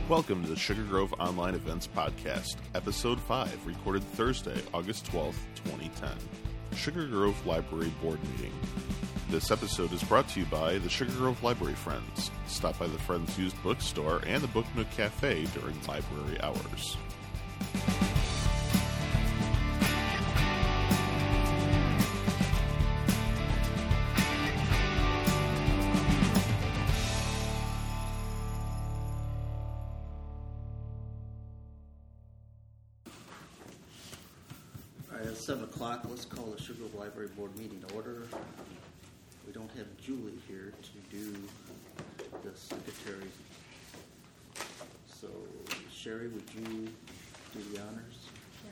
Welcome to the Sugar Grove Online Events Podcast, Episode 5, recorded Thursday, August 12th, 2010. Sugar Grove Library Board Meeting. This episode is brought to you by the Sugar Grove Library Friends. Stop by the Friends Used Bookstore and the Book Nook Cafe during library hours. At 7 o'clock, let's call the Sugar Grove Library Board meeting to order. We don't have Julie here to do the secretary. So, Sherry, would you do the honors? Yes.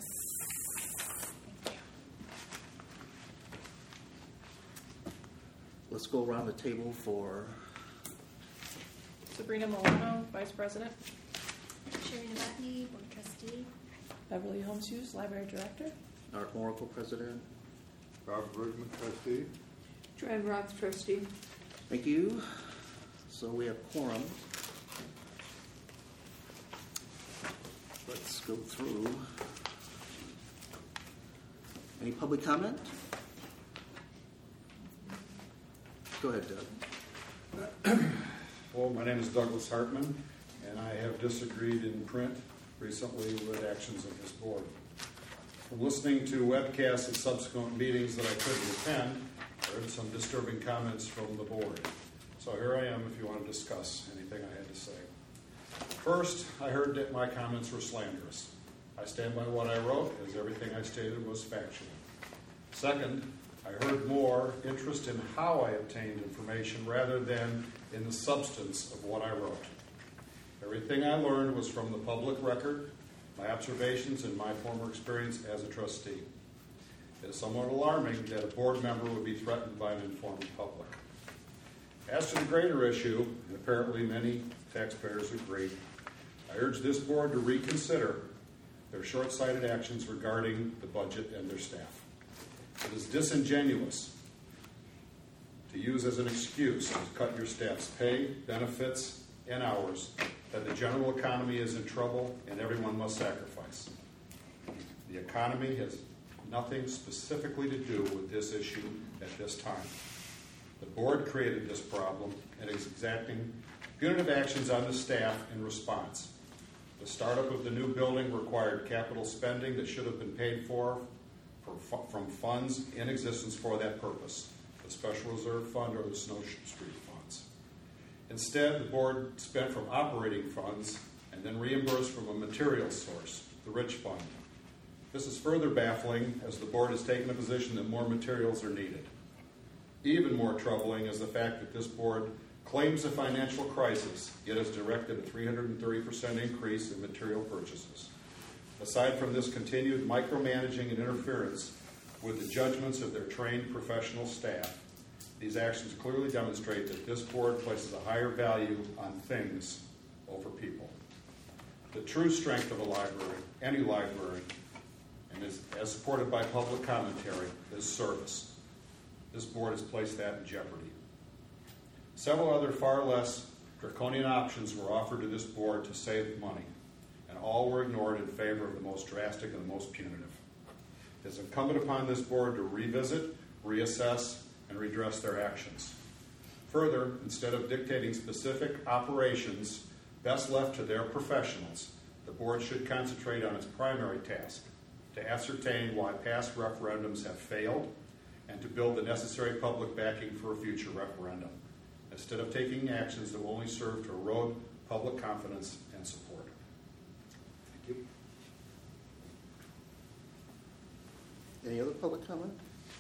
Let's go around the table for Sabrina Milano, Vice President. Sherry Novotny, Board Trustee. Beverly Holmes Hughes, Library Director. Art Moracle, President. Robert Bergman, Trustee. Joanne Roth, Trustee. Thank you. So we have quorum. Let's go through. Any public comment? Go ahead, Doug. Well, my name is Douglas Hartman, and I have disagreed in print recently with actions of this board. From listening to webcasts and subsequent meetings that I couldn't attend, I heard some disturbing comments from the board. So here I am if you want to discuss anything I had to say. First, I heard that my comments were slanderous. I stand by what I wrote, as everything I stated was factual. Second, I heard more interest in how I obtained information rather than in the substance of what I wrote. Everything I learned was from the public record, my observations, and my former experience as a trustee. It is somewhat alarming that a board member would be threatened by an informed public. As to the greater issue, and apparently many taxpayers agree, I urge this board to reconsider their short-sighted actions regarding the budget and their staff. It is disingenuous to use as an excuse to cut your staff's pay, benefits, and hours, that the general economy is in trouble and everyone must sacrifice. The economy has nothing specifically to do with this issue at this time. The board created this problem and is exacting punitive actions on the staff in response. The startup of the new building required capital spending that should have been paid for from funds in existence for that purpose, the Special Reserve Fund or the Snow Street funds. Instead, the board spent from operating funds and then reimbursed from a material source, the Rich Fund. This is further baffling as the board has taken a position that more materials are needed. Even more troubling is the fact that this board claims a financial crisis, yet has directed a 330% increase in material purchases. Aside from this continued micromanaging and interference with the judgments of their trained professional staff, these actions clearly demonstrate that this board places a higher value on things over people. The true strength of a library, any library, and is as supported by public commentary, is service. This board has placed that in jeopardy. Several other far less draconian options were offered to this board to save money, and all were ignored in favor of the most drastic and the most punitive. It is incumbent upon this board to revisit, reassess, and redress their actions. Further, instead of dictating specific operations best left to their professionals, the board should concentrate on its primary task, to ascertain why past referendums have failed and to build the necessary public backing for a future referendum, instead of taking actions that will only serve to erode public confidence and support. Thank you. Any other public comment?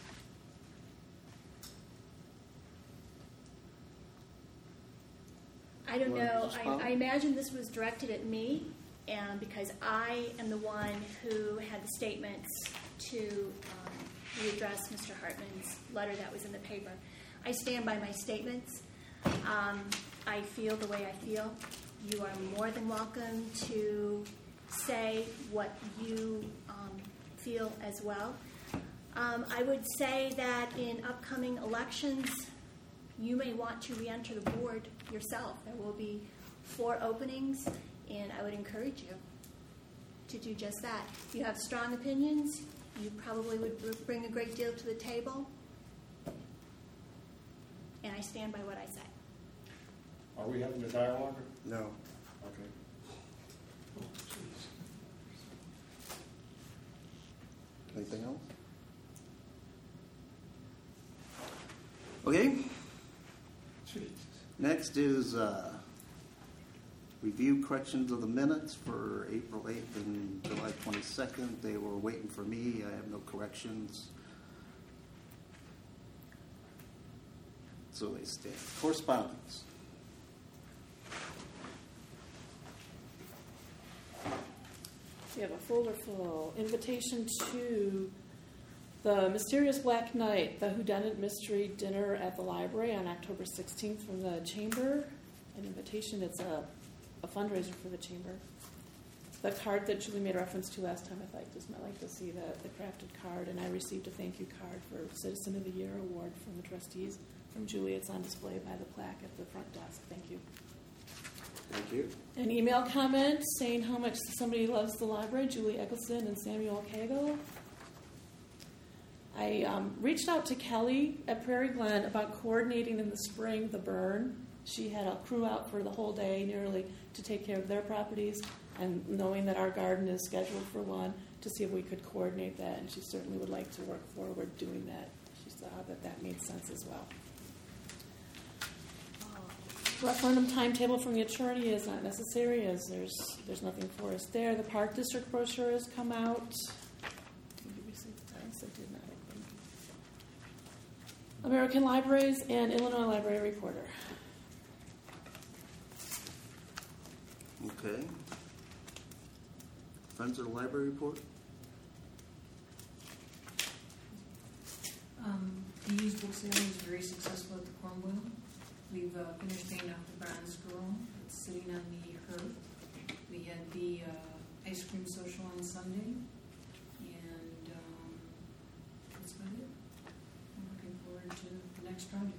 I don't know. Respond? I imagine this was directed at me, and because I am the one who had the statements to readdress Mr. Hartman's letter that was in the paper. I stand by my statements. I feel the way I feel. You are more than welcome to say what you feel as well. I would say that in upcoming elections, you may want to re-enter the board yourself. There will be 4 openings and I would encourage you to do just that. You have strong opinions. You probably would bring a great deal to the table, and I stand by what I say. Are we having a dialogue? No. Okay. Anything else? Okay. Next is review corrections of the minutes for April 8th and July 22nd. They were waiting for me. I have no corrections. So they stand. Correspondence. We have a folder full. Invitation to the Mysterious Black Night, the Whodunit Mystery Dinner at the Library on October 16th from the Chamber. An invitation, it's a fundraiser for the Chamber. The card that Julie made reference to last time, I might like to see the crafted card, and I received a thank you card for Citizen of the Year award from the trustees from Julie. It's on display by the plaque at the front desk. Thank you. Thank you. An email comment saying how much somebody loves the library, Julie Eggleston and Samuel Cagle. I reached out to Kelly at Prairie Glen about coordinating in the spring the burn. She had a crew out for the whole day nearly to take care of their properties, and knowing that our garden is scheduled for one, to see if we could coordinate that, and she certainly would like to work forward doing that. She saw that made sense as well. Referendum timetable from the attorney is not necessary, as there's nothing for us there. The Park District brochure has come out. Did you receive that? I did not, I think. American Libraries and Illinois Library Reporter. Okay. Friends of the Library Report? The used book sale was very successful at the Cornwall. We've finished paying off the bronze girl. It's sitting on the hearth. We had the ice cream social on Sunday, and that's about it. I'm looking forward to the next project.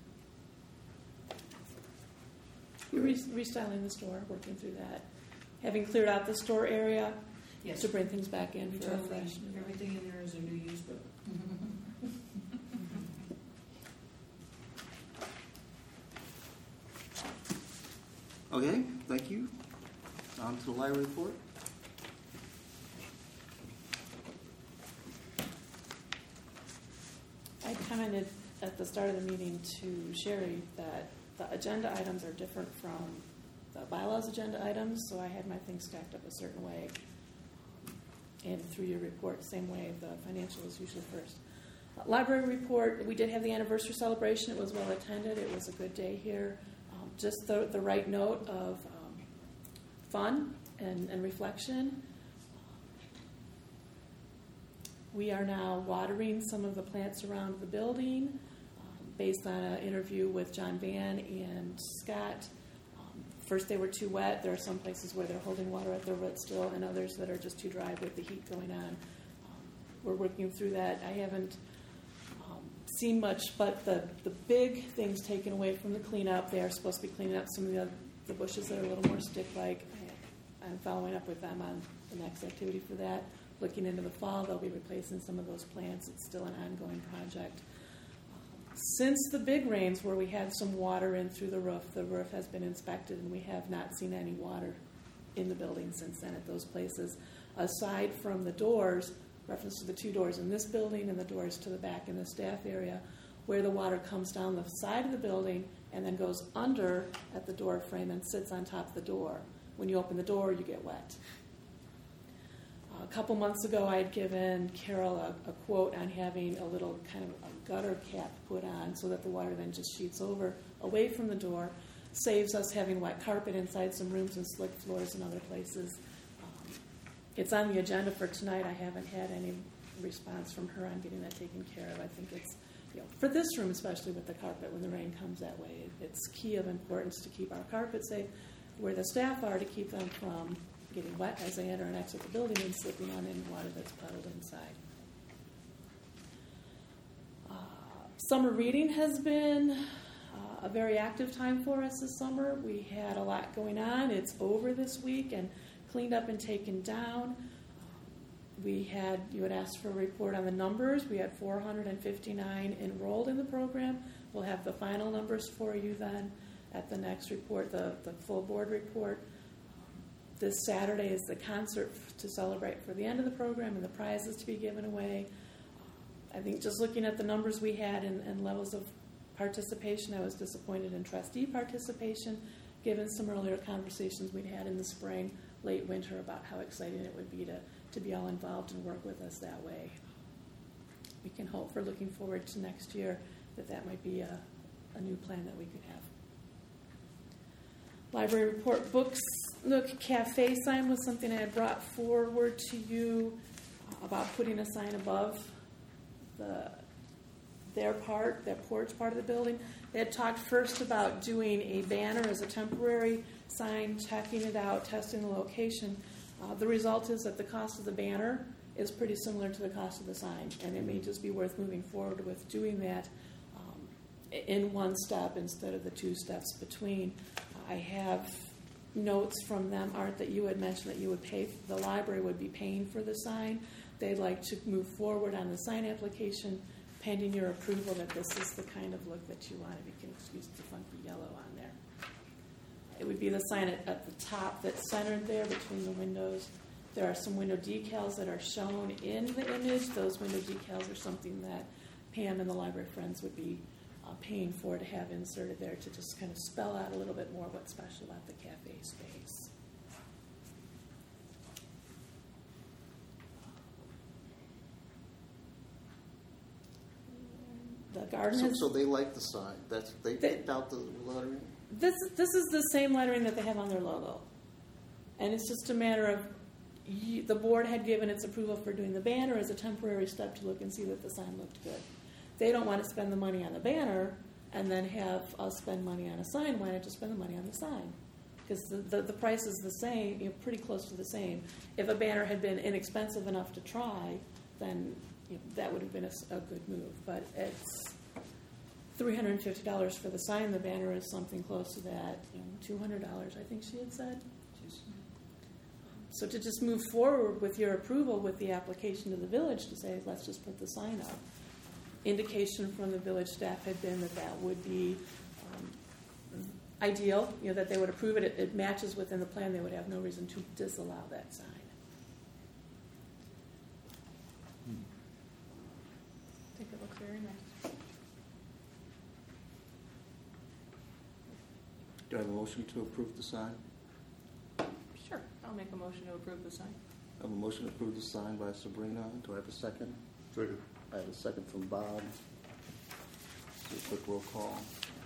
You're restyling the store, working through that. Having cleared out the store area Yes. to bring things back in for a Totally. fresh. Everything in there is a new used book. Okay, thank you. On to the library report. I commented at the start of the meeting to Sherry that the agenda items are different from the bylaws agenda items, so I had my things stacked up a certain way. And through your report, same way, the financial is usually first. Library report, we did have the anniversary celebration. It was well attended. It was a good day here. Just the right note of fun and reflection. We are now watering some of the plants around the building based on an interview with John Van and Scott. First, they were too wet. There are some places where they're holding water at their root still, and others that are just too dry with the heat going on. We're working through that. I haven't seen much, but the big things taken away from the cleanup. They are supposed to be cleaning up some of the bushes that are a little more stick-like. I'm following up with them on the next activity for that. Looking into the fall, they'll be replacing some of those plants. It's still an ongoing project. Since the big rains where we had some water in through the roof has been inspected, and we have not seen any water in the building since then at those places. Aside from the doors, reference to the two doors in this building and the doors to the back in the staff area, where the water comes down the side of the building and then goes under at the door frame and sits on top of the door. When you open the door, you get wet. A couple months ago, I had given Carol a quote on having a little kind of a gutter cap put on so that the water then just sheets over away from the door, saves us having wet carpet inside some rooms and slick floors in other places. It's on the agenda for tonight. I haven't had any response from her on getting that taken care of. I think it's, for this room, especially with the carpet, when the rain comes that way, it's key of importance to keep our carpet safe, where the staff are, to keep them from getting wet as they enter and exit the building and slipping on any water that's puddled inside. Summer reading has been a very active time for us this summer. We had a lot going on. It's over this week and cleaned up and taken down. You had asked for a report on the numbers. We had 459 enrolled in the program. We'll have the final numbers for you then at the next report, the full board report. This Saturday is the concert to celebrate for the end of the program and the prizes to be given away. I think just looking at the numbers we had and levels of participation, I was disappointed in trustee participation, given some earlier conversations we'd had in the spring, late winter, about how exciting it would be to be all involved and work with us that way. We can hope for looking forward to next year that might be a new plan that we could have. Library report books. Nook Cafe sign was something I had brought forward to you about putting a sign above their porch part of the building. They had talked first about doing a banner as a temporary sign, checking it out, testing the location. The result is that the cost of the banner is pretty similar to the cost of the sign, and it may just be worth moving forward with doing that in one step instead of the two steps between. I have notes from them, Art, that you had mentioned that you would pay, the library would be paying for the sign. They'd like to move forward on the sign application pending your approval that this is the kind of look that you want. If you can excuse the funky yellow on there. It would be the sign at the top that's centered there between the windows. There are some window decals that are shown in the image. Those window decals are something that Pam and the library friends would be paying for to have inserted there to just kind of spell out a little bit more what's special about the cafe space. The garden So they like the sign. They picked out the lettering? This is the same lettering that they have on their logo. And it's just a matter of the board had given its approval for doing the banner as a temporary step to look and see that the sign looked good. They don't want to spend the money on the banner and then have us spend money on a sign. Why not just spend the money on the sign? Because the price is the same, pretty close to the same. If a banner had been inexpensive enough to try, then that would have been a good move. But it's $350 for the sign. The banner is something close to that, $200, I think she had said. So to just move forward with your approval with the application to the village to say, let's just put the sign up. Indication from the village staff had been that would be ideal, that they would approve it. It matches within the plan. They would have no reason to disallow that sign. I think it looks very nice. Do I have a motion to approve the sign? Sure, I'll make a motion to approve the sign. I have a motion to approve the sign by Sabrina. Do I have a second? Second. I have a second from Bob. Do a quick roll call.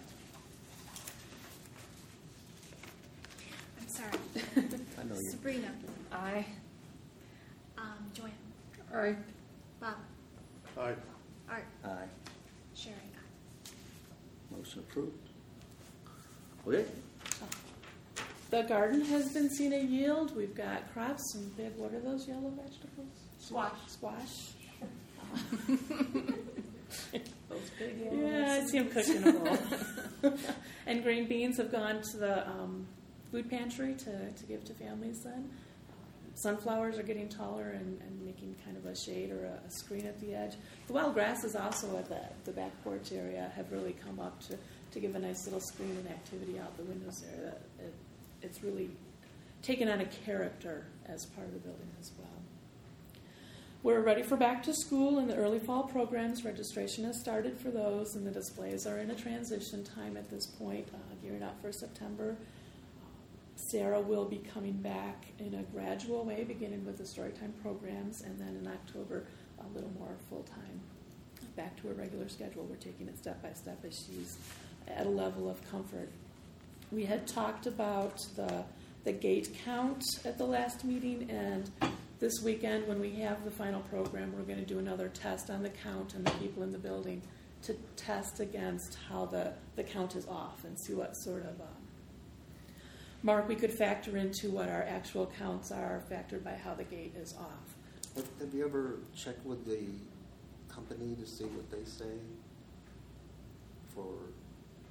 I'm sorry. I know you. Sabrina. Aye. Joanne. Aye. Bob. Aye. Art. Aye. Sherry. Aye. Motion approved. Okay. The garden has been seeing a yield. We've got crops and what are those yellow vegetables? Squash. Those big yellow Yeah, I see them cooking in a bowl. And green beans have gone to the food pantry to give to families then. Sunflowers are getting taller and making kind of a shade or a screen at the edge. The wild grasses also at the back porch area have really come up to give a nice little screen and activity out the windows there. It's really taken on a character as part of the building as well. We're ready for back to school and the early fall programs. Registration has started for those, and the displays are in a transition time at this point, gearing up for September. Sarah will be coming back in a gradual way, beginning with the Storytime programs, and then in October, a little more full-time. Back to a regular schedule. We're taking it step by step as she's at a level of comfort. We had talked about the gate count at the last meeting, and this weekend when we have the final program, we're going to do another test on the count and the people in the building to test against how the count is off and see what sort of mark we could factor into what our actual counts are, factored by how the gate is off. Have you ever checked with the company to see what they say for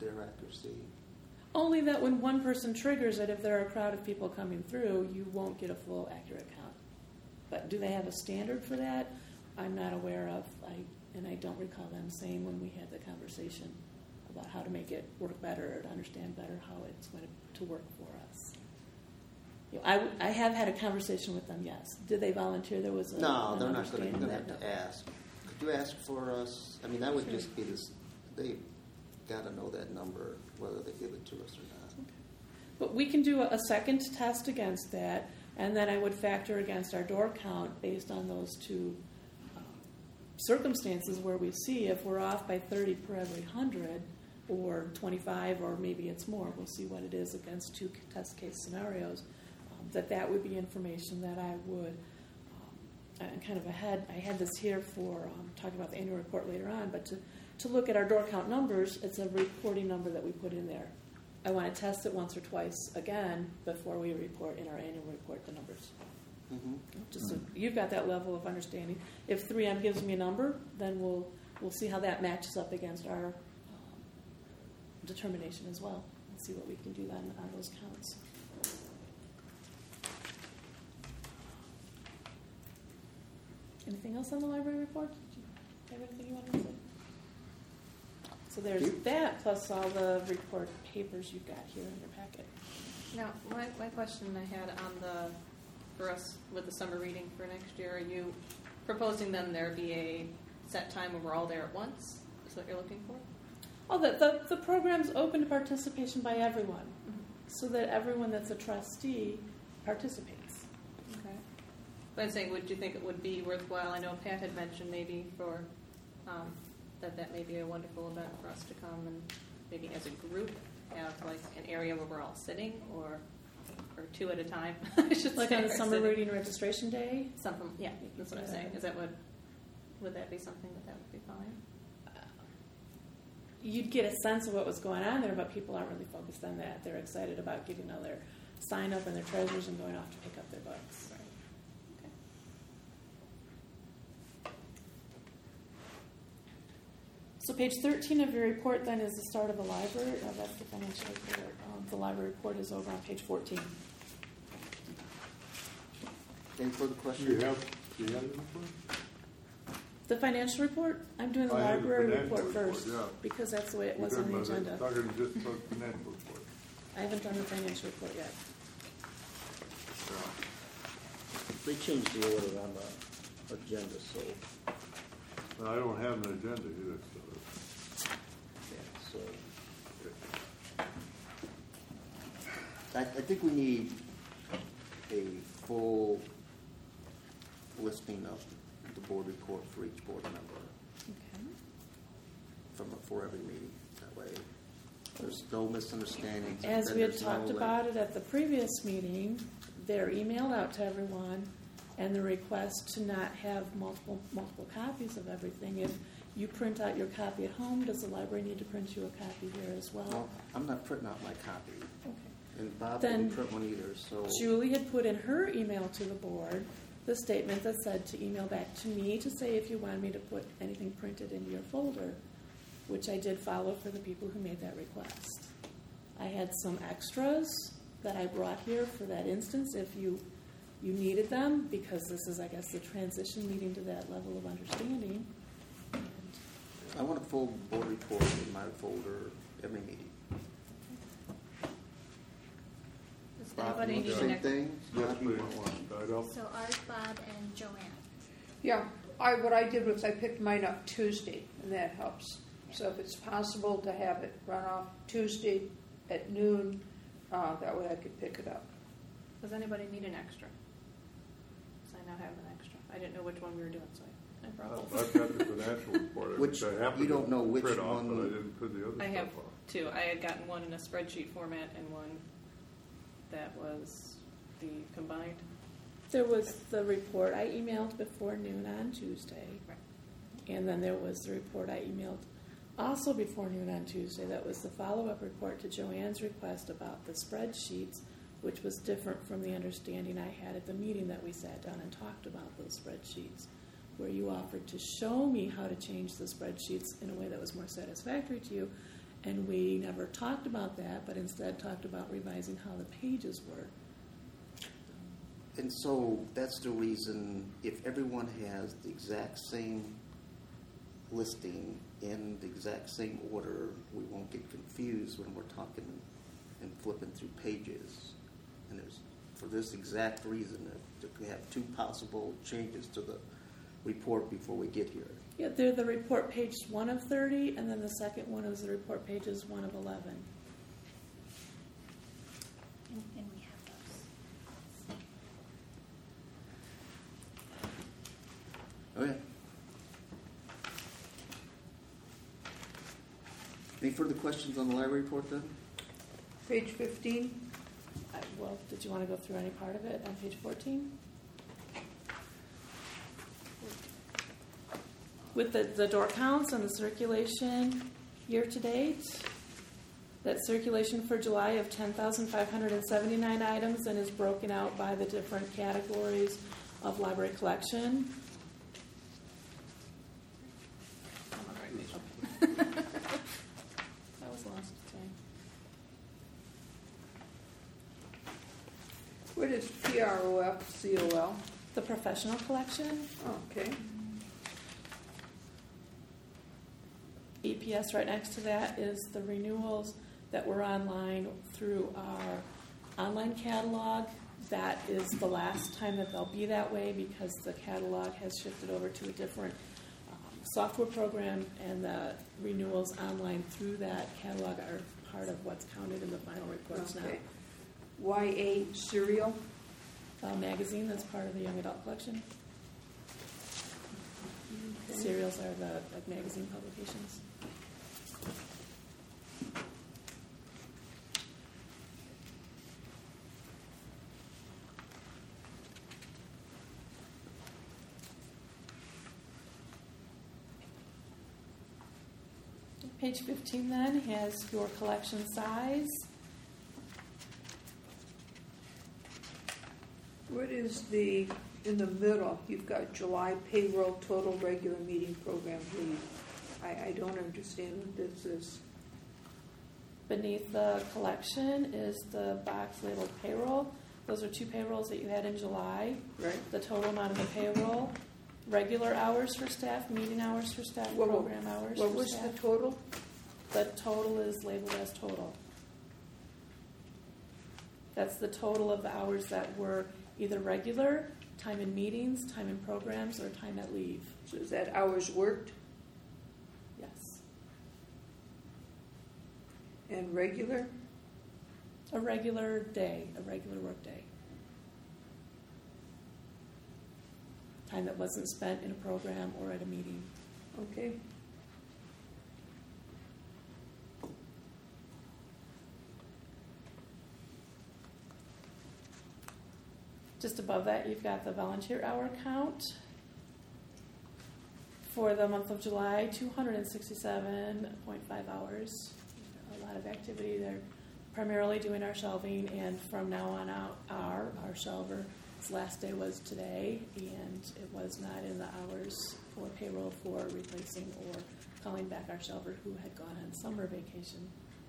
their accuracy? Only that when one person triggers it, if there are a crowd of people coming through, you won't get a full accurate count. But do they have a standard for that? I'm not aware of, and I don't recall them saying when we had the conversation about how to make it work better or to understand better how it's going to work for us. You know, I have had a conversation with them, yes. Did they volunteer? There was No, they're not going understanding to that? have to ask. Could you ask for us? I mean, that would just be this, they've got to know that number, whether they give it to us or not. But we can do a second test against that, and then I would factor against our door count based on those two circumstances where we see if we're off by 30 per every 100 or 25 or maybe it's more. We'll see what it is against two test case scenarios. That would be information that I would, kind of ahead, I had this here for talking about the annual report later on, but to look at our door count numbers, it's a reporting number that we put in there. I want to test it once or twice again before we report in our annual report the numbers. Mm-hmm. Just so you've got that level of understanding. If 3M gives me a number, then we'll see how that matches up against our determination as well, and see what we can do then on those counts. Anything else on the library report? Did you have anything you wanted to say? So there's that, plus all the report papers you've got here in your packet. Now, my question I had on for us with the summer reading for next year, are you proposing then there be a set time when we're all there at once? Is that what you're looking for? Oh, the program's open to participation by everyone, so that everyone that's a trustee participates. Okay. But I'm saying, would you think it would be worthwhile? I know Pat had mentioned maybe for that may be a wonderful event for us to come and maybe as a group have like an area where we're all sitting or two at a time. I should Like say, on the or summer sitting. reading registration day? Something, yeah, that's what I'm saying. Is that would that be something that would be fine? You'd get a sense of what was going on there, but people aren't really focused on that. They're excited about getting all their sign up and their treasures and going off to pick up their books. Right. Okay. So page 13 of your report then is the start of the library. That's the financial report. The library report is over on page 14. Any further questions? Do you have the report? The financial report? I'm doing the I have the library financial report report, first yeah. because that's the way it was on the agenda. Talking just about financial report. I haven't done the financial report yet. They changed the order on the agenda, so, But I don't have an agenda either, so. yeah, so. I think we need a full listing of the board report for each board member Okay. for every meeting. That way, there's no misunderstandings. As and we had there's talked no, about it at the previous meeting, they're emailed out to everyone, and the request to not have multiple copies of everything. If you print out your copy at home, does the library need to print you a copy here as well? No, I'm not printing out my copy. Okay. And Bob Then didn't print one either, so. Julie had put in her email to the board the statement that said to email back to me to say if you wanted me to put anything printed into your folder, which I did follow for the people who made that request. I had some extras that I brought here for that instance if you needed them, because this is, I guess, the transition leading to that level of understanding. And I want a full board report in my folder every meeting. Does Bob, anybody you need want an the extra? same thing? Yes, Bob, we you don't want- want to start off. So Art, Bob, and Joanne. Yeah, what I did was I picked mine up Tuesday, and that helps. So if it's possible to have it run off Tuesday at noon, that way I could pick it up. Does anybody need an extra? So I now have an extra. I didn't know which one we were doing, so I brought both. I've got the financial report, Which- which I happened you don't know to which print off, one- but I didn't put the other I have stuff off. two. I had gotten one in a spreadsheet format and one that was the combined. there was the report I emailed before noon on Tuesday. Right. And then there was the report I emailed also before noon on Tuesday. That was the follow-up report to Joanne's request about the spreadsheets, which was different from the understanding I had at the meeting that we sat down and talked about those spreadsheets, where you offered to show me how to change the spreadsheets in a way that was more satisfactory to you. And we never talked about that, but instead talked about revising how the pages were. And so that's the reason, if everyone has the exact same listing in the exact same order, we won't get confused when we're talking and flipping through pages. And there's, for this exact reason, that we have two possible changes to the report before we get here. Yeah, they're the report page 1 of 30, and then the second one is the report pages 1 of 11. And we have those. Okay. Any further questions on the library report then? Page 15. Well, did you want to go through any part of it on page 14? With the door counts and the circulation year to date, that circulation for July of 10,579 items and is broken out by the different categories of library collection. I was lost today. What is PROFCOL? The professional collection. Okay. EPS right next to that is the renewals that were online through our online catalog. That is the last time that they'll be that way because the catalog has shifted over to a different software program, and the renewals online through that catalog are part of what's counted in the final reports Okay. YA Serial. now. Magazine that's part of the young adult collection. Serials are the magazine publications. Page 15 then has your collection size. What is the, in the middle, you've got July payroll total regular meeting program leave. I don't understand what this is. Beneath the collection is the box labeled payroll. Those are two payrolls that you had in July. Right. The total amount of the payroll, regular hours for staff, meeting hours for staff, program hours What for was staff. the total? The total is labeled as total. That's the total of the hours that were either regular, time in meetings, time in programs, or time at leave. So is that hours worked Yes. and regular? A regular day, a regular work day. Time that wasn't spent in a program or at a meeting. Okay. Just above that, you've got the volunteer hour count. For the month of July, 267.5 hours. A lot of activity there. Primarily doing our shelving, and from now on out, our shelver's last day was today, and it was not in the hours for payroll for replacing or calling back our shelver who had gone on summer vacation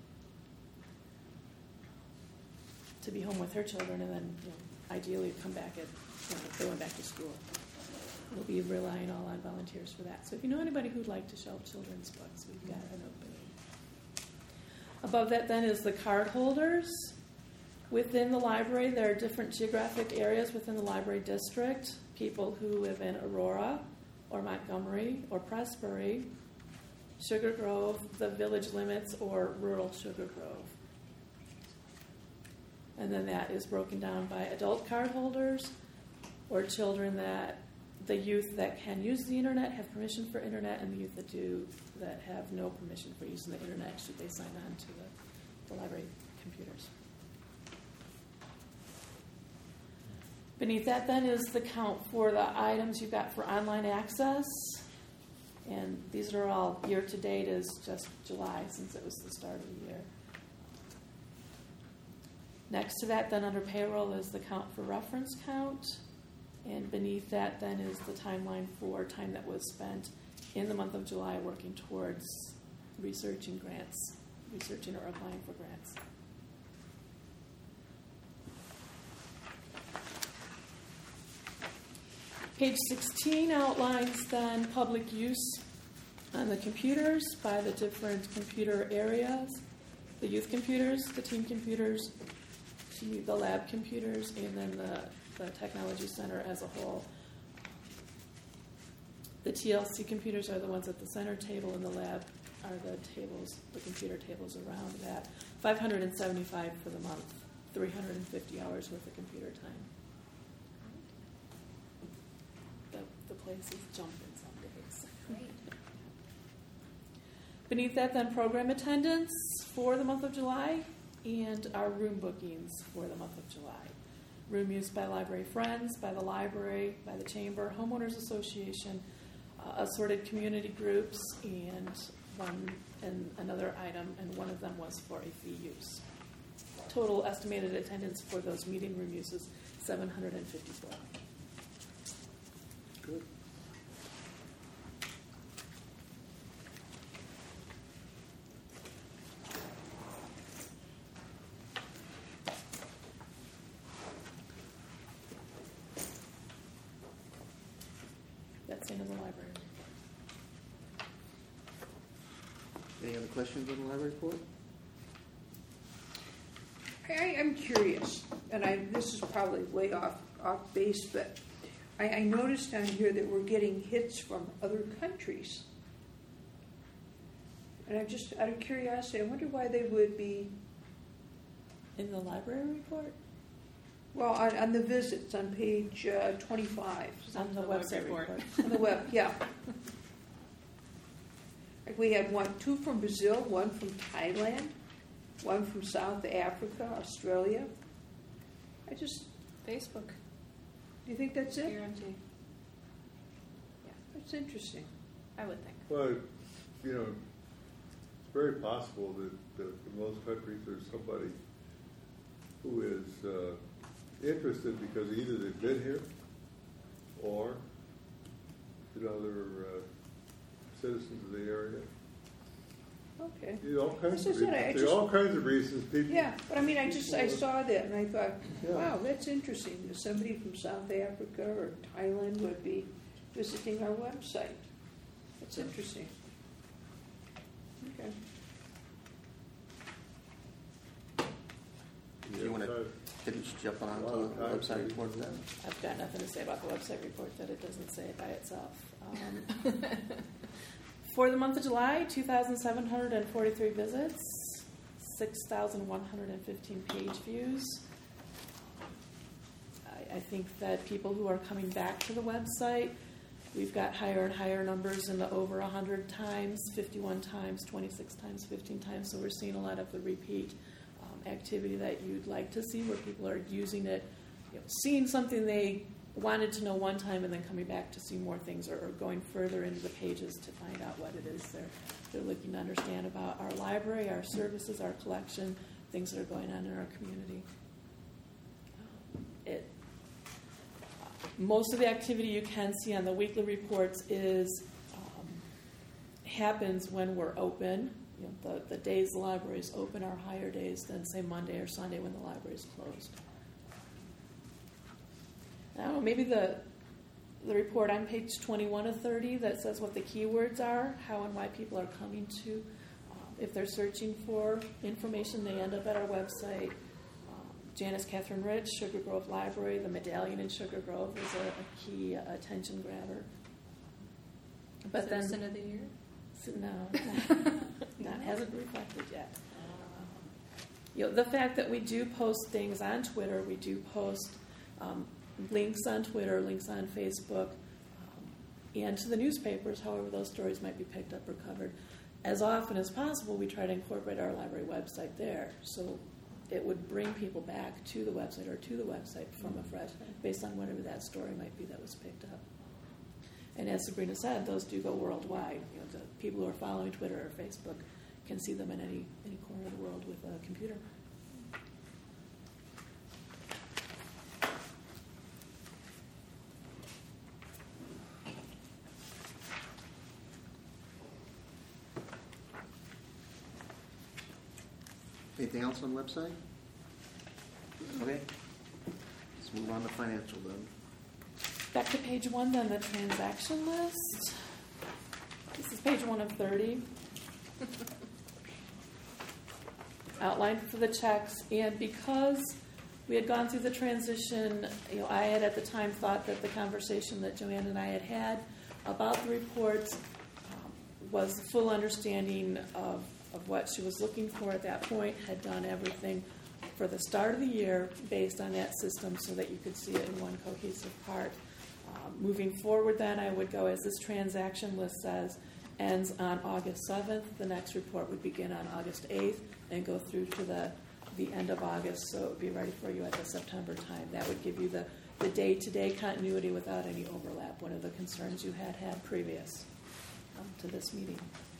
to be home with her children, and then ideally come back at they went back to school. We'll be relying all on volunteers for that. So if you know anybody who'd like to shelve children's books, we've got an opening. Above that then is the card holders. Within the library, there are different geographic areas within the library district. People who live in Aurora or Montgomery or Pressbury, Sugar Grove, the village limits, or rural Sugar Grove. And then that is broken down by adult card holders or children that the youth that can use the internet have permission for internet, and the youth that have no permission for using the internet should they sign on to the library computers. Beneath that then is the count for the items you've got for online access. And these are all year to date is just July, since it was the start of the year. Next to that then under payroll is the count for reference count. And beneath that then is the timeline for time that was spent in the month of July working towards research and grants researching or applying for grants. Page 16 outlines then public use on the computers by the different computer areas, the youth computers, the team computers, the lab computers, and then the technology center as a whole. The TLC computers are the ones at the center table, and the lab are the tables, the computer tables around that. 575 for the month, 350 hours worth of computer time. The place is jumping some days. Great. Beneath that, then, program attendance for the month of July and our room bookings for the month of July. Room used by library friends, by the library, by the chamber, homeowners association, assorted community groups, and another item, and one of them was for a fee use. Total estimated attendance for those meeting room uses, 754. Good. That's the end of the library. Any other questions on the library report? I'm curious, and this is probably way off base, but I noticed down here that we're getting hits from other countries. And I'm just, out of curiosity, I wonder why they would be, In the library report? well, on the visits, on page 25. On the website report. On the web, yeah. Like we had two from Brazil, one from Thailand, one from South Africa, Australia. Facebook. Do you think that's it? Guarantee. That's interesting. I would think. Well, you know, it's very possible that in most countries there's somebody who is interested because either they've been here or, you know, they're citizens of the area. Okay. You know, all kinds As of I said, I reasons. There just- are all kinds of reasons people. Yeah, but I mean, I saw that and I thought, Yeah. wow, that's interesting. That somebody from South Africa or Thailand would be visiting our website. That's interesting. Okay. Do you want to finish jumping on to the website report then? I've got nothing to say about the website report that it doesn't say by itself. For the month of July, 2,743 visits, 6,115 page views. I think that people who are coming back to the website, we've got higher and higher numbers in the over 100 times, 51 times, 26 times, 15 times. So we're seeing a lot of the repeat activity that you'd like to see, where people are using it, seeing something they wanted to know one time and then coming back to see more things, or going further into the pages to find out what it is they're looking to understand about our library, our services, our collection, things that are going on in our community. Most of the activity you can see on the weekly reports happens when we're open. The days the library is open are higher days than, say, Monday or Sunday when the library is closed. I don't know, maybe the report on page 21 of 30 that says what the keywords are, how and why people are coming to. If they're searching for information, they end up at our website. Janice Catherine Rich, Sugar Grove Library, the medallion in Sugar Grove is a key attention grabber. But Citizen then, of the year? No, that hasn't reflected yet. The fact that we do post things on Twitter, we do post links on Twitter, links on Facebook, and to the newspapers, however those stories might be picked up or covered. As often as possible, we try to incorporate our library website there, so it would bring people back to the website or to the website from afresh, based on whatever that story might be that was picked up. And as Sabrina said, those do go worldwide. The people who are following Twitter or Facebook can see them in any corner of the world with a computer. Anything else on the website? Okay. Let's move on to financial then. Back to page 1 then, the transaction list. This is page 1 of 30. Outline for the checks, and because we had gone through the transition, I had at the time thought that the conversation that Joanne and I had had about the reports was a full understanding of what she was looking for at that point, had done everything for the start of the year based on that system so that you could see it in one cohesive part. Moving forward then, I would go, as this transaction list says, ends on August 7th. The next report would begin on August 8th and go through to the end of August, so it would be ready for you at the September time. That would give you the day-to-day continuity without any overlap, one of the concerns you had previous to this meeting.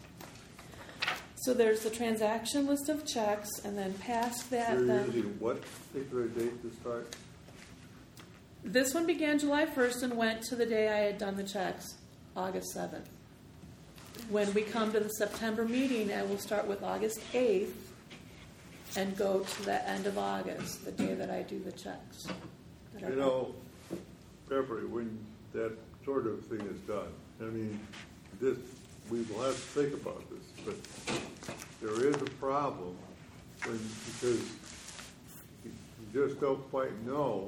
So there's the transaction list of checks, and then past that, You're then using what particular date to start? this one began July 1st and went to the day I had done the checks, August 7th. When we come to the September meeting, I will start with August 8th and go to the end of August, the day that I do the checks. You know, Beverly, when that sort of thing is done, I mean, we will have to think about this, but there is a problem because you just don't quite know.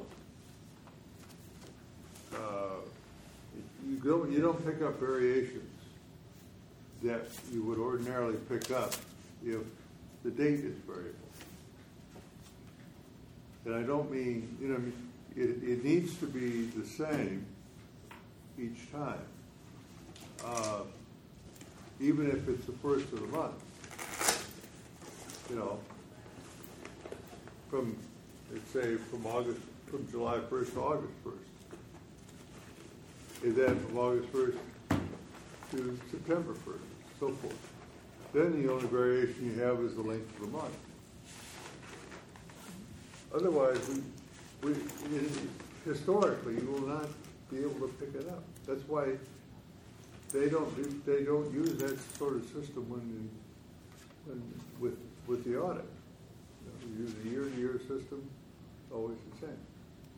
You don't pick up variations that you would ordinarily pick up if the date is variable. And I don't mean, it needs to be the same each time, even if it's the first of the month. From, let's say, from July 1st to August 1st. And then from August 1st to September 1st, so forth. Then the only variation you have is the length of the month. Otherwise, historically, you will not be able to pick it up. That's why they don't use that sort of system with the audit. You use a year-to-year system, always the same.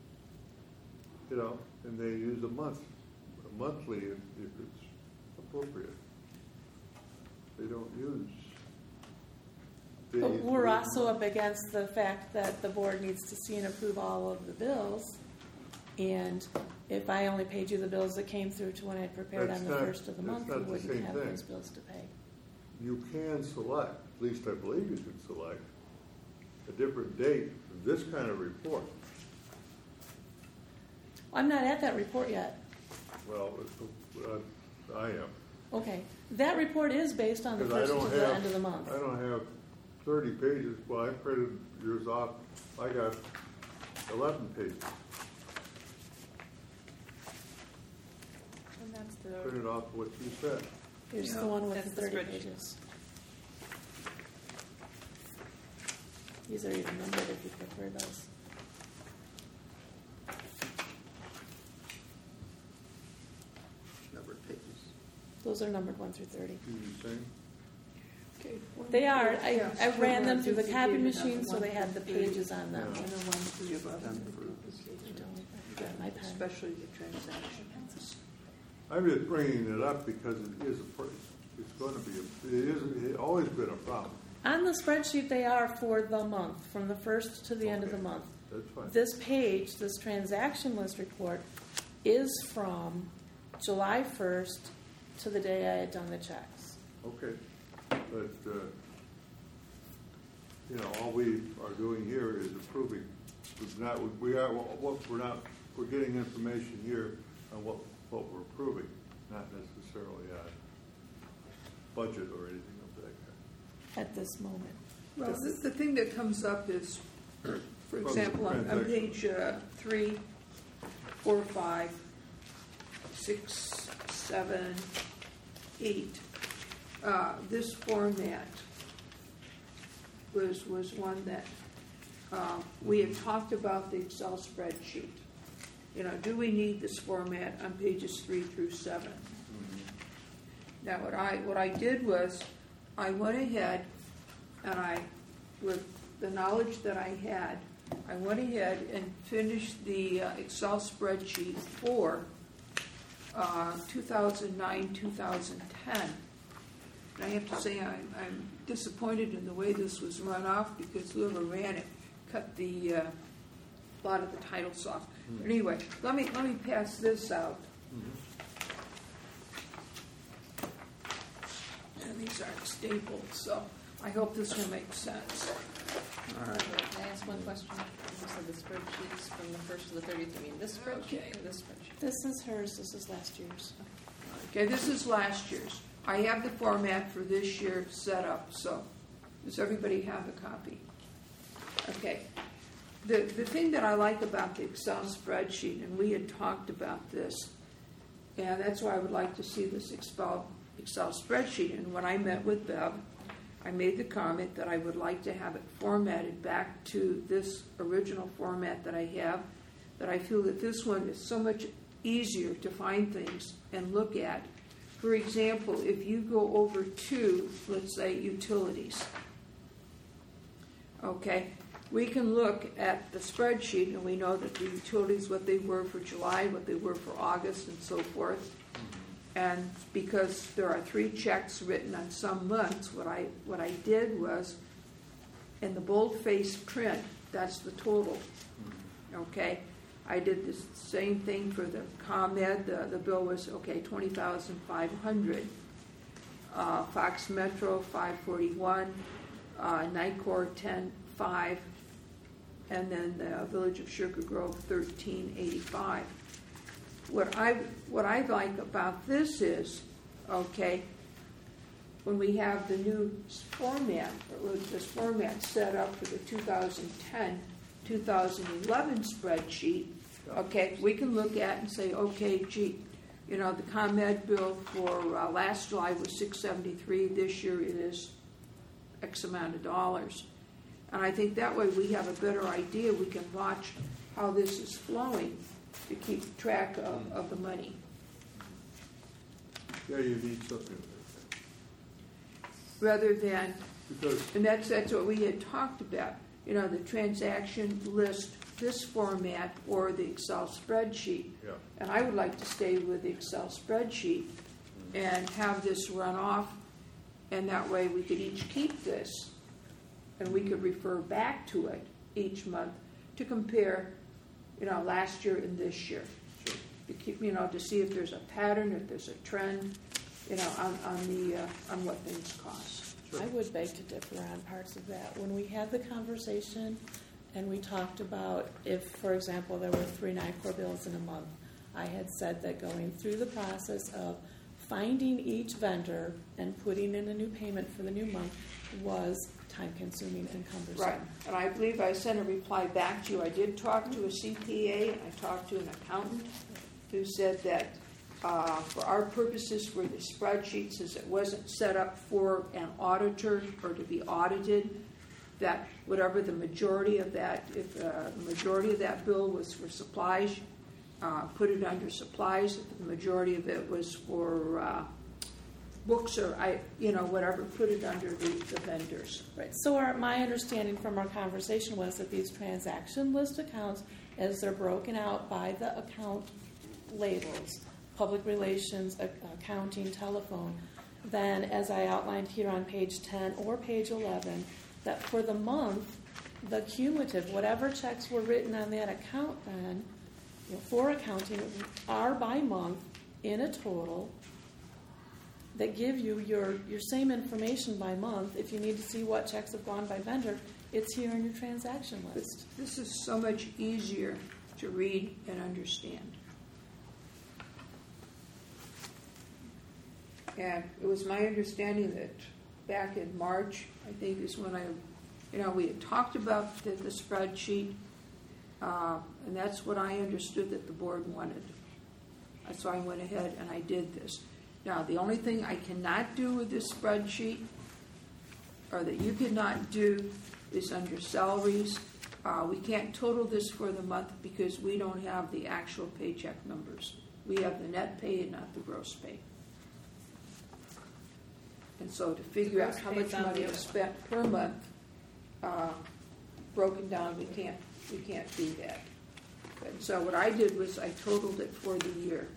And they use a monthly if it's appropriate. They don't use. But we're also up against the fact that the board needs to see and approve all of the bills. And if I only paid you the bills that came through to when I prepared on the first of the month, you wouldn't have those bills to pay. You can select, at least I believe you can select, a different date for this kind of report. I'm not at that report yet. Well, I am. Okay. That report is based on the first to the end of the month. I don't have 30 pages. Well, I printed yours off. I got 11 pages. And that's the Printed off what you said. Here's the one with That's the the 30 spreadsheet. pages. These are even numbered if you prefer those. Number of pages. Those are numbered 1 through 30. You saying? Okay. They are. Yeah, I ran them through the you copy gave it machine, up, so they had the pages on them. And the one for your My pen. especially the transaction. I'm just bringing it up because it's going to be, it's always been a problem. On the spreadsheet, they are for the month, from the first to the end of the month. That's fine. This page, this transaction list report, is from July 1st to the day I had done the checks. Okay. But, all we are doing here is approving. We're getting information here on what we're approving, not necessarily on budget or anything of that kind. At this moment. Well, the thing that comes up is, for example, on page 3, 4, 5, 6, 7, 8, this format was one that we had talked about the Excel spreadsheet. Do we need this format on pages 3 through 7? Now, what I did was I went ahead and I, with the knowledge that I had, I went ahead and finished the Excel spreadsheet for 2009, 2010. And I have to say I'm disappointed in the way this was run off because whoever ran it cut the a lot of the titles off. Mm-hmm. Anyway, let me pass this out. And these aren't stapled, so I hope this will make sense. All right. Can I ask one question? You said the spreadsheets from the 1st to the 30th. You mean this spreadsheet or this spreadsheet? This is hers, this is last year's. Okay, this is last year's. I have the format for this year set up, so does everybody have a copy? Okay. The thing that I like about the Excel spreadsheet, and we had talked about this, and that's why I would like to see this Excel spreadsheet. And when I met with Bev, I made the comment that I would like to have it formatted back to this original format that I have, that I feel that this one is so much easier to find things and look at. For example, if you go over to, let's say, utilities, okay, we can look at the spreadsheet and we know that the utilities, what they were for July, what they were for August, and so forth. And because there are 3 checks written on some months, what I did was, in the boldface print, that's the total. Okay, I did the same thing for the ComEd. The bill was $20,500. Fox Metro $541, Nicor $10,500, and then the Village of Sugar Grove $13.85. What I like about this is, okay, when we have the new format, or this format set up for the 2010-2011 spreadsheet, okay, we can look at and say, okay, gee, you know, the ComEd bill for last July was $673. This year it is X amount of dollars. And I think that way we have a better idea. We can watch how this is flowing to keep track of the money. Yeah, you need something like Rather than, that. Because and that's what we had talked about, you know, the transaction list, this format, or the Excel spreadsheet. yeah. And I would like to stay with the Excel spreadsheet and have this run off, and that way we could each keep this, and we could refer back to it each month to compare, you know, last year and this year. Sure. To keep, you know, to see if there's a pattern, if there's a trend, you know, on what things cost. Sure. I would beg to differ on parts of that. When we had the conversation and we talked about if, for example, there were 3 Nicor bills in a month, I had said that going through the process of finding each vendor and putting in a new payment for the new month was time-consuming and cumbersome. Right, and I believe I sent a reply back to you. I did talk to a CPA, and I talked to an accountant who said that for our purposes for the spreadsheet, since it wasn't set up for an auditor or to be audited, that whatever the majority of that, if the majority of that bill was for supplies, put it under supplies. If the majority of it was for books or whatever, put it under the vendors. Right. So my understanding from our conversation was that these transaction list accounts, as they're broken out by the account labels, public relations, accounting, telephone, then as I outlined here on page 10 or page 11, that for the month, the cumulative, whatever checks were written on that account then, for accounting, are by month in a total that give you your same information by month. If you need to see what checks have gone by vendor, it's here in your transaction list. This is so much easier to read and understand. And it was my understanding that back in March, I think is when we had talked about the spreadsheet, and that's what I understood that the board wanted. That's why I went ahead and I did this. Now, the only thing I cannot do with this spreadsheet, or that you cannot do, is under salaries. We can't total this for the month because we don't have the actual paycheck numbers. We have the net pay and not the gross pay. And so to figure out how much money is spent per month, broken down, we can't do that. And so what I did was I totaled it for the year.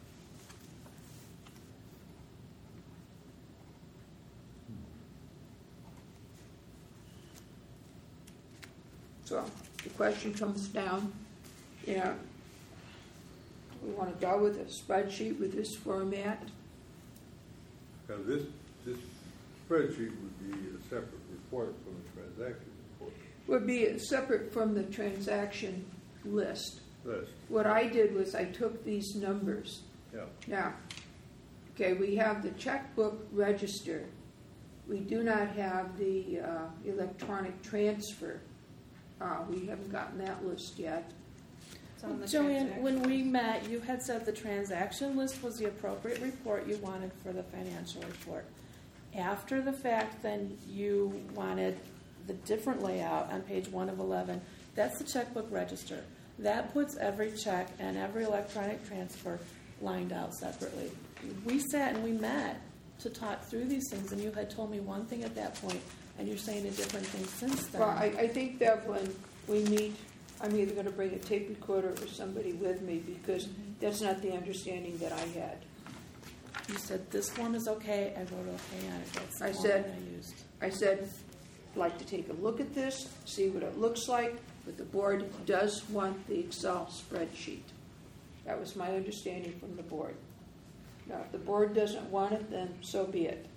So the question comes down, we want to go with a spreadsheet with this format. Now, this spreadsheet would be a separate report from the transaction report. Would be separate from the transaction list. List. What I did was I took these numbers. Yeah. Now, okay, we have the checkbook register. We do not have the electronic transfer. We haven't gotten that list yet. It's on the Joanne, transaction. when we met, you had said the transaction list was the appropriate report you wanted for the financial report. After the fact, then you wanted the different layout on page 1 of 11. That's the checkbook register. That puts every check and every electronic transfer lined out separately. We sat and we met to talk through these things, and you had told me one thing at that point, and you're saying a different thing since then. Well, I think that when we meet, I'm either going to bring a tape recorder or somebody with me because that's not the understanding that I had. You said this one is okay. I wrote okay on it. That's the I one said- that I used. I said, I'd like to take a look at this, see what it looks like, but the board does want the Excel spreadsheet. That was my understanding from the board. Now, if the board doesn't want it, then so be it.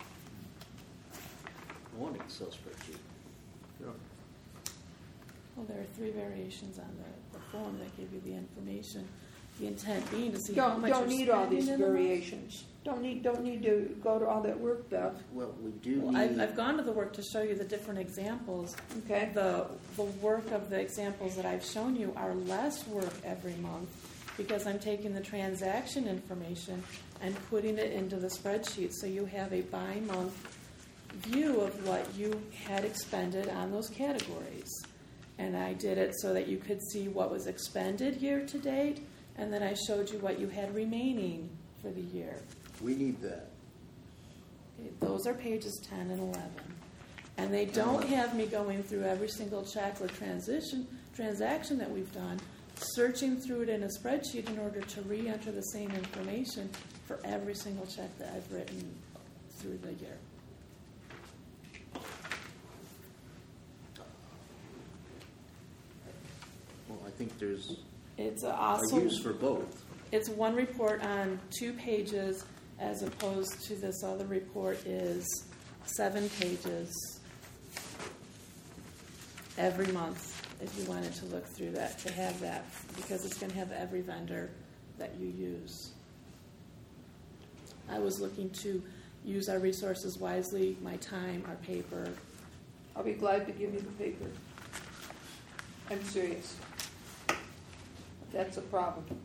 I want an Excel spreadsheet. Yeah. Well, there are 3 variations on the form that give you the information. The intent being to see how Don't much you're need all these spending in the month. variations. Don't need to go to all that work, Bev. Well, we do Well, need. I've gone to the work to show you the different examples. Okay? The work of the examples that I've shown you are less work every month because I'm taking the transaction information and putting it into the spreadsheet so you have a bi-month view of what you had expended on those categories. And I did it so that you could see what was expended year to date, and then I showed you what you had remaining for the year. We need that. Okay, those are pages 10 and 11. And they don't have me going through every single check or transaction that we've done, searching through it in a spreadsheet in order to re-enter the same information for every single check that I've written through the year. Well, I think there's It's a also use for both. it's one report on 2 pages as opposed to this other report is 7 pages every month if you wanted to look through that, to have that, because it's going to have every vendor that you use. I was looking to use our resources wisely, my time, our paper. I'll be glad to give you the paper. I'm serious. If that's a problem. Do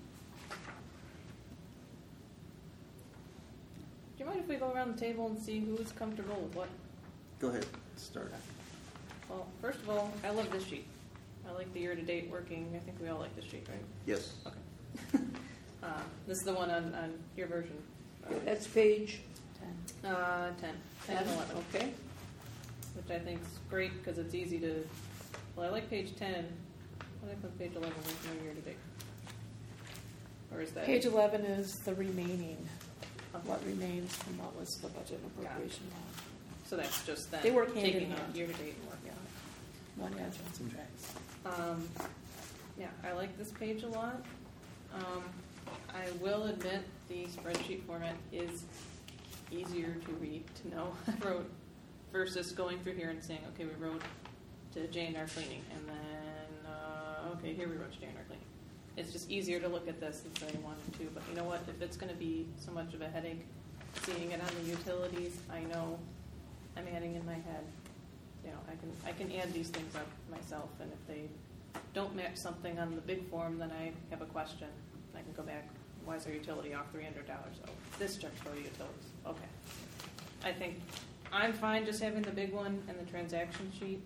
you mind if we go around the table and see who's comfortable with what? Go ahead, start. Well, first of all, I love this sheet. I like the year-to-date working. I think we all like this sheet, right? Yes. Okay. This is the one on your version. That's page 10. 10 and 11. Okay. Which I think is great because it's easy to. Well, I like page 10. I like when page 11 was no year to date. Or is that Page 11 is the remaining of what remains from what was the budget and appropriation law. So that's just that They work hand in taking hand. it year to date and working on it. One adds, one subtracts. Yeah, I like this page a lot. I will admit the spreadsheet format is easier to read, to know. I wrote versus going through here and saying, okay, we wrote to J&R cleaning, and then, okay, here we wrote to J&R cleaning. It's just easier to look at this and say 1 and 2, but you know what? If it's going to be so much of a headache seeing it on the utilities, I know I'm adding in my head. You know, I can add these things up myself, and if they don't match something on the big form, then I have a question. I can go back. Why is our utility off $300? Oh, this check's for the utilities. Okay. I think I'm fine just having the big one and the transaction sheet.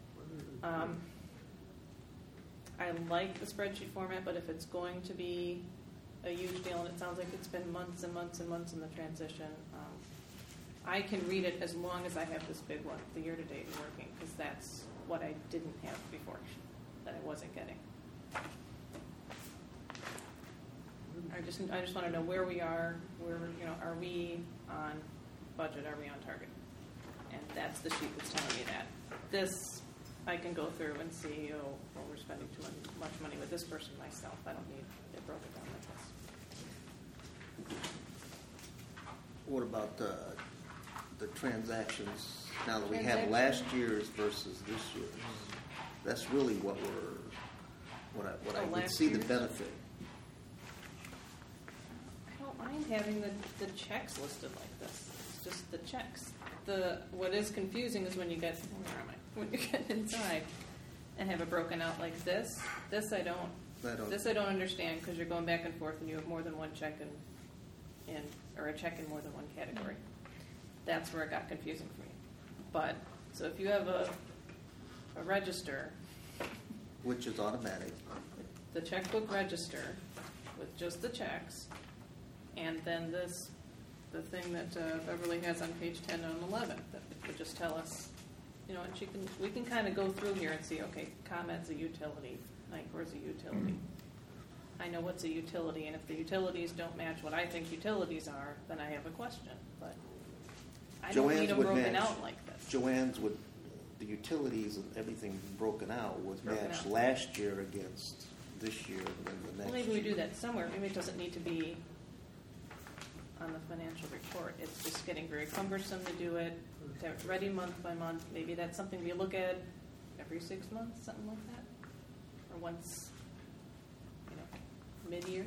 I like the spreadsheet format, but if it's going to be a huge deal, and it sounds like it's been months and months and months in the transition, I can read it as long as I have this big one, the year-to-date working, because that's what I didn't have before, that I wasn't getting. I just want to know where we are, are we on budget, are we on target? And that's the sheet that's telling me that. This, I can go through and see, we're spending too much money with this person myself. I don't need it broken down like this. What about the transactions, now that we have last year's versus this year's? That's really what I would see the benefit. I don't mind having the checks listed like this. It's just the checks. What is confusing is when you get, where am I? When you get inside and have it broken out like this. This I don't understand, because you're going back and forth and you have more than one check or a check in more than one category. That's where it got confusing for me. But, so if you have a register. Which is automatic. The checkbook register with just the checks, and then the thing that Beverly has on page 10 and 11 that would just tell us, and we can kind of go through here and see, okay, ComEd's a utility, NICOR's a utility. I know what's a utility, and if the utilities don't match what I think utilities are, then I have a question. But I don't need them broken out like this. Joanne's would, the utilities and everything broken out would match last year against this year and then the next year. Maybe we do that somewhere. Maybe it doesn't need to be on the financial report. It's just getting very cumbersome to do it. To have it ready month by month. Maybe that's something we look at every 6 months, something like that. Or once, mid-year.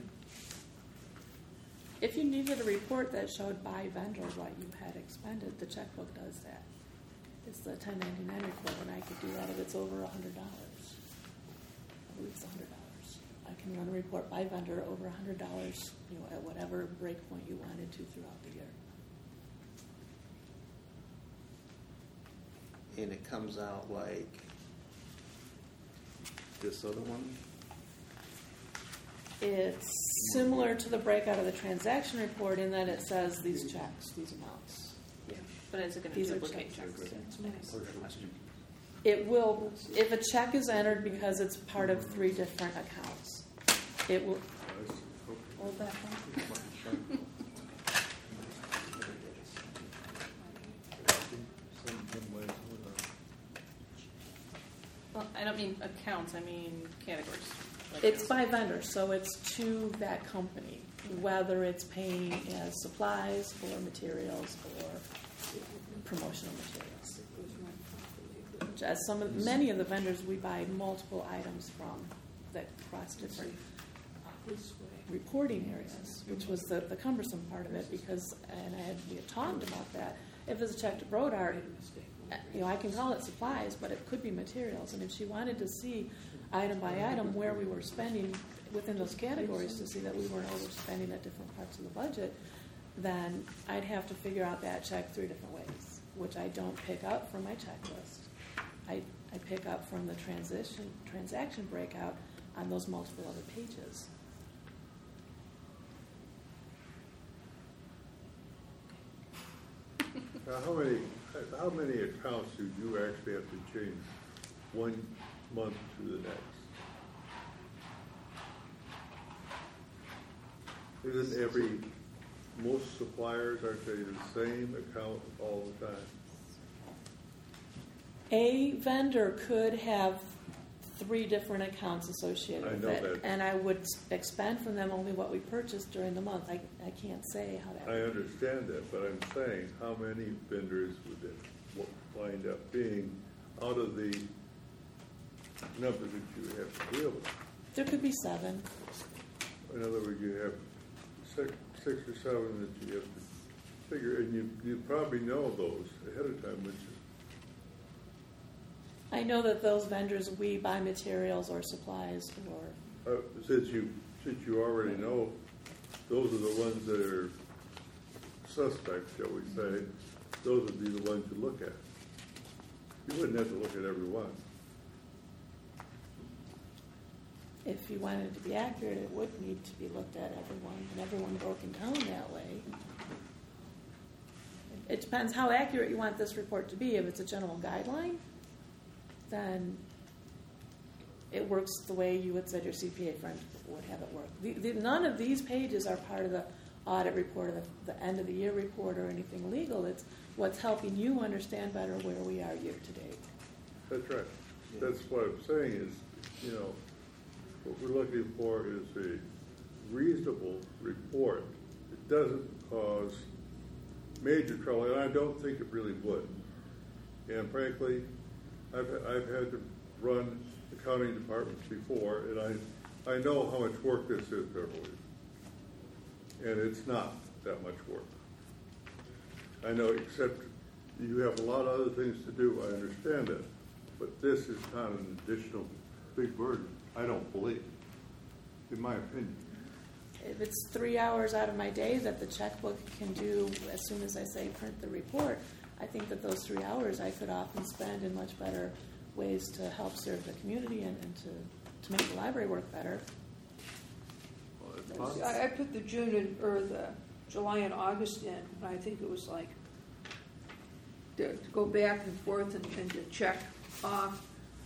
If you needed a report that showed by vendor what you had expended, the checkbook does that. It's the 1099 report, and I could do that if it's over $100. I believe it's $100. I can run a report by vendor over $100, at whatever break point you wanted to throughout the year. And it comes out like this other one? It's similar to the breakout of the transaction report in that it says these checks, these amounts. Yeah, but is it going to These are duplicate checks. checks? It will, if a check is entered because it's part of 3 different accounts, it will. Hold that one. Well, I don't mean accounts, I mean categories. It's by vendor, so it's to that company, whether it's paying as supplies or materials or promotional materials. As many of the vendors we buy multiple items from that cross different reporting areas, which was the cumbersome part of it, because, and we had talked about that, if it's a check to Brodart, I can call it supplies, but it could be materials, and if she wanted to see item by item where we were spending within those categories to see that we weren't overspending at different parts of the budget, then I'd have to figure out that check 3 different ways, which I don't pick up from my checklist. I pick up from the transaction breakout on those multiple other pages. Now, how many accounts do you actually have to change one month to the next? Isn't most suppliers, aren't they the same account all the time? A vendor could have 3 different accounts associated with it, that. and I would expend from them only what we purchased during the month. I can't say how that I would. understand that, but I'm saying, how many vendors would it wind up being out of the number that you have to deal with? There could be 7. In other words, you have six or 7 that you have to figure, and you probably know those ahead of time, which I know that those vendors we buy materials or supplies or. since you already know, those are the ones that are suspect, shall we say. Those would be the ones you look at. You wouldn't have to look at every one. If you wanted it to be accurate, it would need to be looked at everyone, and everyone broken down that way. It depends how accurate you want this report to be. If it's a general guideline, then it works the way you would said your CPA friend would have it work. None of these pages are part of the audit report or the end of the year report or anything legal. It's what's helping you understand better where we are year to date. That's right. That's what I'm saying is, what we're looking for is a reasonable report. It doesn't cause major trouble, and I don't think it really would. And frankly, I've had to run accounting departments before, and I know how much work this is, Beverly. And it's not that much work. I know, except you have a lot of other things to do, I understand that. But this is not an additional big burden, I don't believe, in my opinion. If it's 3 hours out of my day that the checkbook can do as soon as I say print the report, I think that those 3 hours I could often spend in much better ways to help serve the community and to make the library work better. Well, it's possible. I put the the July and August in, and I think it was like to go back and forth and to check off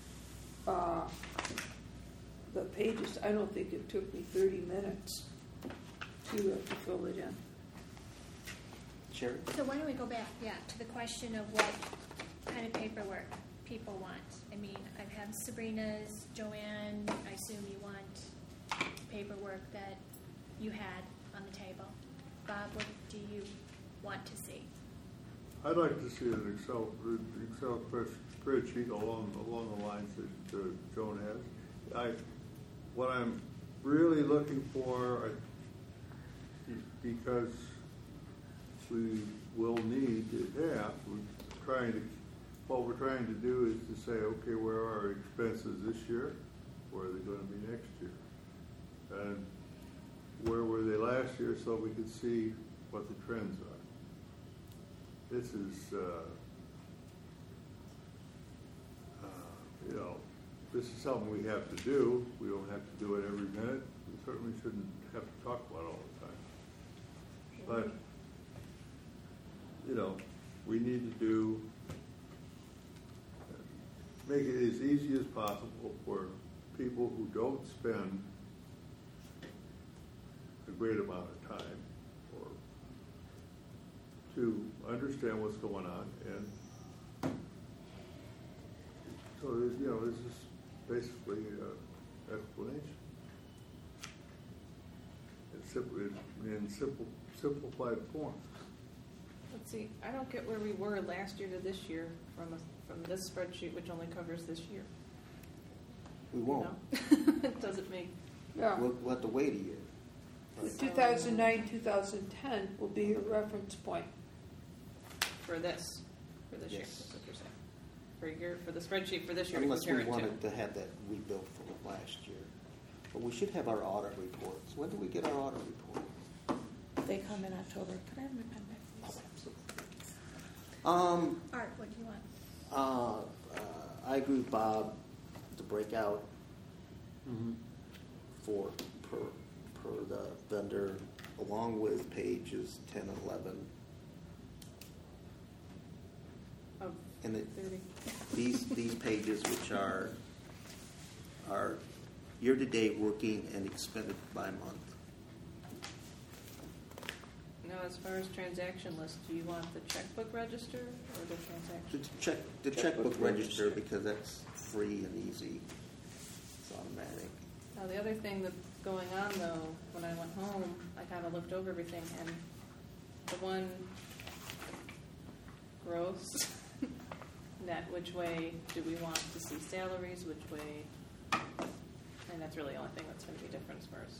the pages. I don't think it took me 30 minutes to fill it in. Sherry? So why don't we go back, to the question of what kind of paperwork people want. I mean, I've had Sabrina's, Joanne, I assume you want paperwork that you had on the table. Bob, what do you want to see? I'd like to see an Excel spreadsheet along the lines that Joan has. What I'm really looking for, because we will need to have, what we're trying to do is to say, okay, where are our expenses this year? Where are they going to be next year? And where were they last year, so we could see what the trends are. This is, this is something we have to do. We don't have to do it every minute. We certainly shouldn't have to talk about it all the time. But, we need to make it as easy as possible for people who don't spend a great amount of time to understand what's going on. And so, this is basically an explanation. It's simply in simplified form. Let's see. I don't get where we were last year to this year from this spreadsheet, which only covers this year. We won't. It doesn't make. Yeah. We'll have to wait a year. The 2009, 2010 will be your reference point. For this year, Yes. that's what you're saying. For the spreadsheet for this year, Unless to compare we it wanted to. to have that rebuilt for last year. But we should have our audit reports. When do we get our audit report? They come in October. Could I have my pen back, please? Art, what do you want? I agree with Bob to break out for per the vendor, along with pages 10 and 11. Of And 30. these pages, which are year-to-date working and expended by month. Now, as far as transaction list, do you want the checkbook register or the transaction? The checkbook register, because that's free and easy. It's automatic. Now, the other thing that's going on, though, when I went home, I kind of looked over everything, and the one gross net, which way do we want to see salaries, which way, and that's really the only thing that's going to be different as far as,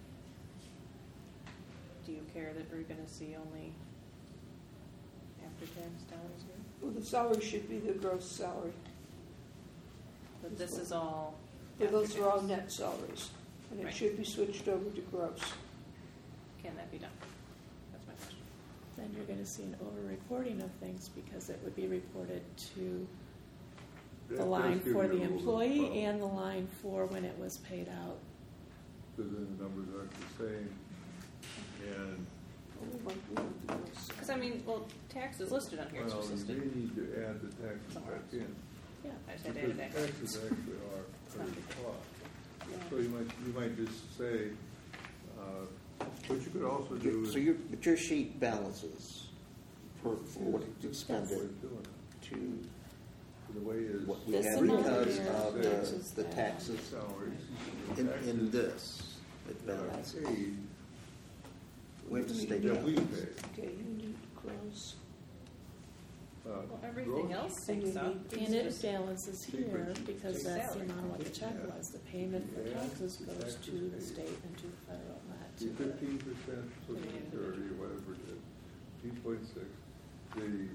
do you care that we're going to see only after-tax dollars here? Well, the salary should be the gross salary. But this is all Yeah, those are all after-tax. net salaries, and it Right. should be switched over to gross. Can that be done? That's my question. Then you're going to see an over-reporting of things because it would be reported to the That line does give for you a the little employee problem, and the line for when it was paid out. because then the numbers aren't the same. And Because I mean, well, tax is listed on here. It's Well, just you listed. may need to add the taxes Somewhere back in. Yeah, I just had to add Because it back. taxes actually are under cost. So you might just say, what you could also do is. So your sheet balances for what it's Way expended of doing it. to The way is. what we This have amount because here of matches the that. taxes Salaries. in this. It That are balances. paid, We have to state that we that. pay. Okay, you need to close. Well, everything gross. else syncs up. And it balances here because that's the Salary. amount of what the check was. The payment for Yeah. taxes goes Taxes to the paid. state and to the federal, not The to the. 15%, social security, or whatever it is, 2.6, the,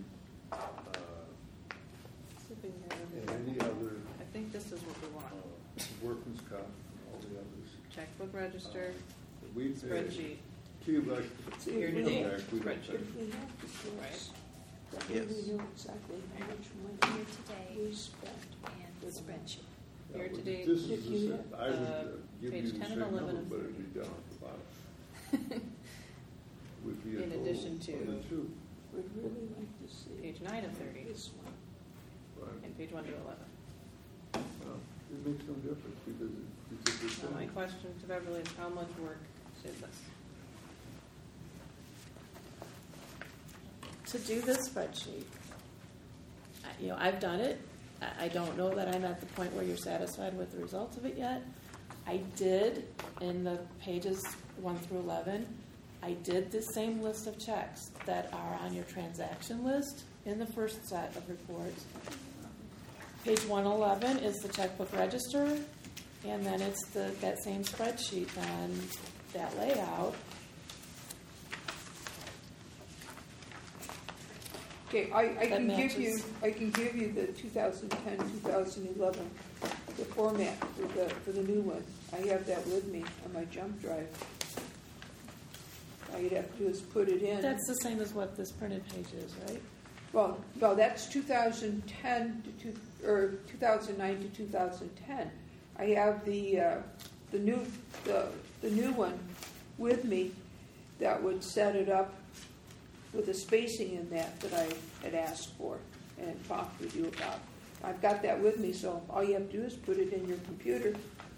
Slipping and here. any other, I think this is what we want. workman's comp, all the others. Checkbook register, that we pay. spreadsheet. See, like, Year to date, back, we don't spreadsheet. pay. If we have to close, Right. that way Yes. we know exactly how much money Year-to-date we spent. and the spreadsheet. That Year to would- date. This If is, you the have- same- I would give page you the 10 same and 11 number, and but it'd 30. be down at the bottom. Would be a In total addition of to- the two. We'd really like to see. Page 9 of 30. This one. Right. And page 1 to 11. Well, it makes no difference because it's Now, my the question to Beverly is how much work is this? To do this spreadsheet, I've done it. I don't know that I'm at the point where you're satisfied with the results of it yet. I did, in the pages 1 through 11, I did the same list of checks that are on your transaction list in the first set of reports. Page 111 is the checkbook register, and then it's that same spreadsheet on that layout. Okay, I That can give you, matches. I can give you the 2010, 2011, the format for the new one. I have that with me on my jump drive. All you'd have to do is put it in. That's the same as what this printed page is, right? Well, no, that's 2010 or 2009 to 2010. I have the new one with me that would set it up with the spacing in that I had asked for and talked with you about. I've got that with me, so all you have to do is put it in your computer.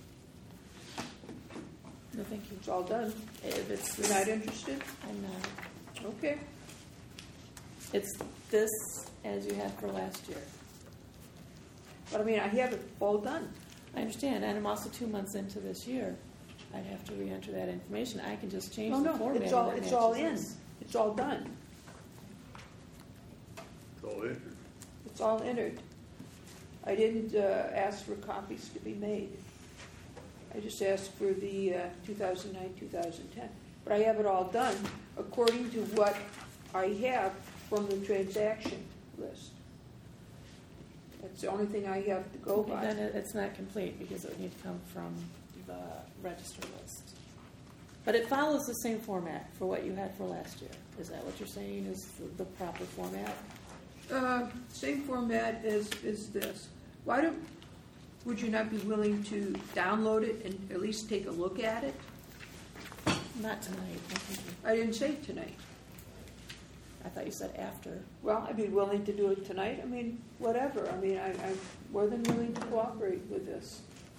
No, thank you. It's all done. If it's You're not interested? I'm not. Okay. It's this as you had for last year. But I mean, I have it all done. I understand, and I'm also 2 months into this year. I'd have to re-enter that information. I can just change the No, format. it's all and that it's all in. matches this. It's all done. It's all entered. It's all entered. I didn't ask for copies to be made. I just asked for the 2009, 2010. But I have it all done according to what I have from the transaction list. That's the only thing I have to go Okay, by. then it's not complete because it would need to come from the register list. But it follows the same format for what you had for last year. Is that what you're saying is the proper format? Same format as this. Would you not be willing to download it and at least take a look at it? Not tonight. No, thank you. I didn't say tonight. I thought you said after. Well, I'd be willing to do it tonight. I mean, whatever. I mean, I'm more than willing to cooperate with this.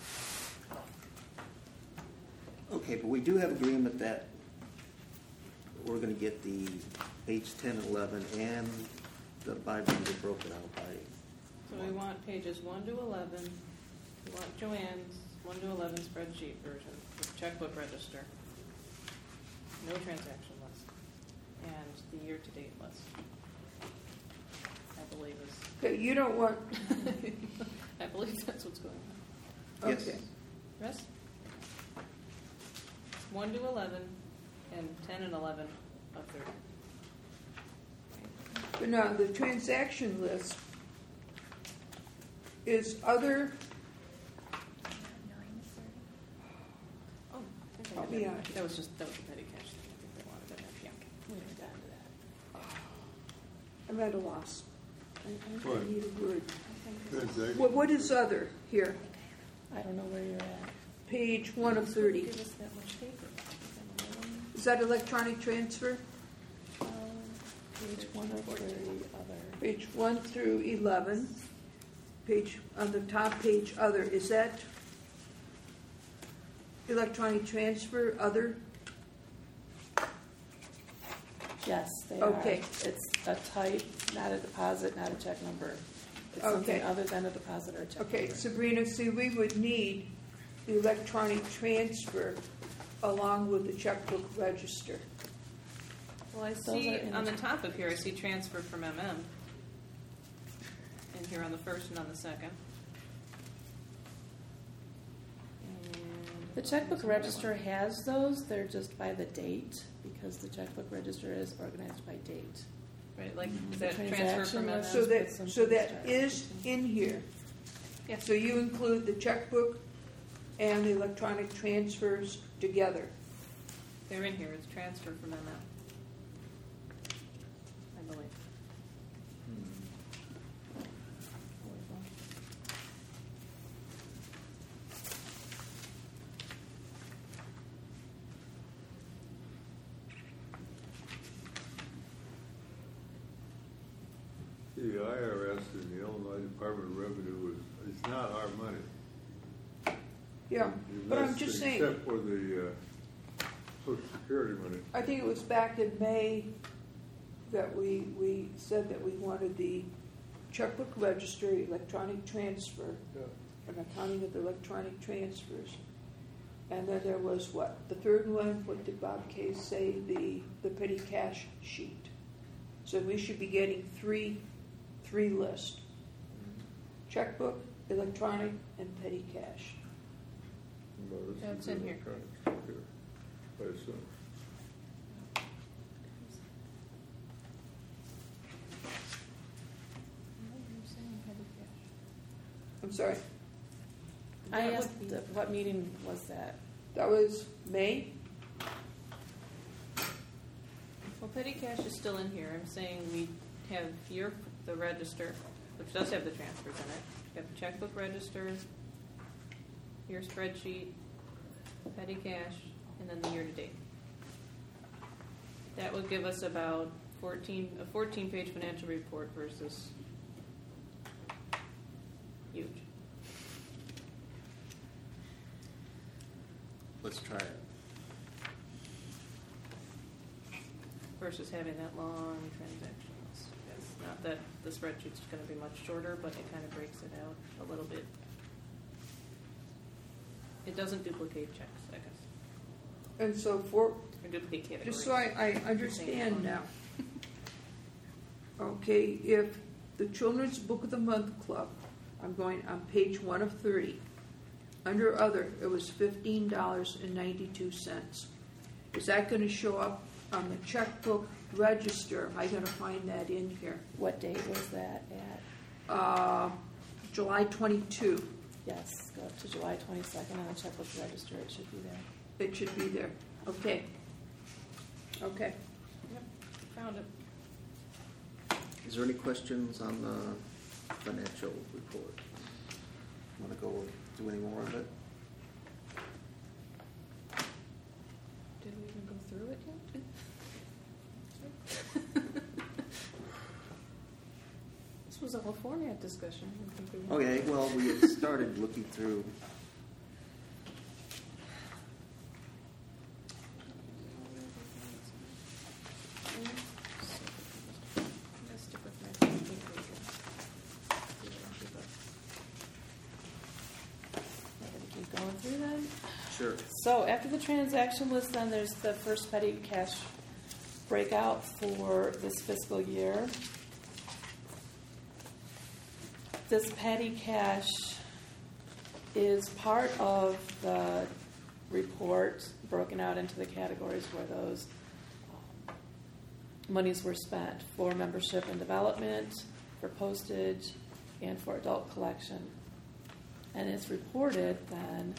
Okay, but we do have agreement that we're going to get the page 10 and 11 and the Bible broken out by. So we want pages 1 to 11. We want Joanne's 1 to 11 spreadsheet version with checkbook register, no transaction list, and the year-to-date list. I believe is. Okay, you don't want. I believe that's what's going on. Yes. Okay. Rest? 1 to 11 and 10 and 11 of 30. But now the transaction list is other. Oh, I think I Help got me that. out. That was the petty cash thing. I think they wanted that. Yeah. We haven't gotten to that. I'm at a loss. I What? need a word. Transaction. What is other here? I don't know where you're at. Page 1 of 30. Give us that much paper. Is that electronic transfer? Page 103, other. Page 1 through 11, page, on the top page, other, is that electronic transfer, other? Yes, they Okay. are. It's a type, not a deposit, not a check number. It's Okay. something other than a deposit or a check Okay, number. Sabrina, see, we would need the electronic transfer along with the checkbook register. Well, I Those see are in on the the top of here, I see transfer from MM. In here on the first and on the second. And The checkbook register has those, they're just by the date, because the checkbook register is organized by date. Right, like, is The that transfer transaction from list. MM? So that is in here. Yeah. So you include the checkbook and the electronic transfers together. They're in here, it's transfer from MM. I believe. The IRS and the Illinois Department of Revenue is not our money. Yeah, but I'm Unless- just saying, Except for the Social Security money. I think it was back in May that we said that we wanted the checkbook register, electronic transfer, Yeah. an accounting of the electronic transfers. And then there was what? The third one, what did Bob Case say? The petty cash sheet. So we should be getting three lists. Checkbook, electronic, and petty cash. No, this Yeah, is it's in here. electronic here, I assume. I'm sorry, I That asked, would be- what meeting was that? that was May? Well, petty cash is still in here. I'm saying we have the register, which does have the transfers in it. You have the checkbook register, your spreadsheet, petty cash, and then the year-to-date. That would give us about a 14-page financial report versus huge. Let's try it. Versus having that long transaction list. It's not that the spreadsheet's going to be much shorter, but it kind of breaks it out a little bit. It doesn't duplicate checks, I guess. And so Or duplicate categories. just so I understand now. Okay, if the Children's Book of the Month Club, I'm going on page 1 of 30. Under other, it was $15.92. Is that going to show up on the checkbook register? Am I going to find that in here? What date was that at? July 22. Yes, go up to July 22nd on the checkbook register, it should be there. It should be there. Okay. Okay. Yep, found it. Is there any questions on the financial report? Want to go do any more of it? Did we even go through it yet? This was a whole format discussion. I think we had. Okay, well, we had started looking through. Keep going through them. Sure. So after the transaction list, then there's the first petty cash breakout for this fiscal year. This petty cash is part of the report broken out into the categories where those monies were spent for membership and development, for postage, and for adult collection. And it's reported then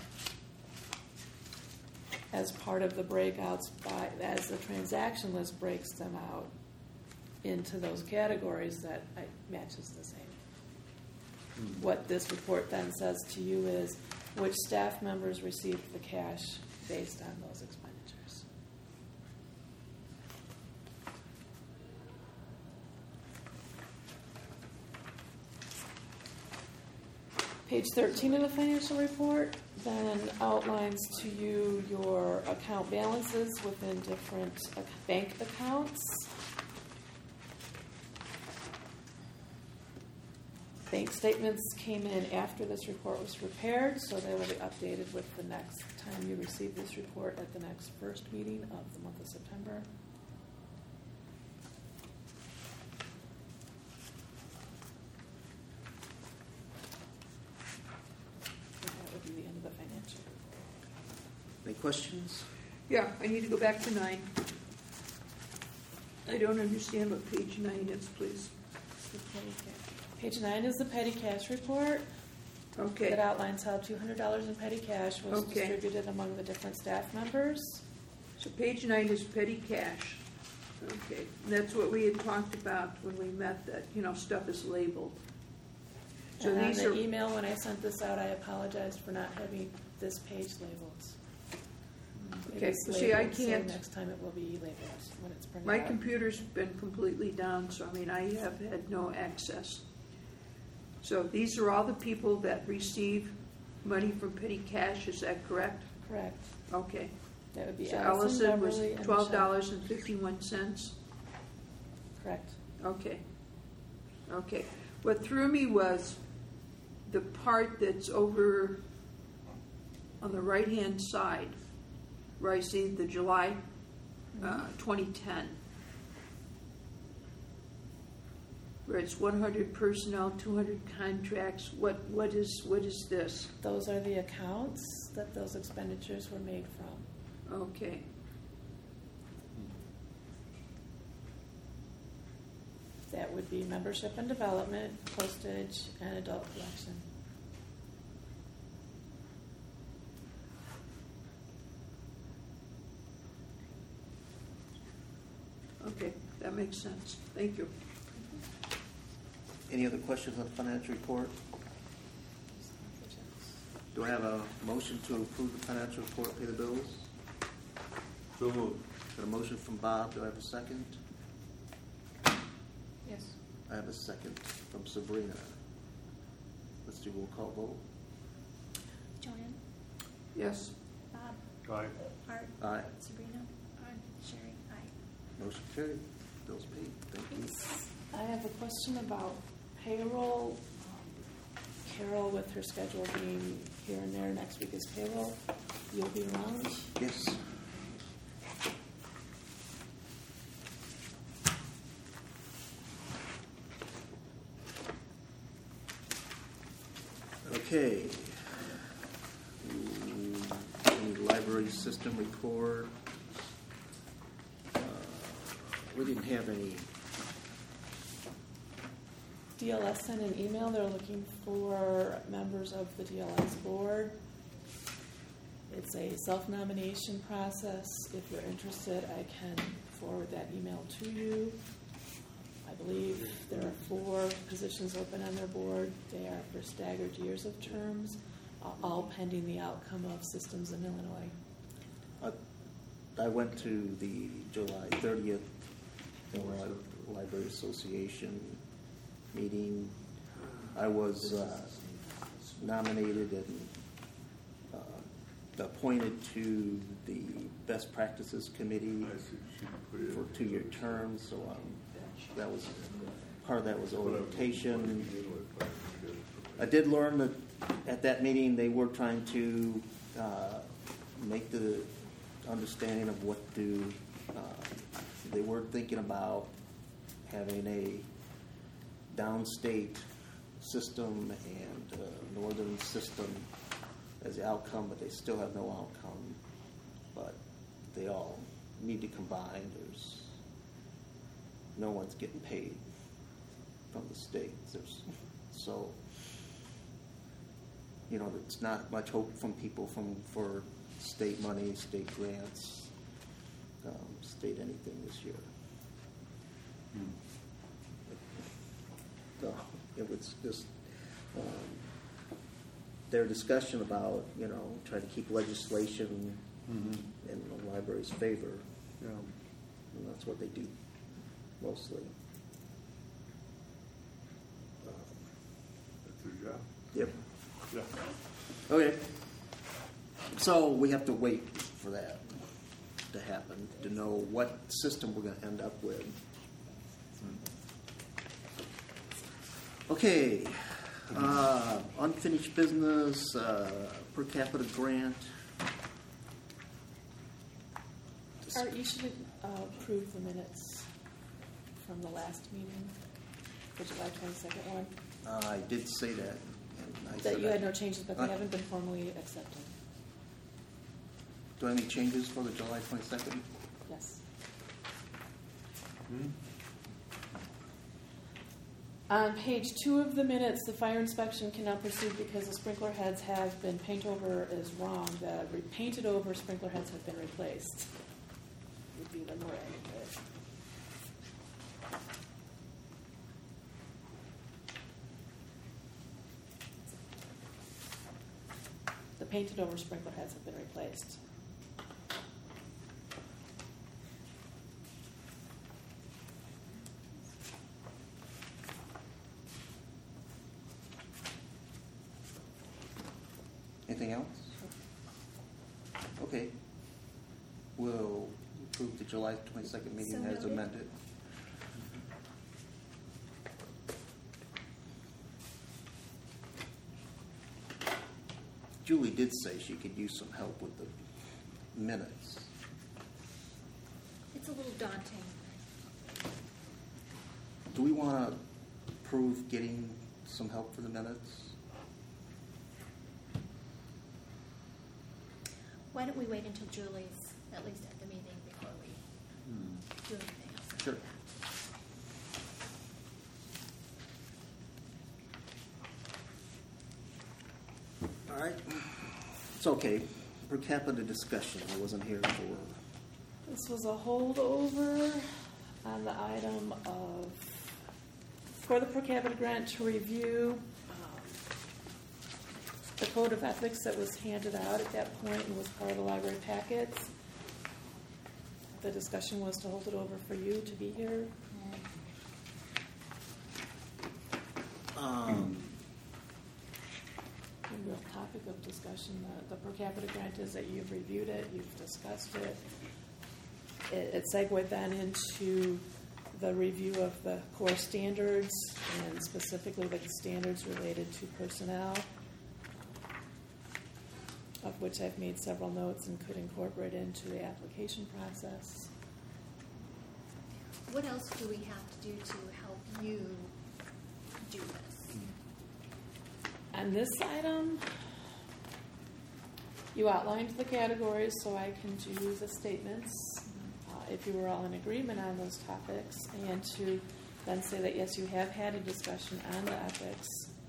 as part of the breakouts as the transaction list breaks them out into those categories that matches the same. What this report then says to you is which staff members received the cash based on those expenditures. Page 13 of the financial report then outlines to you your account balances within different bank accounts. Bank statements came in after this report was prepared, so they will be updated with the next time you receive this report at the next first meeting of the month of September. That would be the end of the financial report. Any questions? Yeah, I need to go back to 9. I don't understand what page 9 is, please. The petty cash. Page 9 is the petty cash report. It Okay, outlines how $200 in petty cash was Okay. distributed among the different staff members. so page 9 is petty cash. Okay, and that's what we had talked about when we met, that, stuff is labeled. So And on these the are, email, when I sent this out, I apologized for not having this page labeled. It Okay, is well, see, I labeled, so can't- next time it will be labeled when it's printed my out. computer's been completely down, so I have had no access. So these are all the people that receive money from petty cash, is that correct? Correct. Okay. That would be So Allison, Allison was Beverly, and Michelle. $12.51. Correct. Okay. Okay. What threw me was the part that's over on the right-hand side, where I see the July 2010, where it's 100 personnel, 200 contracts. What is this? Those are the accounts that those expenditures were made from. Okay. That would be membership and development, postage, and adult collection. Okay, that makes sense. Thank you. Any other questions on the financial report? Do I have a motion to approve the financial report, pay the bills? So moved. Got a motion from Bob. Do I have a second? Yes. I have a second from Sabrina. Let's do roll call vote. Joanne, Yes. Bob, Aye. Art, Aye. Sabrina, Sherry, aye. Motion carried. Bills paid. Thank you. I have a question about payroll. Carol, with her schedule being here and there, next week is payroll. You'll be around? Yes. Okay. Any library system report? We didn't have any. DLS sent an email. They're looking for members of the DLS board. It's a self-nomination process. If you're interested, I can forward that email to you. I believe there are 4 positions open on their board. They are for staggered years of terms, all pending the outcome of systems in Illinois. I went to the July 30th Illinois Library Association meeting. I was nominated and appointed to the Best Practices Committee I see. She put it for in. 2-year terms, so that was part of that was orientation. I did learn that at that meeting they were trying to make the understanding of what they were thinking about having a downstate system and northern system as the outcome, but they still have no outcome. But they all need to combine. No one's getting paid from the state. So it's not much hope from people for state money, state grants, state anything this year. So it was just their discussion about, trying to keep legislation in the library's favor. Yeah. And that's what they do mostly. That's their job. Yep. Okay. So we have to wait for that to happen to know what system we're going to end up with. Okay. Unfinished business, per capita grant. Art, you should approve the minutes from the last meeting, the July 22nd one. I did say that. And I That said you had no changes, but they Huh? haven't been formally accepted. Do I have any changes for the July 22nd? Yes. Hmm? On page 2 of the minutes, the fire inspection cannot proceed because the sprinkler heads have been painted over is wrong. The painted over sprinkler heads have been replaced. Would be the more accurate. The painted over sprinkler heads have been replaced. Anything else? Okay. We'll approve the July 22nd meeting So as noted. amended. Julie did say she could use some help with the minutes. It's a little daunting. Do we want to approve getting some help for the minutes? Why don't we wait until Julie's at least at the meeting before we do anything else? Sure. All right. It's okay. Per capita discussion. I wasn't here for. This was a holdover on the item of, for the per capita grant to review the code of ethics that was handed out at that point and was part of the library packets. The discussion was to hold it over for you to be here. The real topic of discussion, the per capita grant is that you've reviewed it, you've discussed it. It segued then into the review of the core standards and specifically the standards related to personnel, of which I've made several notes and could incorporate into the application process. What else do we have to do to help you do this? On this item, you outlined the categories so I can do the statements, if you were all in agreement on those topics, and to then say that, yes, you have had a discussion on the ethics.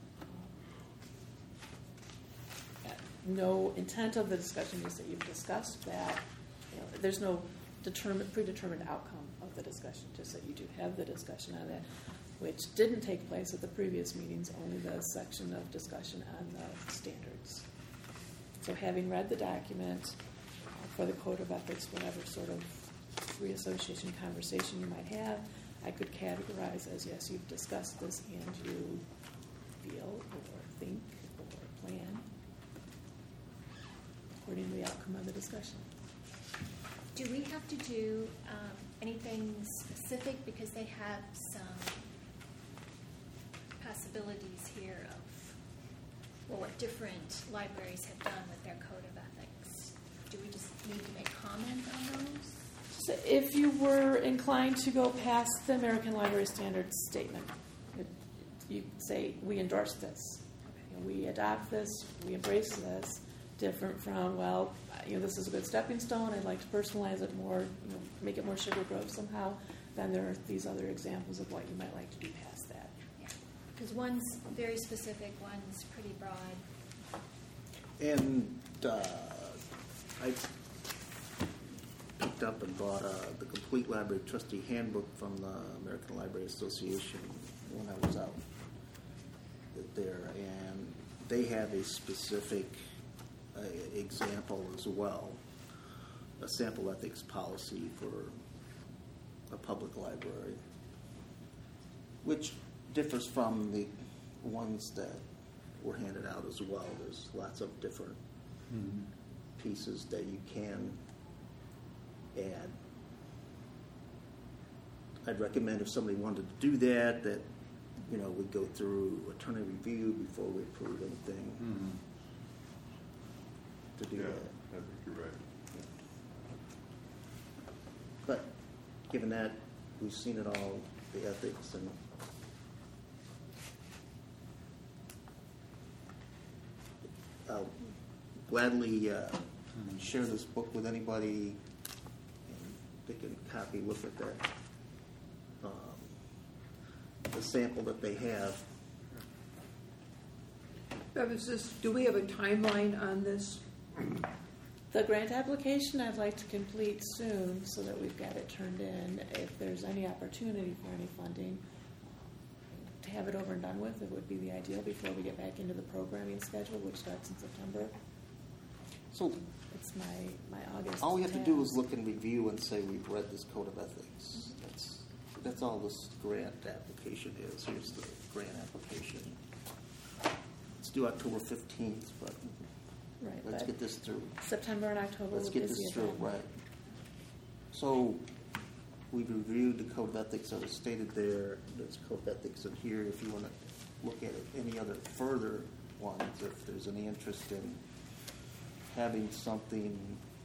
No intent of the discussion is that you've discussed that. There's no predetermined outcome of the discussion, just that you do have the discussion on that, which didn't take place at the previous meetings, only the section of discussion on the standards. So having read the document for the Code of Ethics, whatever sort of reassociation conversation you might have, I could categorize as, yes, you've discussed this and you feel or think or plan according to the outcome of the discussion. Do we have to do anything specific because they have some possibilities here of what different libraries have done with their code of ethics? Do we just need to make comment on those? So if you were inclined to go past the American Library Standards statement, you say, we endorse this, we adopt this, we embrace this, different from, well, this is a good stepping stone, I'd like to personalize it more, make it more Sugar Grove somehow, then there are these other examples of what you might like to do past that. Yeah, because one's very specific, one's pretty broad. And I picked up and bought the Complete Library Trustee Handbook from the American Library Association when I was out there, and they have a specific example as well, a sample ethics policy for a public library, which differs from the ones that were handed out as well. There's lots of different pieces that you can add. I'd recommend if somebody wanted to do that, we go through attorney review before we approve anything to do Yeah, that. I think you're right. But given that, we've seen it all, the ethics, and I'll gladly share this book with anybody, and they can look at that, the sample that they have. Do we have a timeline on this? The grant application I'd like to complete soon so that we've got it turned in. If there's any opportunity for any funding, to have it over and done with, it would be the ideal before we get back into the programming schedule, which starts in September. So It's my August. all we have to do is task. look and review and say we've read this code of ethics. That's all this grant application is. Here's the grant application. It's due October 15th, but Right, let's but get this through. September and October Let's we're get busy this through, about. right. So we've reviewed the code of ethics that was stated there. There's code of ethics in here. If you want to look at it, any other further ones, if there's any interest in having something,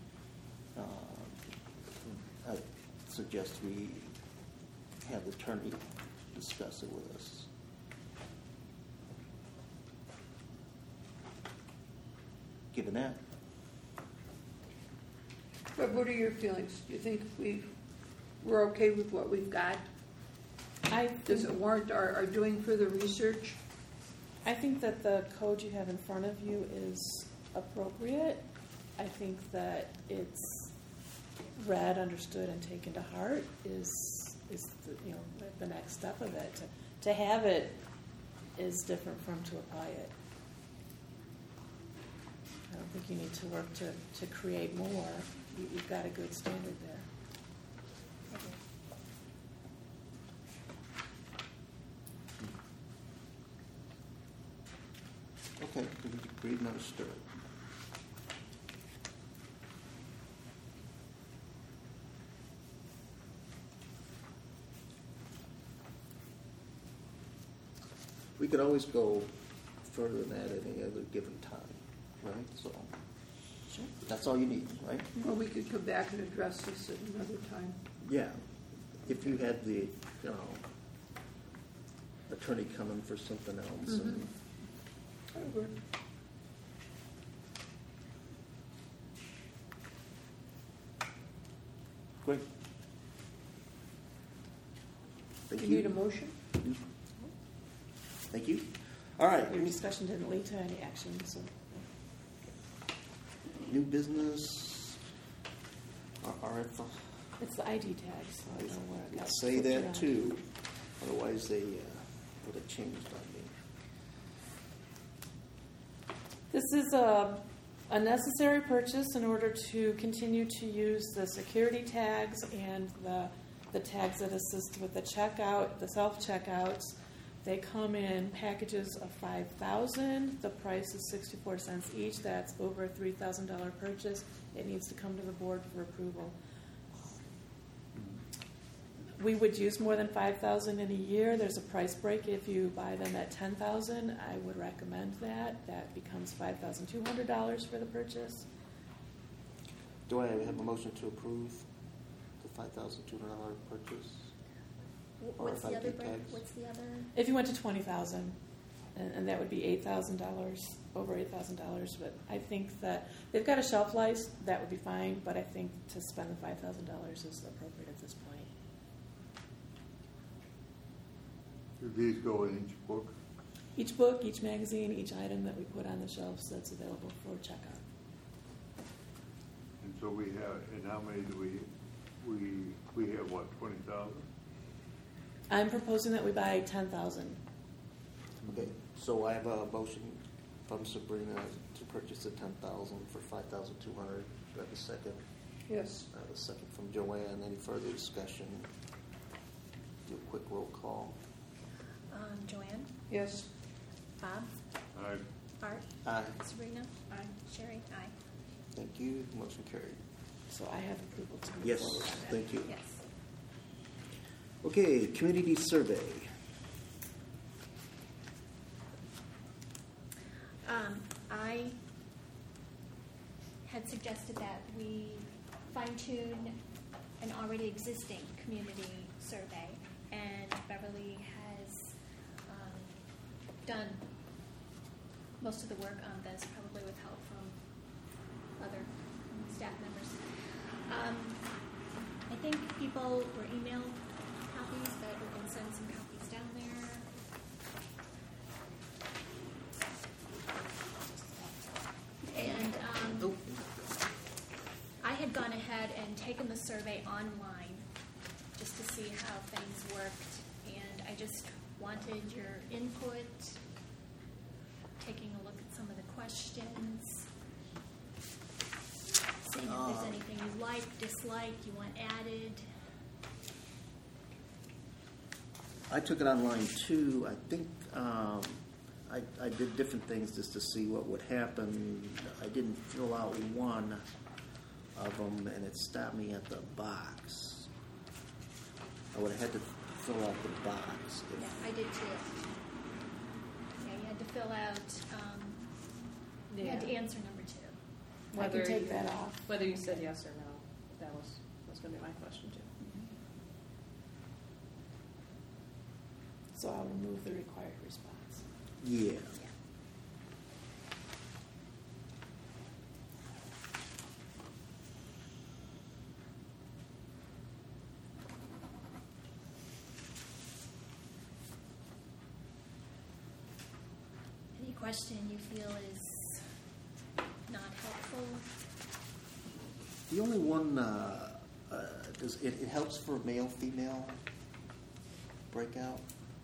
I suggest we have the attorney discuss it with us. Given that, But what are your feelings? Do you think we're okay with what we've got? Does it warrant our doing further research? I think that the code you have in front of you is appropriate. I think that it's read, understood, and taken to heart is the next step of it. To have it is different from to apply it. I don't think you need to work to create more. You've got a good standard there. okay, agreed and understood. We could always go further than that at any other given time, right? So Sure. that's all you need, right? Or we could come back and address this at another time. Yeah. If you had the attorney come in for something else. And, That would work. great. Do Thank you need a motion? Thank you. All right. Your discussion didn't lead to any action, so. New business. RF. It's the ID tags. I don't know where it got Say flipped that around. too. Otherwise, they would have changed on me. This is a necessary purchase in order to continue to use the security tags and the tags that assist with the checkout, the self-checkouts. They come in packages of 5,000. The price is 64 cents each. That's over a $3,000 purchase. It needs to come to the board for approval. We would use more than 5,000 in a year. There's a price break. If you buy them at 10,000, I would recommend that. That becomes $5,200 for the purchase. Do I have a motion to approve the $5,200 purchase? What's the RFID other break? tags? What's the other? If you went to 20,000, and that would be $8,000, over $8,000. But I think that they've got a shelf life. That would be fine. But I think to spend the $5,000 is appropriate at this point. Do these go in each book? Each book, each magazine, each item that we put on the shelves that's available for checkout. And so we have, and how many do we have, what, 20,000? I'm proposing that we buy 10,000. Okay, so I have a motion from Sabrina to purchase the 10,000 for $5,200. Do I have a second? Yes. I have a second from Joanne. Any further discussion? Do a quick roll call. Joanne? Yes. Bob? Aye. Art? Aye. Sabrina? Aye. Sherry? Aye. Thank you. Motion carried. So I have approval to move Yes, forward on that. thank you. Yes. Okay, community survey. I had suggested that we fine-tune an already existing community survey, and Beverly has done most of the work on this, probably with help from other staff members. I think people were emailed copies, but we can send some copies down there. And I had gone ahead and taken the survey online just to see how things worked, and I just wanted your input, taking a look at some of the questions, seeing if there's anything you like, dislike, you want added. I took it online too. I think I did different things just to see what would happen. I didn't fill out one of them, and it stopped me at the box. I would have had to fill out the box. Yeah, I did too. Yeah, you had to fill out, you had to answer number 2. I can take that off. Whether you said yes or no, that was going to be my question too. So I'll remove the required response. Yeah. Any question you feel is not helpful? The only one does it helps for male female breakout.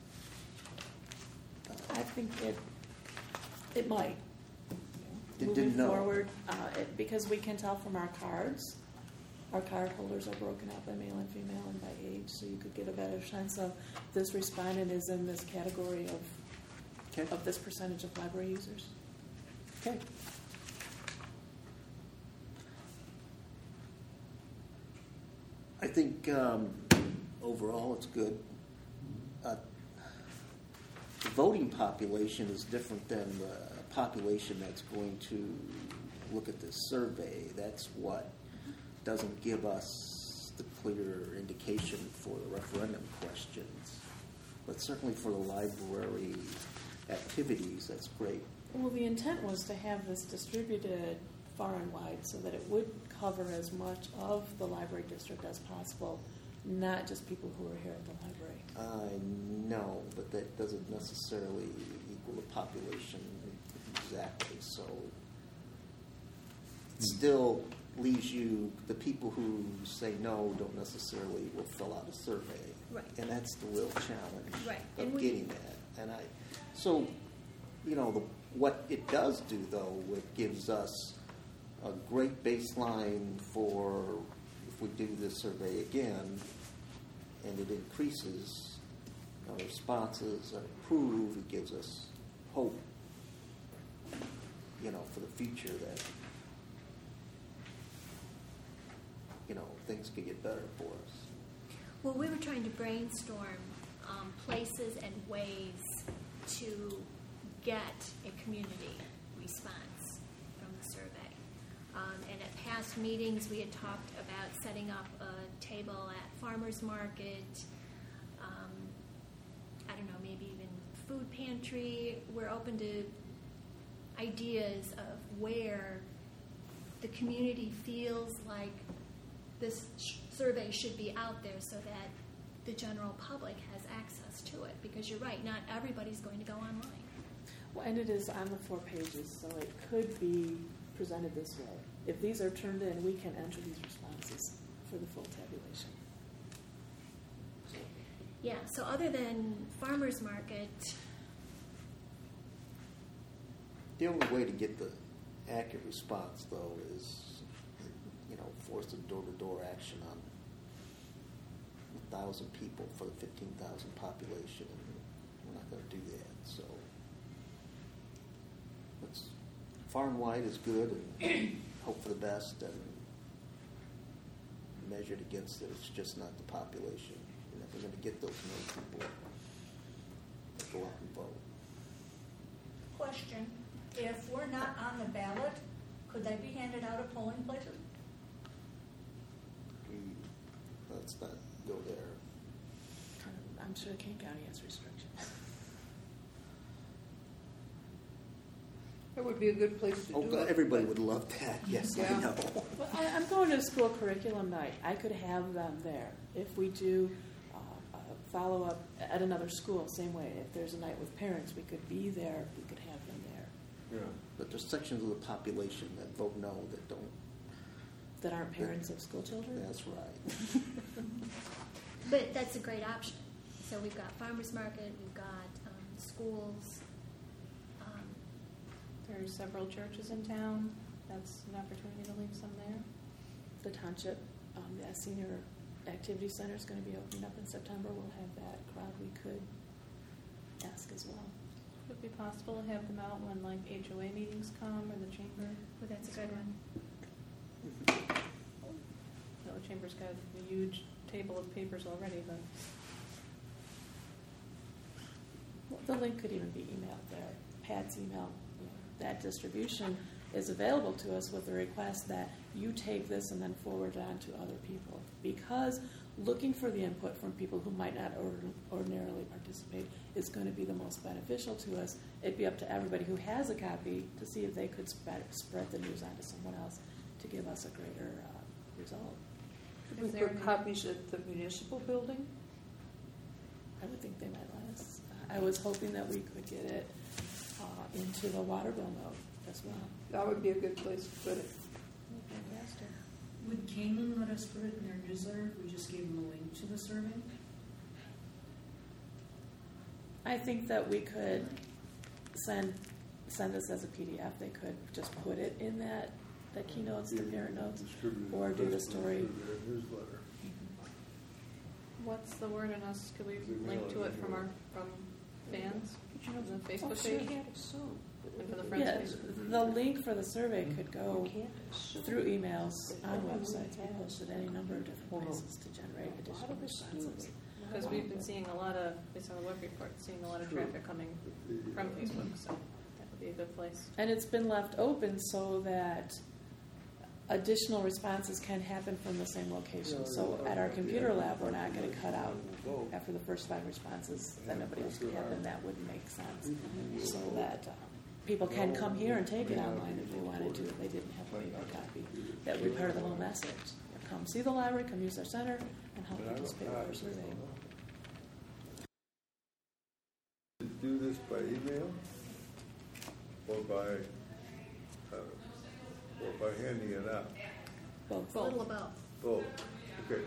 I think it might. Didn't Moving know. forward, because we can tell from our cards, our card holders are broken out by male and female and by age, so you could get a better sense of this respondent is in this category of this percentage of library users. Okay. I think overall it's good. The voting population is different than the population that's going to look at this survey. That's what doesn't give us the clear indication for the referendum questions. But certainly for the library activities, that's great. Well, the intent was to have this distributed far and wide so that it would cover as much of the library district as possible, not just people who are here at the library. I know, but that doesn't necessarily equal the population exactly. So it still leaves you, the people who say no don't necessarily will fill out a survey. Right. And that's the real challenge Right. of And getting that. And so, what it does do, though, it gives us a great baseline for if we do this survey again, and it increases, our responses are improved, it gives us hope, for the future that, things could get better for us. Well, we were trying to brainstorm places and ways to get a community response from the survey. And at past meetings, we had talked about setting up a table at farmers market, I don't know, maybe even food pantry. We're open to ideas of where the community feels like this survey should be out there so that the general public has access to it. Because you're right, not everybody's going to go online. Well, and it is on the 4 pages, so it could be presented this way. If these are turned in, we can enter these responses for the full tabulation. Yeah, so other than farmers market, The only way to get the accurate response, though, is, force a door-to-door action on 1,000 people for the 15,000 population, and we're not going to do that. So far and wide is good, and hope for the best, and measured against it. It's just not the population. You're never going to get those many people that go out and vote. Question, if we're not on the ballot, could they be handed out at polling places? Let's not go there. I'm sure Kane County has restrictions. That would be a good place to Oh, do God, it. everybody would love that. Yes, I Yeah. know. Well, I'm going to a school curriculum night. I could have them there. If we do follow up at another school, same way. If there's a night with parents, we could be there. We could have them there. Yeah. But there's sections of the population that vote no, that don't. That aren't parents of school children. That's right. But that's a great option. So we've got farmers market, we've got schools. There's several churches in town. That's an opportunity to leave some there. The township, the senior activity center is going to be opening up in September. We'll have that crowd. We could ask as well. Would it be possible to have them out when like HOA meetings come or the chamber? Well, that's a good one. No, the chamber's got a huge table of papers already, but Well, the link could even be emailed there. Pat's email, that distribution is available to us with the request that you take this and then forward it on to other people. Because looking for the input from people who might not ordinarily participate is going to be the most beneficial to us. It'd be up to everybody who has a copy to see if they could spread the news on to someone else to give us a greater result. Could we Is there put any- copies at the municipal building? I would think they might let us. I was hoping that we could get it into the water bill note as well. That would be a good place to put it. Fantastic. Would Canaan let us put it in their newsletter if we just gave them a link to the survey? I think that we could send this as a PDF. They could just put it in the keynotes, the parent notes, Distribute or do the this story. through their newsletter. what's the word on us? Could we Email link to it, it from fans? But you know, The Facebook oh, so page? you can't assume. And for the Friends Yeah, page? the link for the survey could go You can't assume. through emails on websites. We posted any number of different places to generate additional responses. Because we've been seeing a lot of, based on the work report, seeing a lot of traffic coming from Facebook, so that would be a good place. And it's been left open so that additional responses can happen from the same location. So at our computer lab, we're not going to cut out after the first 5 responses that nobody else could have, and that wouldn't make sense. So that people can come here and take it online if they wanted to, if they didn't have a paper copy. That would be part of the whole message. Come see the library, come use our center, and help participate in our survey. Do this by email or by handing it out? Both. A little about. Both. Okay.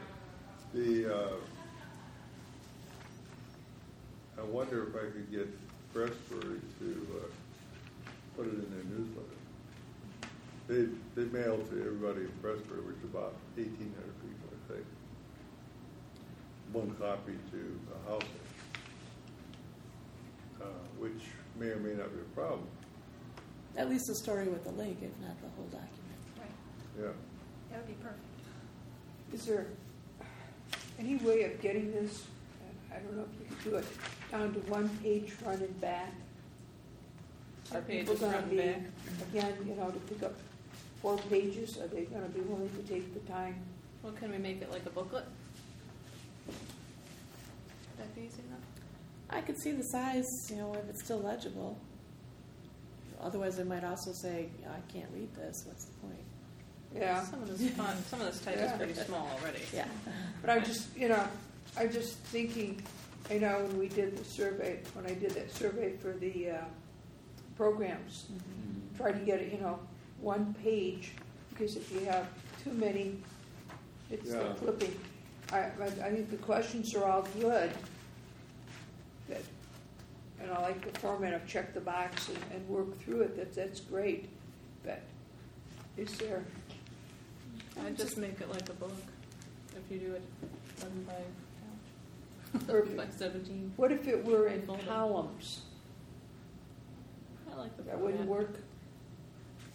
I wonder if I could get Pressbury to put it in their newsletter. They mail to everybody in Pressbury, which is about 1,800 people, I think. One copy to a house, which may or may not be a problem. At least a story with a link, if not the whole document. Right. Yeah. That would be perfect. Is there any way of getting this, I don't know if you could do it, down to one page front and back? Are people Pages going to front be, and back. again, to pick up 4 pages? Are they going to be willing to take the time? Well, can we make it like a booklet? Would that be easy enough? I could see the size, if it's still legible. Otherwise, they might also say, I can't read this. What's the point? Yeah. Some of this font, some of this type is pretty small already. Yeah. But I'm just thinking, when we did the survey, when I did that survey for the programs, try to get it, 1 page, because if you have too many, it's Yeah. clipping. I think the questions are all good, but, I like the format of check the box and work through it. That's great, but is there? I'd just make it like a book. If you do it 11 by Or- by 17. What if it were in Fold it. columns? I like the That wouldn't format. work.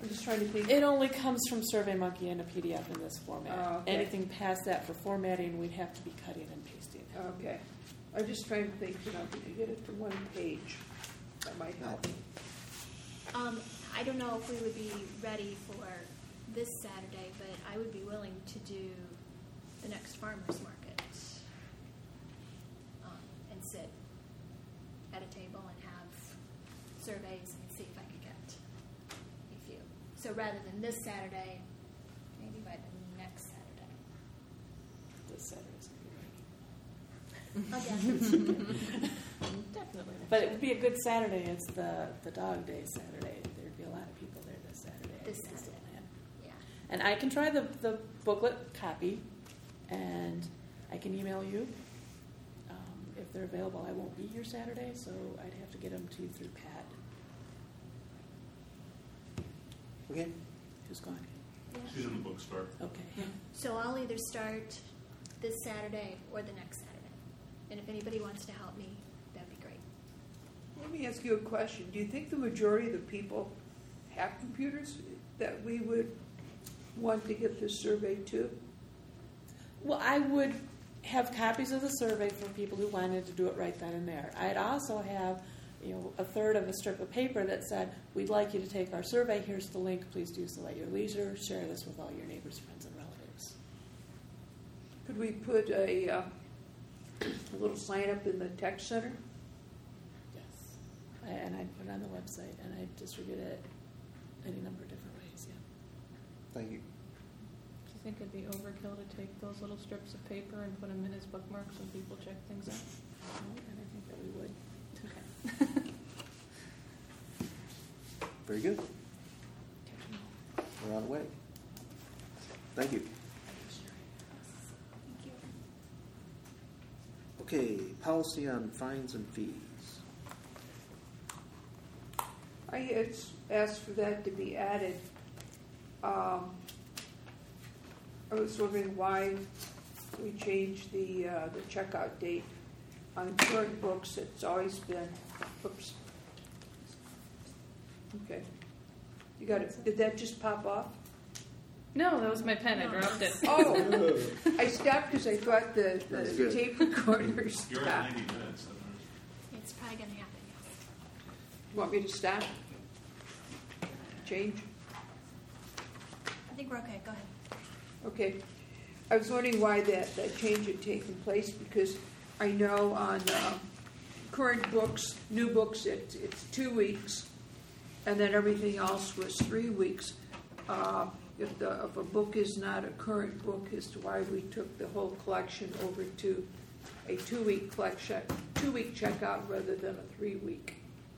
I'm just trying to think. It only comes from SurveyMonkey in a PDF in this format. Oh, okay. Anything past that for formatting, we'd have to be cutting and pasting. Okay. I'm just trying to think, if we could get it to one page. That might help. I don't know if we would be ready for this Saturday, but I would be willing to do the next farmer's market and sit at a table and have surveys and see if I could get a few. So rather than this Saturday, maybe by the next Saturday. This Saturday's Again. Definitely. But it would be a good Saturday. It's the dog day Saturday. There'd be a lot of people there this Saturday. This Saturday. Yeah. And I can try the booklet copy, and I can email you if they're available. I won't be here Saturday, so I'd have to get them to you through Pat, Okay. who's gone. She's in the bookstore. Okay. So I'll either start this Saturday or the next Saturday. And if anybody wants to help me, that'd be great. Let me ask you a question. Do you think the majority of the people have computers that we would want to get this survey to? Well, I would have copies of the survey for people who wanted to do it right then and there. I'd also have, a third of a strip of paper that said, "We'd like you to take our survey. Here's the link. Please do so at your leisure. Share this with all your neighbors, friends, and relatives." Could we put a little sign up in the tech center? Yes. And I'd put it on the website, and I'd distribute it any number of different ways, yeah. Thank you. Do you think it'd be overkill to take those little strips of paper and put them in as bookmarks when people check things out? No, and I think that we would. Okay. Very good. We're on the way. Thank you. Thank you. Okay, policy on fines and fees. I had asked for that to be added. I was wondering why we changed the checkout date. On current books, it's always been, oops. Okay. You got it. Did that just pop off? No, that was my pen. I dropped it. Oh, I stopped because I thought the That's good. tape recorder You're stopped. at 90 minutes. It's probably going to happen, yes. Want me to stop? Change? I think we're okay. Go ahead. Okay. I was wondering why that change had taken place, because I know on current books, new books, it's 2 weeks, and then everything else was 3 weeks. If a book is not a current book, as to why we took the whole collection over to a 2-week collection, 2-week checkout rather than a 3-week.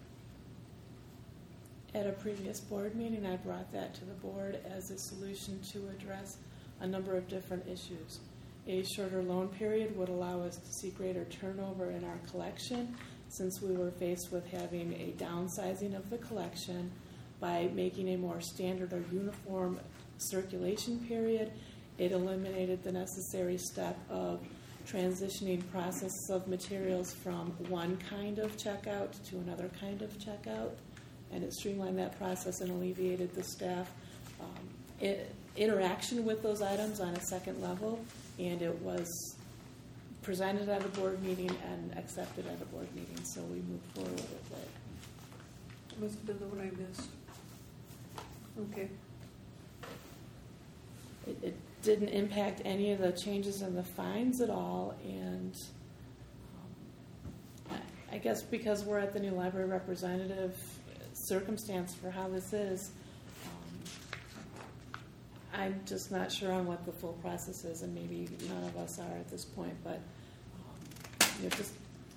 At a previous board meeting, I brought that to the board as a solution to address a number of different issues. A shorter loan period would allow us to see greater turnover in our collection, since we were faced with having a downsizing of the collection. By making a more standard or uniform circulation period, it eliminated the necessary step of transitioning processes of materials from one kind of checkout to another kind of checkout, and it streamlined that process and alleviated the staff interaction with those items on a second level, and it was presented at a board meeting and accepted at a board meeting, so we moved forward with it. Must have been the one I missed. Okay. It didn't impact any of the changes in the fines at all, and I guess because we're at the new library representative circumstance for how this is, I'm just not sure on what the full process is, and maybe none of us are at this point, but just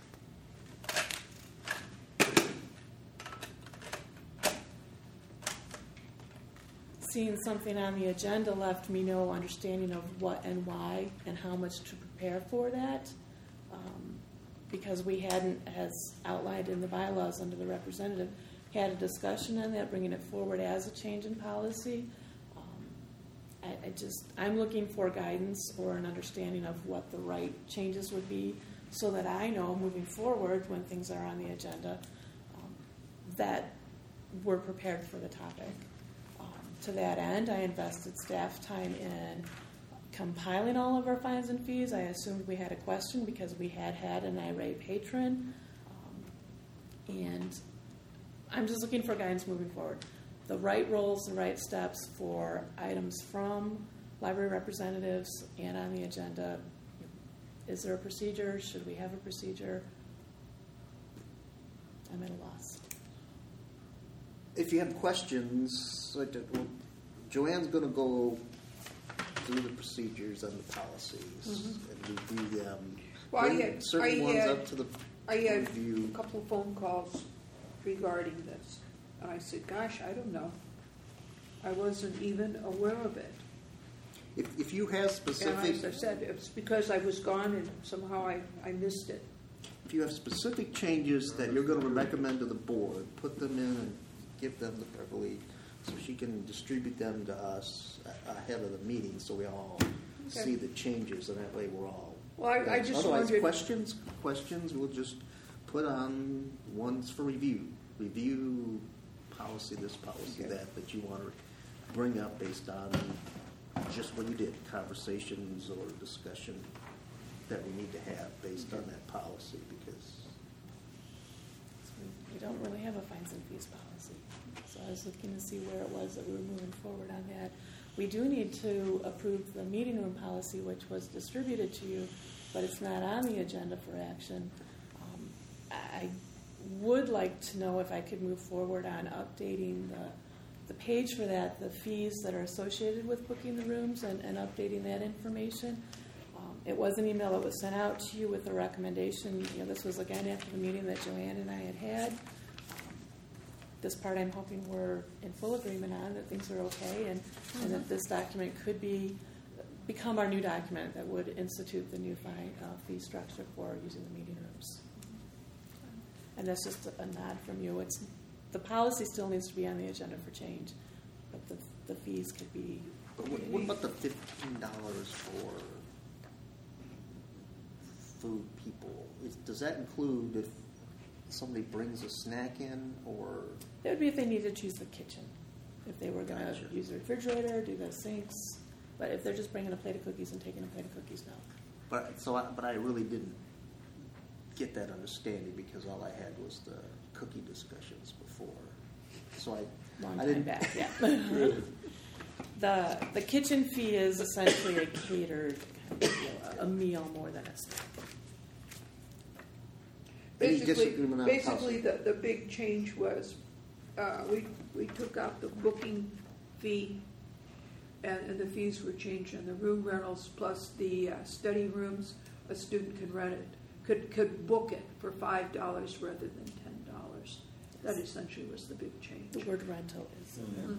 seeing something on the agenda left me no understanding of what and why and how much to prepare for that, because we hadn't, as outlined in the bylaws under the representative, had a discussion on that, bringing it forward as a change in policy. I'm looking for guidance or an understanding of what the right changes would be, so that I know moving forward when things are on the agenda that we're prepared for the topic. To that end, I invested staff time in compiling all of our fines and fees. I assumed we had a question because we had an irate patron. And I'm just looking for guidance moving forward. The right roles, the right steps for items from library representatives and on the agenda. Is there a procedure? Should we have a procedure? I'm at a loss. If you have questions, Joanne's going to go through the procedures and the policies and review them. Well, Bring certain ones up to the I had review. a couple of phone calls regarding this. And I said, gosh, I don't know. I wasn't even aware of it. If you have specific, And as I said, it's because I was gone and somehow I missed it. if you have specific changes that you're going to recommend to the board, put them in and give them to Beverly so she can distribute them to us ahead of the meeting so we all see the changes, and that way we're all. Well, I just Otherwise, wondered. questions we'll just put on ones for review. Review policy, this policy, that you want to bring up based on just what you did, conversations or discussion that we need to have based on that policy, because We don't really have a fines and fees policy. So I was looking to see where it was that we were moving forward on that. We do need to approve the meeting room policy, which was distributed to you, but it's not on the agenda for action. I would like to know if I could move forward on updating the page for that, the fees that are associated with booking the rooms and updating that information. It was an email that was sent out to you with a recommendation. This was again after the meeting that Joanne and I had. This part I'm hoping we're in full agreement on, that things are okay, and that this document could become our new document that would institute the new fee structure for using the meeting rooms. And that's just a nod from you. The policy still needs to be on the agenda for change, but the fees could be. But what about the $15 for food people? Does that include if somebody brings a snack in, or? That would be if they needed to use the kitchen. If they were going to use the refrigerator, do the sinks. But if they're just bringing a plate of cookies and taking a plate of cookies, no. But I really didn't get that understanding because all I had was the cookie discussions before. So Long I time didn't. back, yeah. The kitchen fee is essentially a catered kind of deal, a meal more than a snack. Any disagreement on the Basically, policy? the big change was we took out the booking fee, and the fees were changed on the room rentals plus the study rooms. A student can rent it, could book it for $5 rather than $10. That essentially was the big change. The word rental is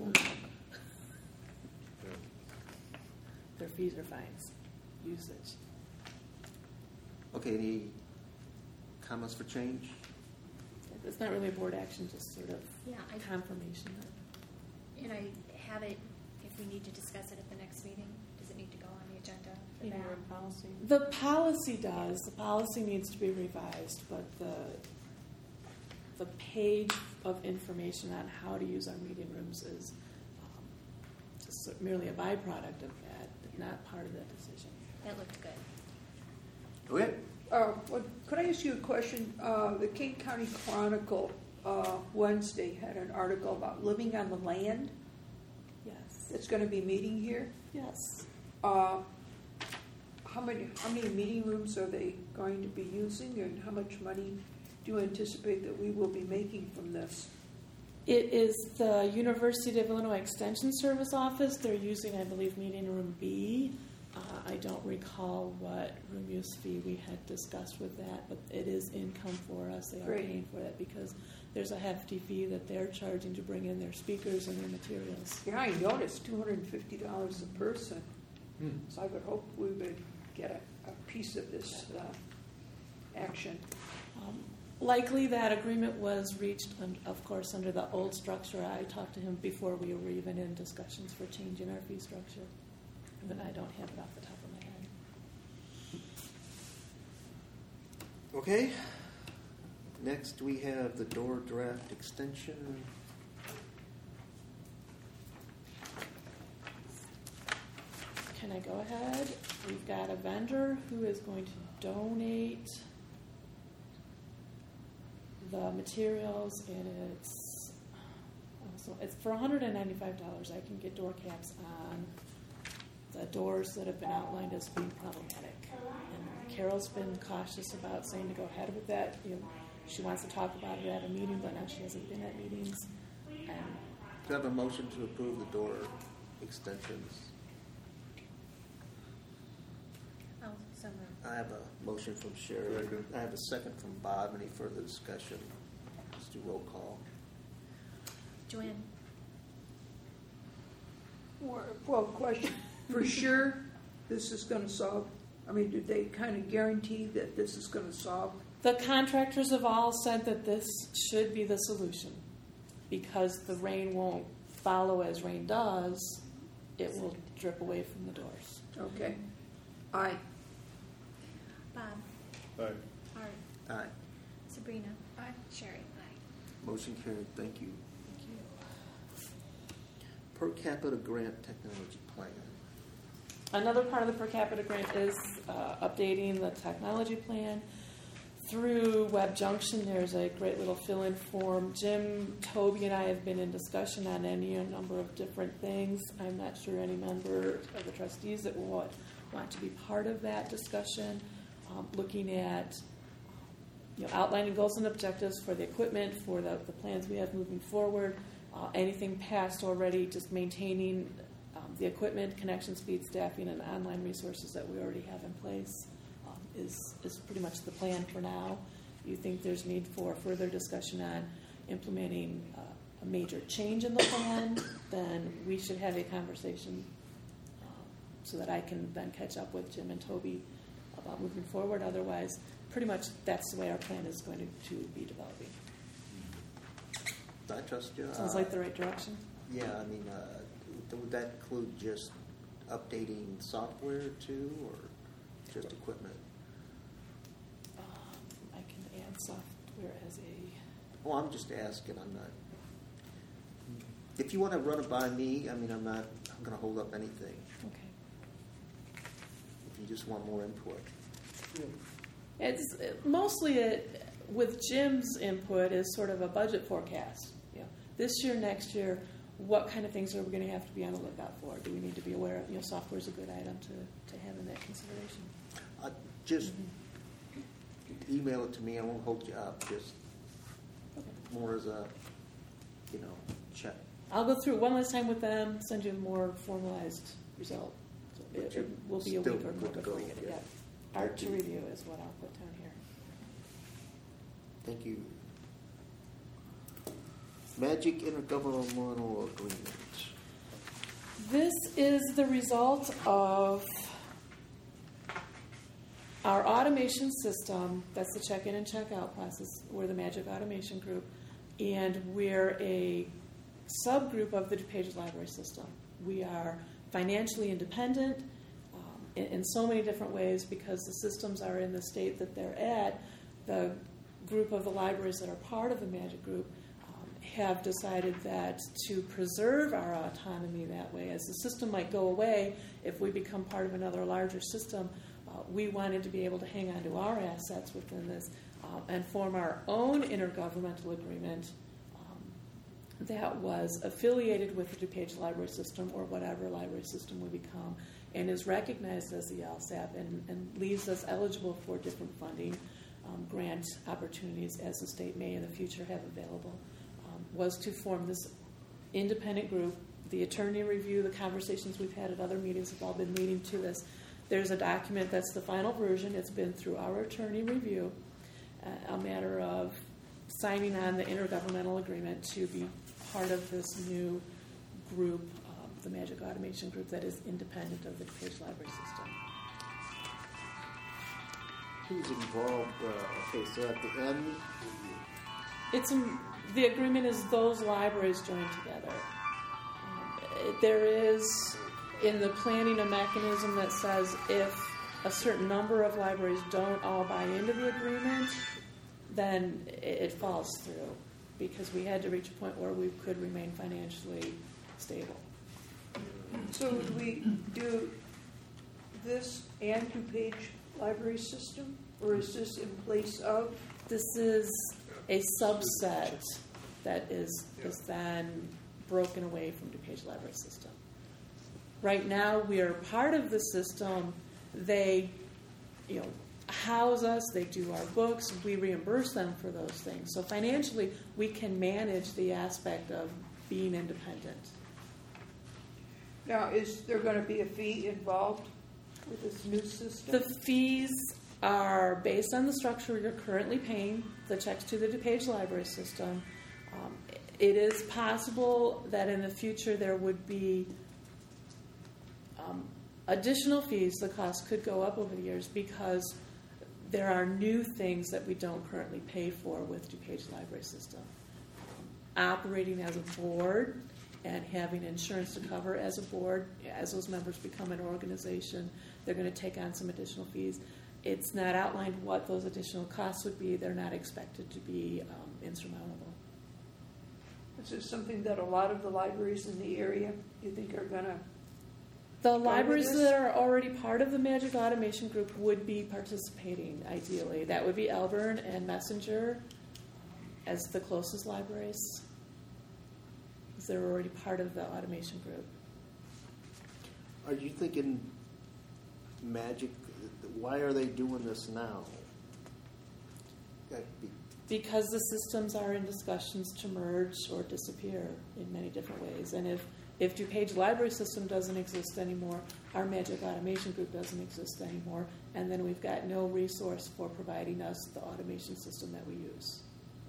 their fees are fines, usage. Okay, any comments for change? It's not really a board action, just sort of confirmation. And I have it, if we need to discuss it at the next meeting, does it need to go on the agenda for Meeting that? room policy. The policy does. The policy needs to be revised, but the page of information on how to use our meeting rooms is just merely a byproduct of that, not part of that decision. That looked good. Okay. Could I ask you a question? The King County Chronicle Wednesday had an article about living on the land. Yes. It's going to be meeting here. Yes. How many meeting rooms are they going to be using, and how much money do you anticipate that we will be making from this? It is the University of Illinois Extension Service office. They're using, I believe, meeting room B. I don't recall what room use fee we had discussed with that, but it is income for us. They are paying for that because there's a hefty fee that they're charging to bring in their speakers and their materials. Yeah, I noticed $250 a person. So I would hope we would get a piece of this action. Likely that agreement was reached, of course, under the old structure. I talked to him before we were even in discussions for changing our fee structure, but I don't have it off the top of my head. Okay. Next, we have the door draft extension. can I go ahead? We've got a vendor who is going to donate the materials, and it's for $195. I can get door caps on the doors that have been outlined as being problematic. And Carol's been cautious about saying to go ahead with that. She wants to talk about it at a meeting, but now she hasn't been at meetings. Do I have a motion to approve the door extensions? Oh, so moved. I have a motion from Sherry. Second. I have a second from Bob. Any further discussion? Let's do roll call. Joanne? Well, question, for sure this is going to solve, did they kind of guarantee that this is going to solve? The contractors have all said that this should be the solution because the rain won't follow as rain does. It will drip away from the doors. Okay. Aye. Bob? Aye. Art? Aye. Sabrina? Aye. Sherry? Aye. Motion carried. Thank you. Thank you. Per capita grant technology plan. Another part of the per capita grant is updating the technology plan. Through Web Junction, there's a great little fill-in form. Jim, Toby, and I have been in discussion on any number of different things. I'm not sure any member of the trustees that will want to be part of that discussion. Looking at outlining goals and objectives for the equipment, for the plans we have moving forward. Anything past already, just maintaining the equipment, connection speed, staffing, and online resources that we already have in place. Is pretty much the plan for now. You think there's need for further discussion on implementing a major change in the plan, then we should have a conversation so that I can then catch up with Jim and Toby about moving forward. Otherwise, pretty much that's the way our plan is going to be developing. I trust you. Sounds like the right direction. Yeah, would that include just updating software too, or just equipment? I can add software as a... Well, I'm just asking. I'm not. If you want to run it by me, I'm not going to hold up anything. Okay. If you just want more input. It's mostly with Jim's input is sort of a budget forecast. This year, next year, what kind of things are we going to have to be on the lookout for? Do we need to be aware of? Software is a good item to have in that consideration. Just email it to me. I won't hold you up. Just more as a, check. I'll go through it one last time with them, send you a more formalized result. So it will be a week or more before you get it. Yeah. Art to review is what I'll put down here. Thank you. Magic Intergovernmental Agreement. This is the result of our automation system. That's the check-in and check-out process. We're the Magic Automation Group, and we're a subgroup of the DuPage Library System. We are financially independent in so many different ways because the systems are in the state that they're at. The group of the libraries that are part of the Magic Group have decided that to preserve our autonomy that way, as the system might go away if we become part of another larger system, we wanted to be able to hang on to our assets within this and form our own intergovernmental agreement that was affiliated with the DuPage Library System or whatever library system we become, and is recognized as the LSAP and leaves us eligible for different funding grant opportunities as the state may in the future have available. Was to form this independent group. The attorney review, the conversations we've had at other meetings have all been leading to this. There's a document that's the final version. It's been through our attorney review, a matter of signing on the intergovernmental agreement to be part of this new group, the Magic Automation Group, that is independent of the DuPage Library System. Who's involved? Okay, so at the end, The agreement is those libraries joined together. There is, in the planning, a mechanism that says if a certain number of libraries don't all buy into the agreement, then it falls through because we had to reach a point where we could remain financially stable. So would we do this and DuPage library system? Or is this in place of? This is a subset that is then broken away from DuPage Library System. Right now, we are part of the system. They, house us. They do our books. We reimburse them for those things. So financially, we can manage the aspect of being independent. Now, is there going to be a fee involved with this new system? The fees are based on the structure you're currently paying, the checks to the DuPage Library System. It is possible that in the future there would be additional fees. The cost could go up over the years because there are new things that we don't currently pay for with DuPage Library System. Operating as a board and having insurance to cover as a board, as those members become an organization, they're going to take on some additional fees. It's not outlined what those additional costs would be. They're not expected to be insurmountable. Is this something that a lot of the libraries in the area you think are going to? The libraries that are already part of the Magic Automation Group would be participating, ideally. That would be Elburn and Messenger as the closest libraries, because they're already part of the automation group. Are you thinking Magic, why are they doing this now? Because the systems are in discussions to merge or disappear in many different ways. And if DuPage Library System doesn't exist anymore, our Magic Automation Group doesn't exist anymore, and then we've got no resource for providing us the automation system that we use.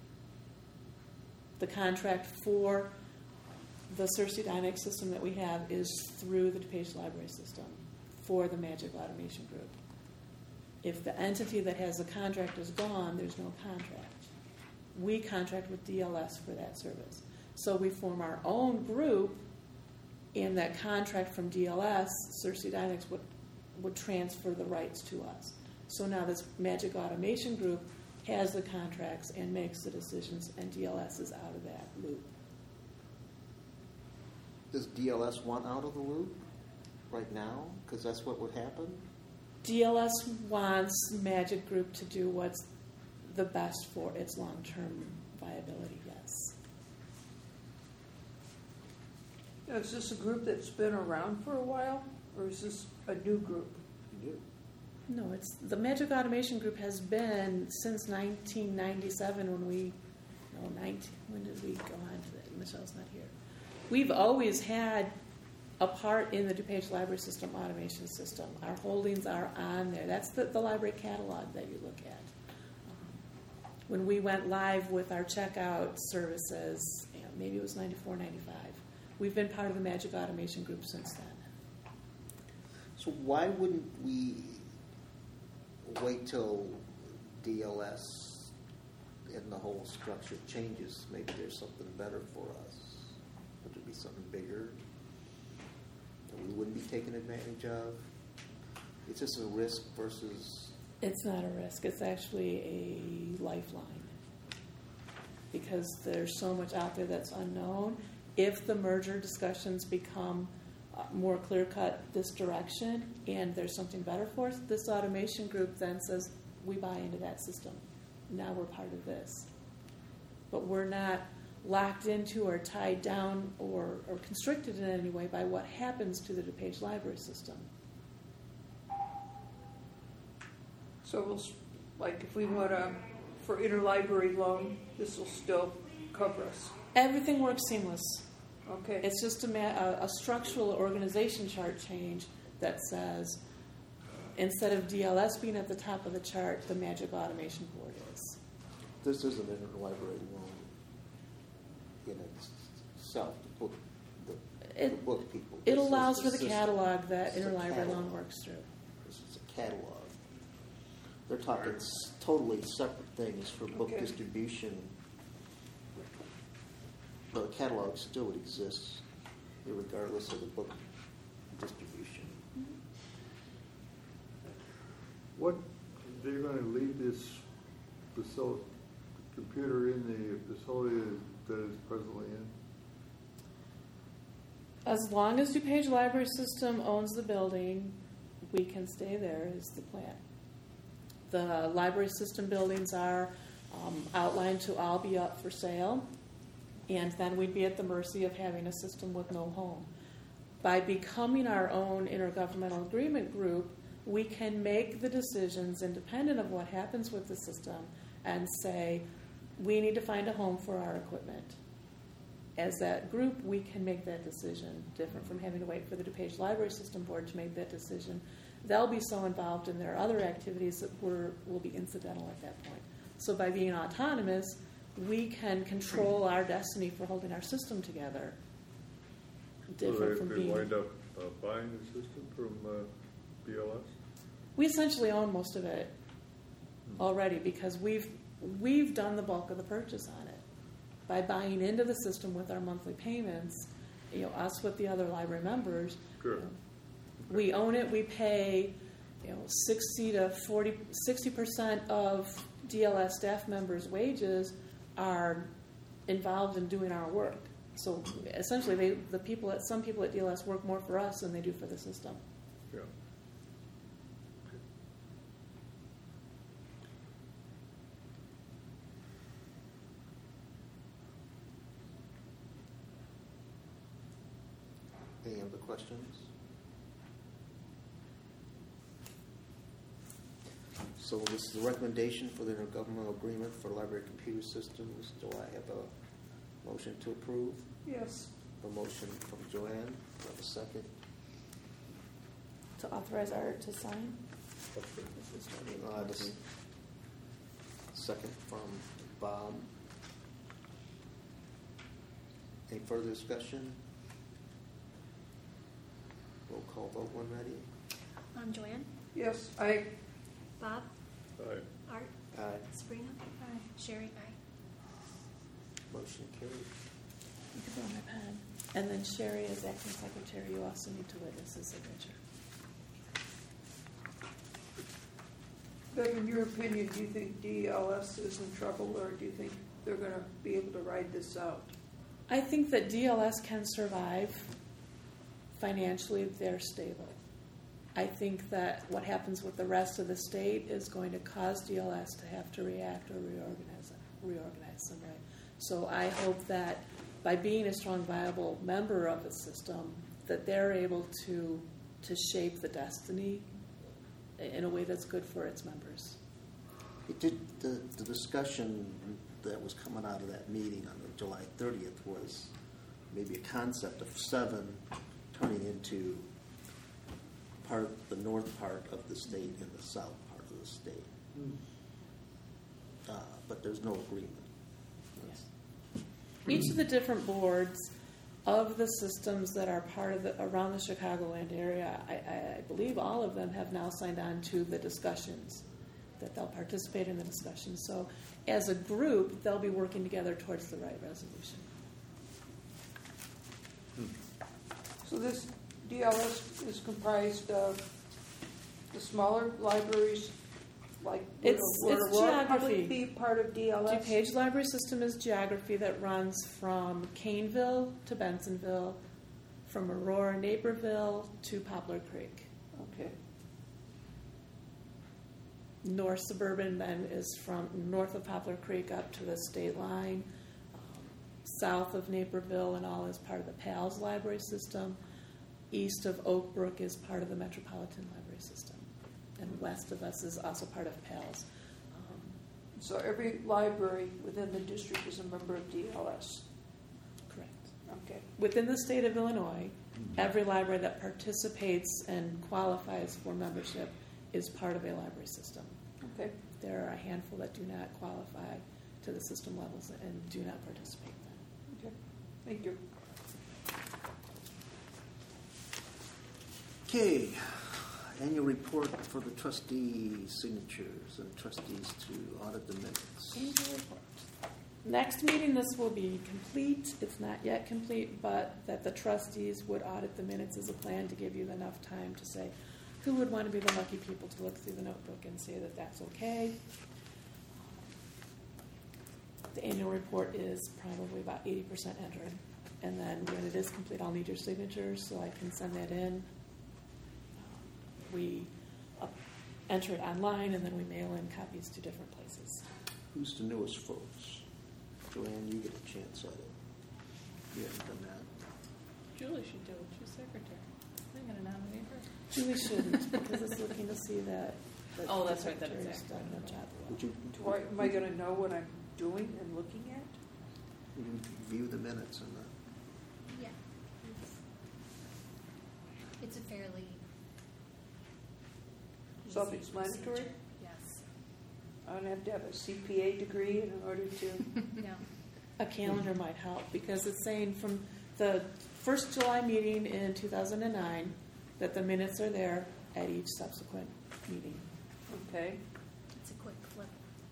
The contract for the Cersei Dynamics system that we have is through the DuPage Library System for the Magic Automation Group. If the entity that has the contract is gone, there's no contract. We contract with DLS for that service. So we form our own group, and that contract from DLS, Cersei Dynamics, would transfer the rights to us. So now this Magic Automation Group has the contracts and makes the decisions, and DLS is out of that loop. Does DLS want out of the loop right now? Because that's what would happen? DLS wants Magic Group to do what's the best for its long-term viability, yes. Now, is this a group that's been around for a while, or is this a new group? New. No, it's the Magic Automation Group has been since 1997 when when did we go on to that? Michelle's not here. We've always had a part in the DuPage Library System automation system. Our holdings are on there. That's the library catalog that you look at. When we went live with our checkout services, maybe it was 94, 95. We've been part of the Magic Automation Group since then. So why wouldn't we wait till DLS and the whole structure changes? Maybe there's something better for us. Would there be something bigger that we wouldn't be taking advantage of? It's just a risk versus... It's not a risk. It's actually a lifeline. Because there's so much out there that's unknown. If the merger discussions become more clear-cut this direction and there's something better for us, this automation group then says, we buy into that system. Now we're part of this. But we're not locked into or tied down or constricted in any way by what happens to the DuPage Library System. So, if we want for interlibrary loan, this will still cover us? Everything works seamless. Okay. It's just a structural organization chart change that says instead of DLS being at the top of the chart, the Magic Automation Board is. This is an interlibrary loan in itself to put the book people. It allows for the catalog that This is a interlibrary catalog. loan works through. This is a catalog. They're talking totally separate things for book Okay. distribution. But the catalog still exist, regardless of the book distribution. What, they're going to leave this computer in the facility that it's presently in? As long as DuPage Library System owns the building, we can stay there is the plan. The library system buildings are outlined to all be up for sale, and then we'd be at the mercy of having a system with no home. By becoming our own intergovernmental agreement group, we can make the decisions independent of what happens with the system and say, we need to find a home for our equipment. As that group, we can make that decision, different from having to wait for the DuPage Library System Board to make that decision. They'll be so involved in their other activities that will be incidental at that point. So by being autonomous, we can control our destiny for holding our system together. Different from they being. wind up buying the system from BLS? We essentially own most of it already because we've done the bulk of the purchase on it. By buying into the system with our monthly payments, us with the other library members, Sure. We own it. We pay 60% of DLS staff members' wages are involved in doing our work. So essentially, some people at DLS work more for us than they do for the system. Yeah. Any other questions? So this is a recommendation for the intergovernmental agreement for library computer systems. Do I have a motion to approve? Yes. A motion from Joanne. Do I have a second? To authorize Art to sign? I have a second from Bob. Any further discussion? Roll call vote when ready. Joanne? Yes. Bob? Aye. Art? Aye. Sabrina? Aye. Sherry? Aye. Motion carried. You can go on my pen. And then Sherry, as acting secretary, you also need to witness his signature. Doug, in your opinion, do you think DLS is in trouble, or do you think they're going to be able to ride this out? I think that DLS can survive financially. They're stable. I think that what happens with the rest of the state is going to cause DLS to have to react or reorganize some way. So I hope that by being a strong, viable member of the system, that they're able to shape the destiny in a way that's good for its members. It did the discussion that was coming out of that meeting on July 30th was maybe a concept of 7 turning into the north part of the state and the south part of the state. But there's no agreement. Each of the different boards of the systems that are part of around the Chicagoland area, I believe all of them have now signed on to the discussions, that they'll participate in the discussions. So as a group, they'll be working together towards the right resolution. So this DLS is comprised of the smaller libraries, like It's Aurora geography. Public be part of DLS? DuPage Library System is geography that runs from Caneville to Bensonville, from Aurora, Naperville to Poplar Creek. Okay. North Suburban then is from north of Poplar Creek up to the state line. South of Naperville and all is part of the PALS library system. East of Oak Brook is part of the Metropolitan Library System. And west of us is also part of PALS. So every library within the district is a member of DLS? Correct. Okay. Within the state of Illinois, every library that participates and qualifies for membership is part of a library system. Okay. There are a handful that do not qualify to the system levels and do not participate then. Okay. Thank you. Okay, annual report for the trustee signatures and trustees to audit the minutes. Annual report. Next meeting, this will be complete. It's not yet complete, but that the trustees would audit the minutes as a plan to give you enough time to say who would want to be the lucky people to look through the notebook and say that that's okay. The annual report is probably about 80% entered. And then when it is complete, I'll need your signatures so I can send that in. we enter it online, and then we mail in copies to different places. Who's the newest folks? Joanne, you get a chance at it. You haven't done that. Julie should do it. She's secretary. I'm going to nominate her. Julie shouldn't, because it's looking to see that. Oh, that's right, that is secretary's done accurate. their job well. Would you, Am I going to know what I'm doing and looking at? would you view the minutes and the Yeah. It's a fairly easy Self-explanatory? procedure. Yes. I don't have to have a CPA degree in order to. No. A calendar might help, because it's saying from the first July meeting in 2009 that the minutes are there at each subsequent meeting. Okay. It's a quick flip.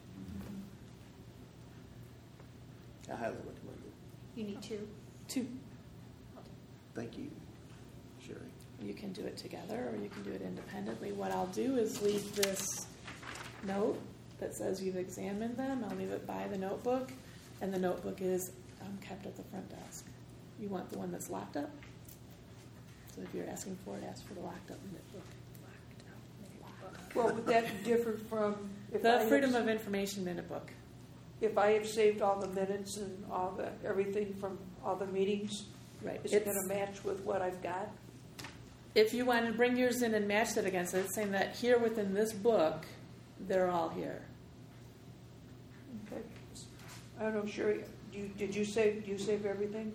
I highly recommend it. You need two. 2. Thank you, Sherry. You can do it together, or you can do it independently. What I'll do is leave this note that says you've examined them. I'll leave it by the notebook, and the notebook is kept at the front desk. You want the one that's locked up? So if you're asking for it, ask for the locked up notebook. Well, would that differ from if I The have- Freedom of Information Minute Book. If I have saved all the minutes and all the everything from all the meetings, Right. is it going to match with what I've got? If you want to bring yours in and match it against it, it's saying that here within this book, they're all here. Okay. I don't know, Sherry. Did you save? Do you save everything?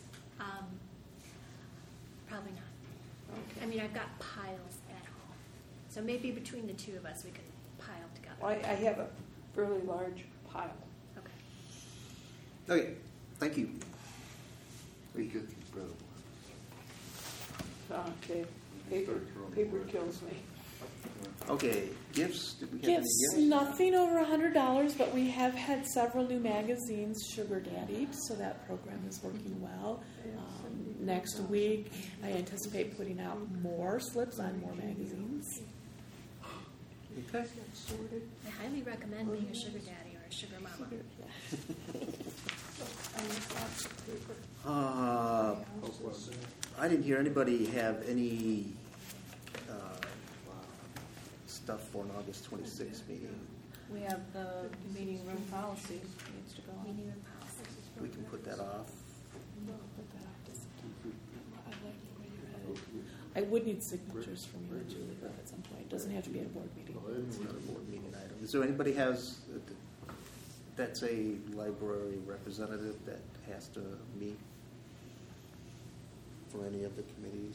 Probably not. Okay. I mean, I've got piles at home. So maybe between the two of us, we can pile together. Well, I have a fairly large pile. Okay. Okay, thank you. Very good, brother. Okay. Paper kills me. Okay, gifts. Did we have Gifts, any gifts? nothing over $100, but we have had several new magazines, Sugar Daddy, so that program is working well. Next week, I anticipate putting out more slips on more magazines. Okay. I highly recommend being a sugar daddy or a sugar mama. I didn't hear anybody have any stuff for an August 26th meeting. We have the meeting room policy needs to go on. Meeting room policy. We can put that off. I would need signatures from you and Julie at some point. It doesn't have to be at a board meeting. It's not a board meeting item. Is there anybody that's a library representative that has to meet for any of the committees?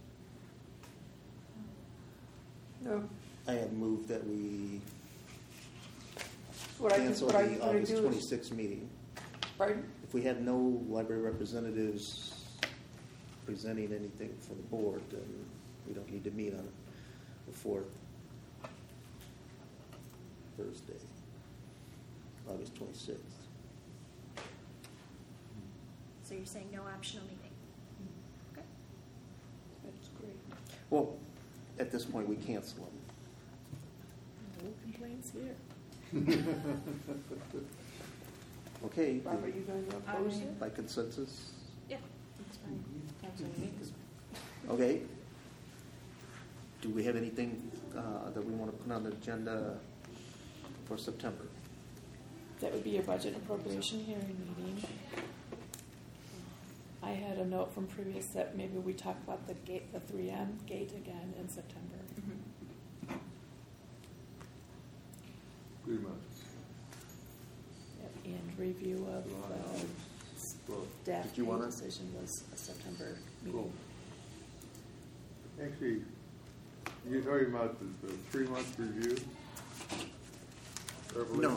No. I have moved that we What cancel are you the going August to do? 26th meeting. Pardon? If we had no library representatives presenting anything for the board, then we don't need to meet on the 4th Thursday, August 26th. So you're saying no optional meeting? Okay. That's great. Well, at this point, we cancel them. No complaints here. Okay, Bob, are you going to oppose it? by consensus? Yeah, that's fine. Council meetings. Okay. Do we have anything that we want to put on the agenda for September? That would be your budget appropriation hearing meeting. I had a note from previous that maybe we talk about the gate, the 3M gate again in September. Pretty much. And review of the staff Did you pay wanna- decision was a September Cool. meeting. Actually, you're talking about the 3-month review? Beverly? No.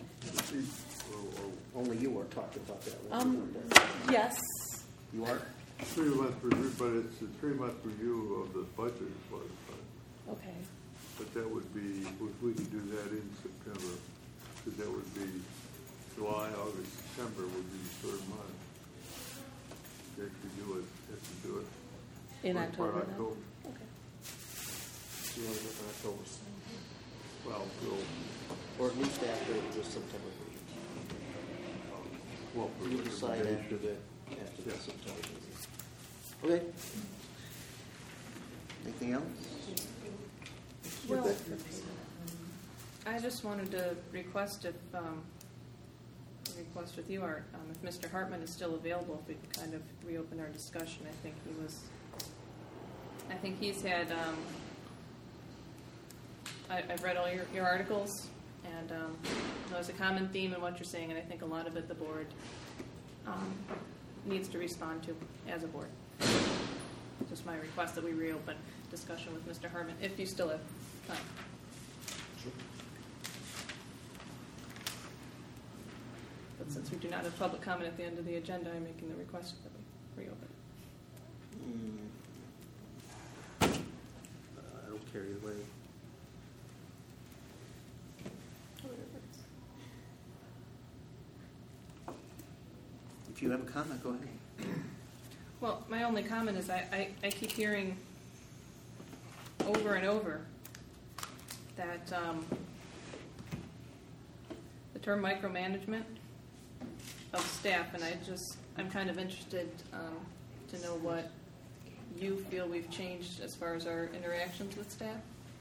Or Only you are talking about that. right? Yes, You are? 3-month review, but it's a 3-month review of the budget is what it's like. okay. But that would be, if we could do that in September, because that would be July, August, September would be the third month. You actually do it, have to do it. In first part October of then? October. Okay. You want to do it in October? Well, we'll, Or at least after the September meeting? well. You decide after the Yeah. September meeting. Okay. Anything else? Well, I just wanted to request with you, Art, if Mr. Hartman is still available, if we could kind of reopen our discussion. I think he's had, I've read all your articles, and there's a common theme in what you're saying, and I think a lot of it the board needs to respond to as a board. Just my request that we reopen discussion with Mr. Hartman, if you still have time. But since we do not have public comment at the end of the agenda, I'm making the request that we reopen. I don't care either way. If you have a comment, go ahead. Well, my only comment is I keep hearing over and over that the term micromanagement of staff, and I'm kind of interested to know what you feel we've changed as far as our interactions with staff.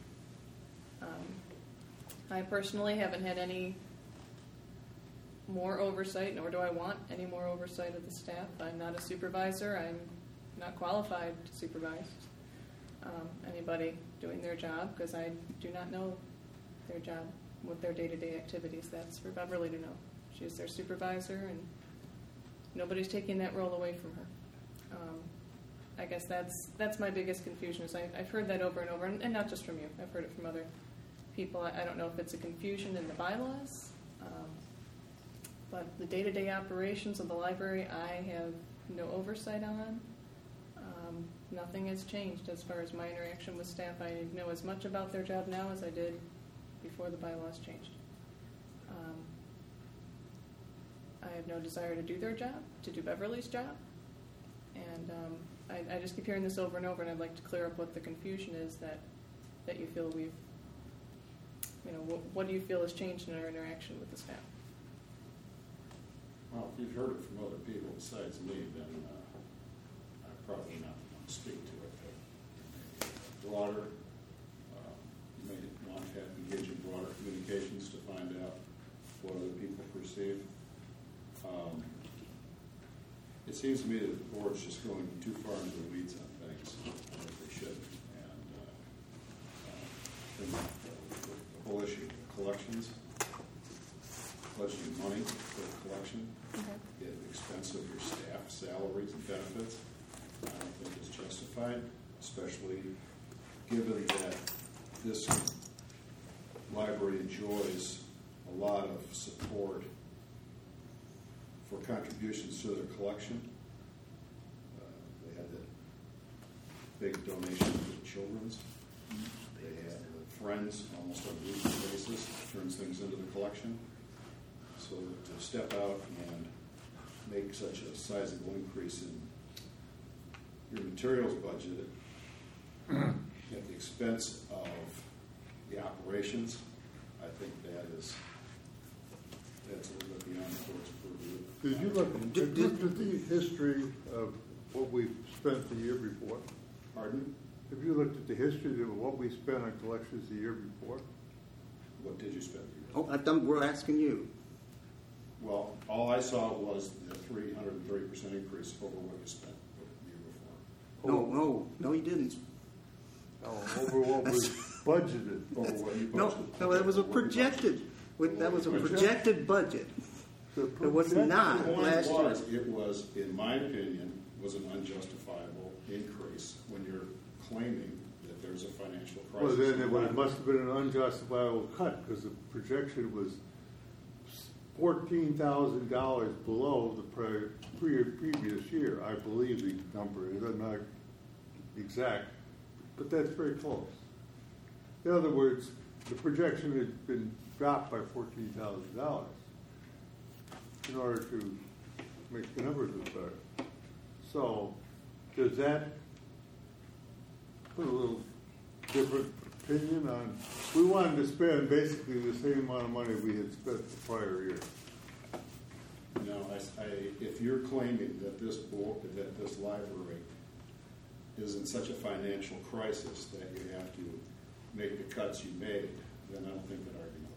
I personally haven't had any more oversight, nor do I want any more oversight of the staff. I'm not a supervisor. I'm not qualified to supervise anybody doing their job, because I do not know their job, what their day-to-day activities. That's for Beverly to know. She's their supervisor, and nobody's taking that role away from her. I guess that's my biggest confusion. Is I've heard that over and over, and not just from you. I've heard it from other people. I don't know if it's a confusion in the bylaws, but the day-to-day operations of the library I have no oversight on. Nothing has changed as far as my interaction with staff. I know as much about their job now as I did before the bylaws changed. I have no desire to do their job, to do Beverly's job, and I just keep hearing this over and over, and I'd like to clear up what the confusion is that you feel we've, what do you feel has changed in our interaction with the staff? Well, if you've heard it from other people besides me, then I'm probably not the one to speak to it. But broader, you may want to engage in broader communications to find out what other people perceive. It seems to me that the board's just going too far into the weeds on things that they shouldn't. And the whole issue of collections, budgeting money for the collection, at the expense of your staff salaries and benefits, I don't think is justified, especially given that this library enjoys a lot of support for contributions to their collection. They had that big donation to the children's. They had Friends almost on a weekly basis, turns things into the collection. So to step out and make such a sizable increase in your materials budget at the expense of the operations, I think that's a little bit beyond the court's purview. Did you look at the history of what we spent the year before? Pardon? Have you looked at the history of what we spent on collections the year before? What did you spend? Oh, we're asking you. Well, all I saw was the 330% increase over what you spent the year before. No, you didn't. Over what was budgeted. Over what you No, budgeted. that was a projected. That was a projected budget. It was not last year. It was, in my opinion, was an unjustifiable increase when you're claiming that there's a financial crisis. Well, then it must have been an unjustifiable cut because the projection was $14,000 below the previous year. I believe the number is not exact, but that's very close. In other words, the projection had been dropped by $14,000 in order to make the numbers look better. So, does that put a little different opinion on? We wanted to spend basically the same amount of money we had spent the prior year. No, if you're claiming that this library is in such a financial crisis that you have to make the cuts you made, then I don't think that argument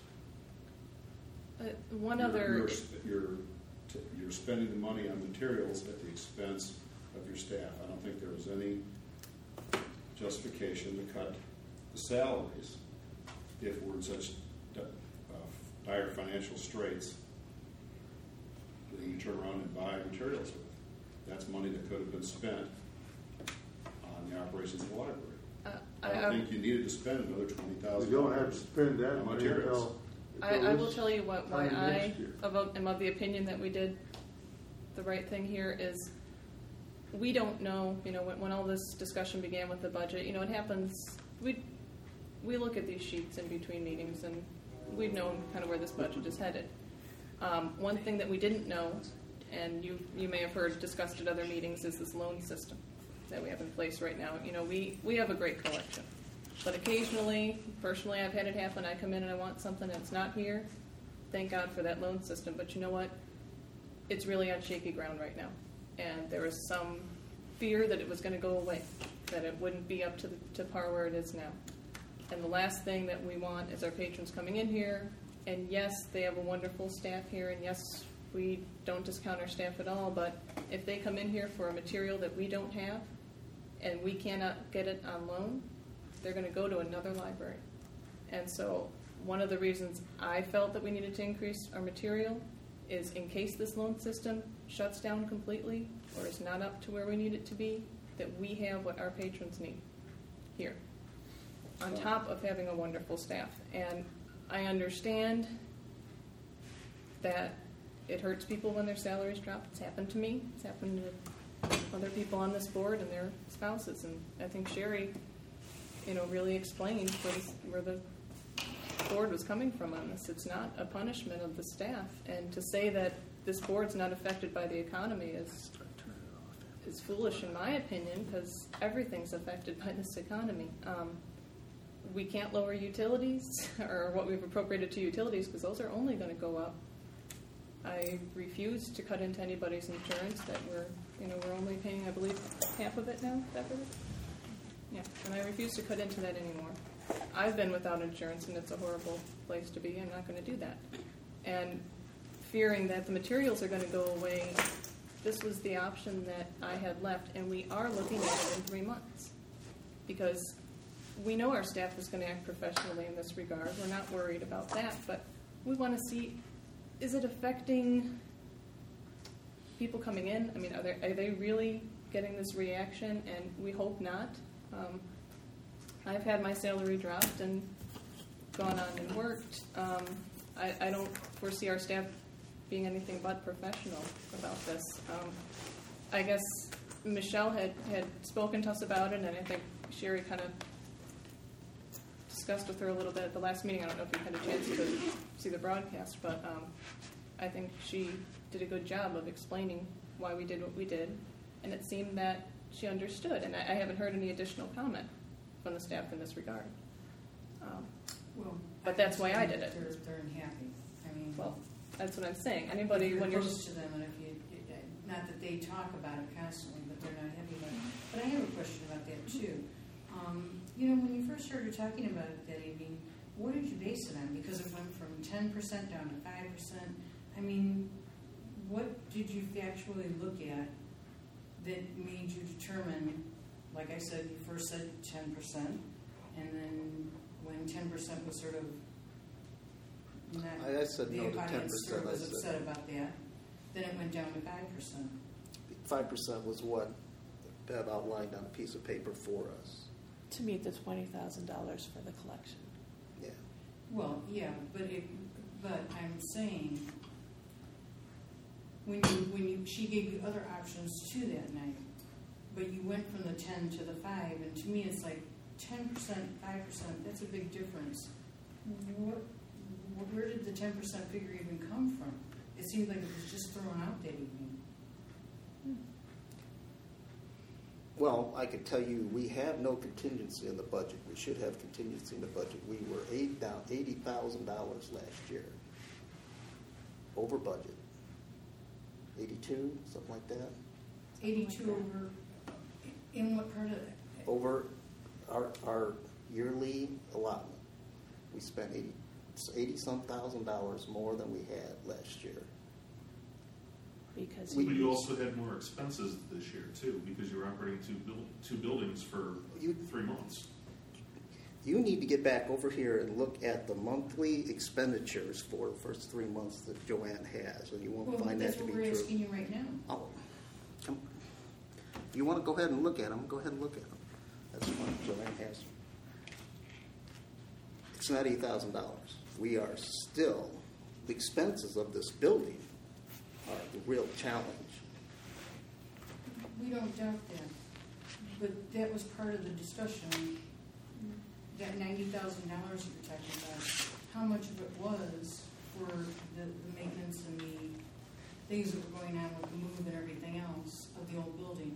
applies. You're spending the money on materials at the expense of your staff. I don't think there was any justification to cut the salaries if we're in such dire financial straits that you turn around and buy materials with. That's money that could have been spent on the operations of the library. I don't think you needed to spend another $20,000. You don't have to spend that on money materials. I will tell you why I year. am of the opinion that we did the right thing here is we don't know, when all this discussion began with the budget, it happens, we look at these sheets in between meetings and we've known kind of where this budget is headed. One thing that we didn't know, and you may have heard discussed at other meetings, is this loan system that we have in place right now. We have a great collection. But occasionally, personally, I've had it happen. I come in and I want something that's not here. Thank God for that loan system. But you know what? It's really on shaky ground right now. And there was some fear that it was going to go away, that it wouldn't be up to par where it is now. And the last thing that we want is our patrons coming in here. And yes, they have a wonderful staff here. And yes, we don't discount our staff at all. But if they come in here for a material that we don't have and we cannot get it on loan, they're going to go to another library. And so one of the reasons I felt that we needed to increase our material is in case this loan system shuts down completely or is not up to where we need it to be, that we have what our patrons need here, on top of having a wonderful staff. And I understand that it hurts people when their salaries drop. It's happened to me. It's happened to other people on this board and their spouses. And I think Sherry really explained where the board was coming from on this. It's not a punishment of the staff. And to say that this board's not affected by the economy is foolish in my opinion, because everything's affected by this economy. We can't lower utilities or what we've appropriated to utilities because those are only going to go up. I refuse to cut into anybody's insurance that we're only paying, I believe, half of it now. Is that right? Yeah, and I refuse to cut into that anymore. I've been without insurance, and it's a horrible place to be. I'm not going to do that. And fearing that the materials are going to go away, this was the option that I had left, and we are looking at it in 3 months. Because we know our staff is going to act professionally in this regard. We're not worried about that, but we want to see, is it affecting people coming in? I mean, are they really getting this reaction? And we hope not. I've had my salary dropped and gone on and worked. I don't foresee our staff being anything but professional about this. I guess Michelle had spoken to us about it, and I think Sherry kind of discussed with her a little bit at the last meeting. I don't know if you had a chance to see the broadcast, but I think she did a good job of explaining why we did what we did, and it seemed that she understood, and I haven't heard any additional comment from the staff in this regard. But that's why I did it. They're unhappy. I mean, well, that's what I'm saying. Anybody, when you're close to them, and if you, not that they talk about it constantly, but they're not happy about it. But I have a question about that too. When you first started talking about it that evening, what did you base it on? Because it went from 10% down to 5%. I mean, what did you actually look at that made you determine? Like I said, you first said 10%, and then when 10% was sort of not, I said no to 10%. The audience sort of was upset about that. Then it went down to 5%. 5% was what Bev outlined on a piece of paper for us. To meet the $20,000 for the collection. Yeah. Well, yeah, but I'm saying she gave you other options too that night, but you went from the 10 to the 5, and to me it's like 10%, 5%. That's a big difference. Where did the 10% figure even come from? It seemed like it was just thrown out that evening. Well, I can tell you we have no contingency in the budget. We should have contingency in the budget. We were down $80,000 last year. Over budget. 82, something like that. 82 over, in what part of it? Over our yearly allotment. We spent $80-some thousand more than we had last year. Because But you also had more expenses this year too, because you were operating two buildings for 3 months. You need to get back over here and look at the monthly expenditures for the first 3 months that Joanne has, and you won't Well, find that that's to what be we're true. asking you right now. Oh, come. You want to go ahead and look at them? Go ahead and look at them. That's fine. Joanne has them. It's not $8,000. We are still, the expenses of this building are the real challenge. We don't doubt that, but that was part of the discussion, that $90,000 that you're talking about. How much of it was for the maintenance and the things that were going on with the move and everything else of the old building?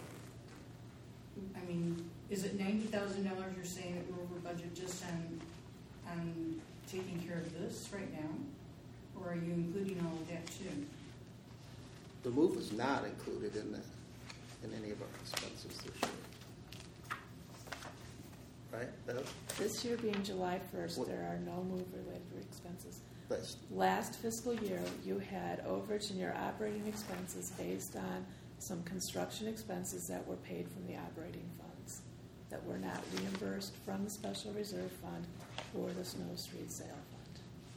I mean, is it $90,000 you're saying that we're over budget just on taking care of this right now? Or are you including all of that too? The move is not included in that, in any of our expenses this year. Right, Bev? this year being July 1st, What- there are no move-related expenses. That's, Last fiscal year, you had overage in your operating expenses based on some construction expenses that were paid from the operating funds that were not reimbursed from the special reserve fund or the Snow Street sale fund.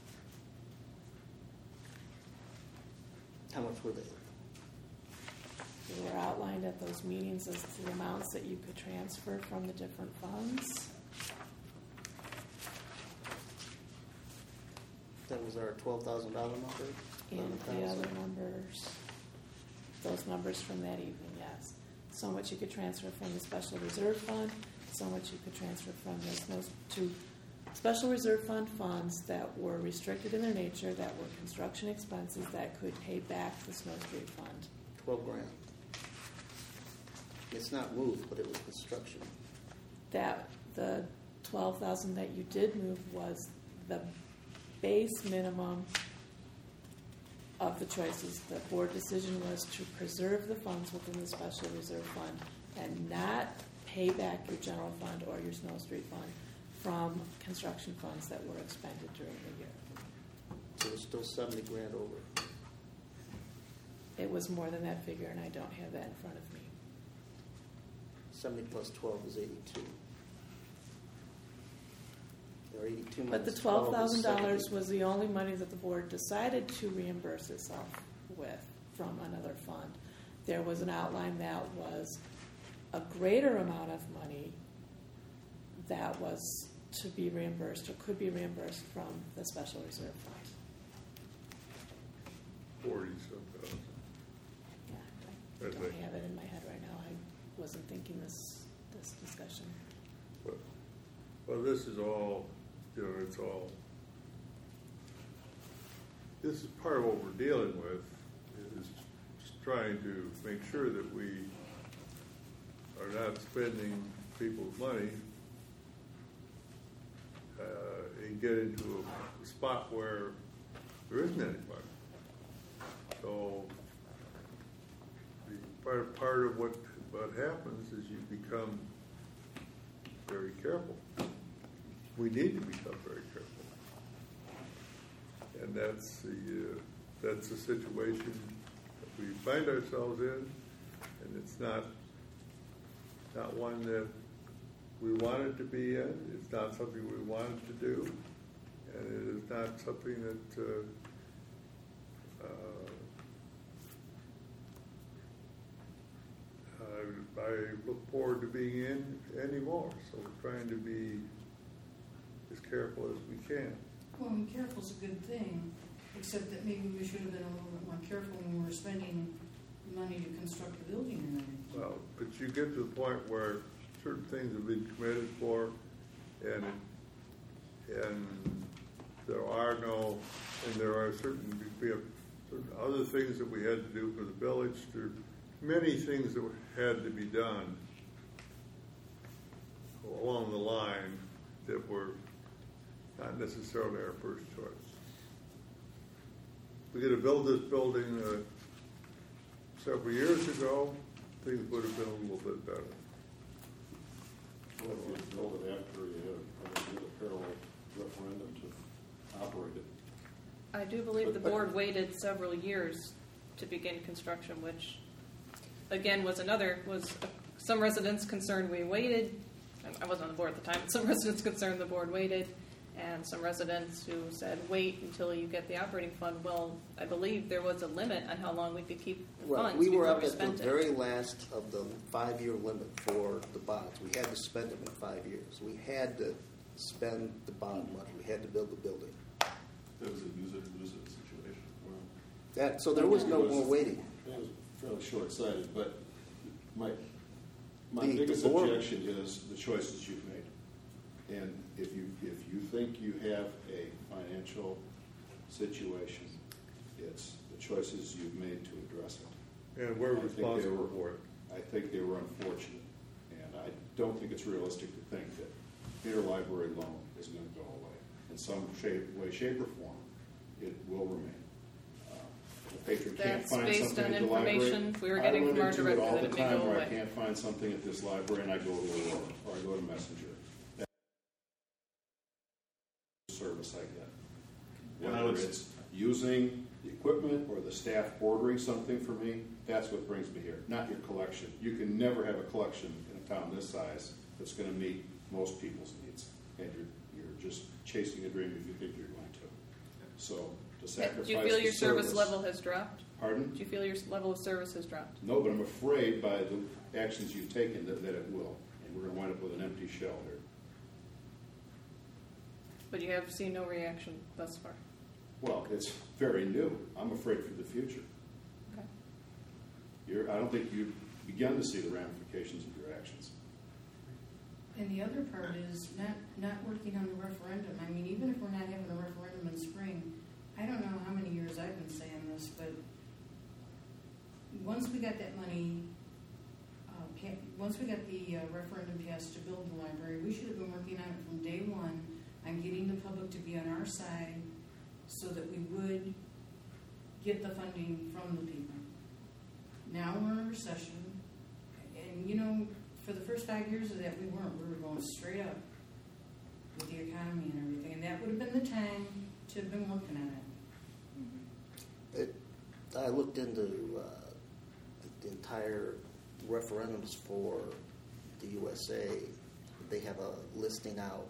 how much were they? They were outlined at those meetings as to the amounts that you could transfer from the different funds. That was our $12,000 number? And the 11,000? other numbers, those numbers from that evening, yes. So much you could transfer from the special reserve fund, so much you could transfer from to special reserve fund funds that were restricted in their nature, that were construction expenses that could pay back the Snow Street fund. $12,000. It's not moved, but it was construction. That the $12,000 that you did move was the base minimum of the choices. The board decision was to preserve the funds within the special reserve fund and not pay back your general fund or your Snow Street fund from construction funds that were expended during the year. So it's still $70,000 over. It was more than that figure, and I don't have that in front of me. 70 plus 12 is 82. Or 82 But the minus 12 is $12,000 70. was the only money that the board decided to reimburse itself with from another fund. There was an outline that was a greater amount of money that was to be reimbursed or could be reimbursed from the special reserve fund. 40-some thousand. Yeah, I That's don't right. have it in my head right now. I wasn't thinking this discussion. Well, this is all, it's all, this is part of what we're dealing with, is just trying to make sure that we are not spending people's money and get into a spot where there isn't any money. So part of what happens is you become very careful. We need to become very careful, and that's the situation that we find ourselves in, and it's not one that we wanted to be in. It's not something we wanted to do, and it is not something that I look forward to being in anymore. So we're trying to be as careful as we can. Well, and careful's a good thing, except that maybe we should have been a little bit more careful when we were spending money to construct the building and everything. Well, but you get to the point where certain things have been committed for, and there are certain other things that we had to do for the village. There are many things that had to be done along the line that were not necessarily our first choice. We could have built this building several years ago, things would have been a little bit better. Well, if you build it after you referendum to operate it. I do believe the But- board waited several years to begin construction, which, again, was some residents concerned we waited. I wasn't on the board at the time, but some residents concerned the board waited, and some residents who said, wait until you get the operating fund. Well, I believe there was a limit on how long we could keep the Well, We funds were before up we at the spent it. very last of the 5-year limit for the bonds. We had to spend them in 5 years. We had to spend the bond money. We had to build the building. That was a use it or lose it situation. So there was no more waiting. That was fairly short-sighted, but my The biggest board- objection is the choices you've made. And if you think you have a financial situation, it's the choices you've made to address it. And we're I think they responsible were- for it. I think they were unfortunate, and I don't think it's realistic to think that interlibrary loan is going to go away. In some way, shape, or form, it will remain. The patron can't That's find based something on at the library. information we were getting from our I run into it director all that the it may time go where I away. can't find something at this library, and I go to Aurora, or I go to Messenger. That's the service I get. And I Whether would- it's using the equipment or the staff ordering something for me, that's what brings me here, not your collection. You can never have a collection in a town this size that's going to meet most people's needs, and you're just chasing a dream if you think you're going to. So to sacrifice Do you feel the your service level has dropped? Pardon? Do you feel your level of service has dropped? No, but I'm afraid by the actions you've taken that it will, and we're going to wind up with an empty shell here. But you have seen no reaction thus far. Well, it's very new. I'm afraid for the future. Okay. I don't think you've begun to see the ramifications of your actions. And the other part is not working on the referendum. I mean, even if we're not having a referendum in spring, I don't know how many years I've been saying this, but once we got that money, once we got the referendum passed to build the library, we should have been working on it from day one on getting the public to be on our side so that we would get the funding from the people. Now we're in a recession, and for the first 5 years of that, we weren't. We were going straight up with the economy and everything, and that would have been the time to have been working on it. I looked into the entire referendums for the USA. They have a listing out.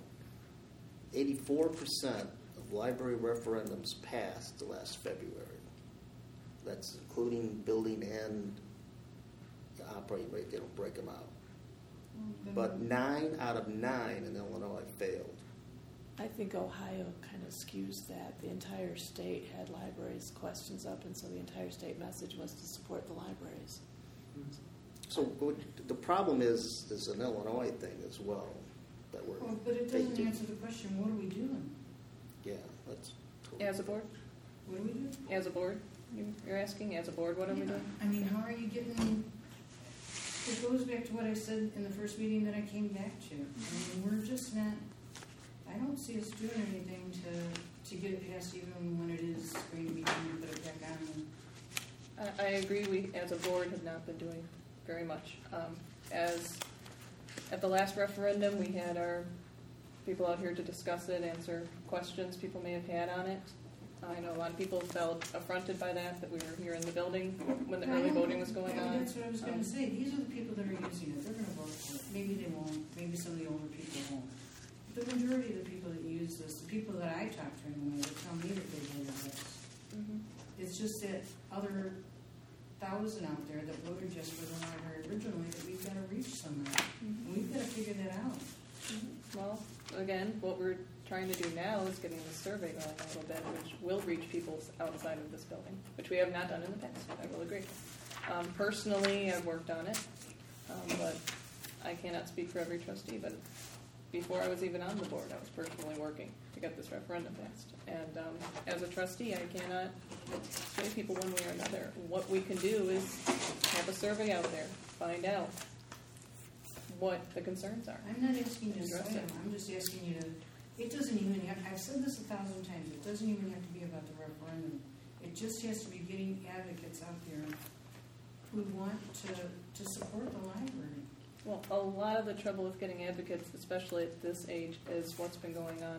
84% of library referendums passed the last February. That's including building and the operating rate. They don't break them out. But 9 out of 9 in Illinois failed. I think Ohio kind of skews that. The entire state had libraries questions up, and so the entire state message was to support the libraries. So the problem is an Illinois thing as well. That we're Well, but it doesn't facing. answer the question, what are we doing? Yeah, that's As a board? What do we do? As a board? You're asking, as a board, what are we Yeah. doing? I mean, how are you getting... It goes back to what I said in the first meeting that I came back to. I mean, we're just not... I don't see us doing anything to get it passed even when it is going to be time to put it back on. I agree, we, as a board, have not been doing very much. At the last referendum, we had our people out here to discuss it, answer questions people may have had on it. I know a lot of people felt affronted by that we were here in the building when the early voting was going on. That's what I was going to say. These are the people that are using it. They're going to vote for it. Maybe they won't. Maybe some of the older people won't. The majority of the people that use this, the people that I talk to anyway, they tell me that they voted this. Mhm. It's just that other 1,000 out there that voted just for the library originally that we've got to reach somehow. And we've got to figure that out. Well, again, what we're trying to do now is getting the survey going a little bit, which will reach people outside of this building, which we have not done in the past, I will agree. Personally, I've worked on it, but I cannot speak for every trustee, but before I was even on the board, I was personally working to get this referendum passed. And as a trustee, I cannot sway people one way or another. What we can do is have a survey out there, find out what the concerns are. I'm not asking you to Address sway it. them. I'm just asking you to. It doesn't even have. I've said this 1,000 times. It doesn't even have to be about the referendum. It just has to be getting advocates out there who want to support the library. Well, a lot of the trouble with getting advocates, especially at this age, is what's been going on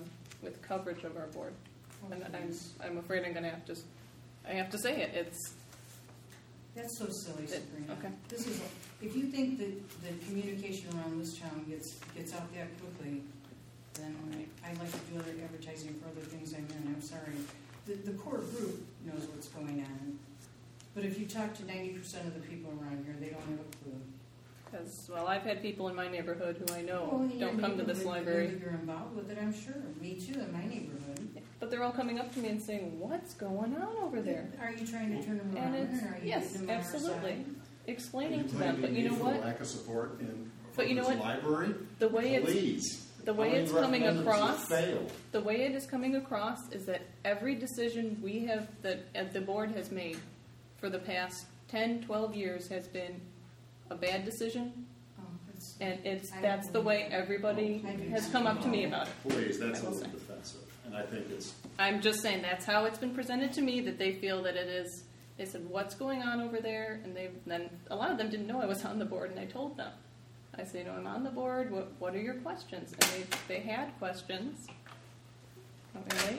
with coverage of our board. And I'm afraid I'm going to have to, I have to say it. That's so silly, Sabrina. Okay. This is, if you think that the communication around this town gets out that quickly, then I'd like to do other advertising for other things I'm in. I'm sorry. The core group knows what's going on. But if you talk to 90% of the people around here, they don't have a clue. Because, well, I've had people in my neighborhood who I know don't come to this library. You're involved with it, I'm sure. Me too, in my neighborhood. But they're all coming up to me and saying, "What's going on over there?" Are you trying to turn them around? And Or are you yes, getting them on our absolutely. side? Explaining to them. But you know what? Lack of support in But you know what? Library. The way Please. the way How many it's coming referendums across, have failed? the way it is coming across is that every decision we have that the board has made for the past 10, 12 years has been a bad decision. And that's the way everybody has come up to me about it. Please, that's a I will little say. defensive, and I think it's. I'm just saying that's how it's been presented to me, that they feel that it is. They said, "What's going on over there?" And then a lot of them didn't know I was on the board, and I told them. I said, "I'm on the board. What are your questions?" And they had questions. Okay,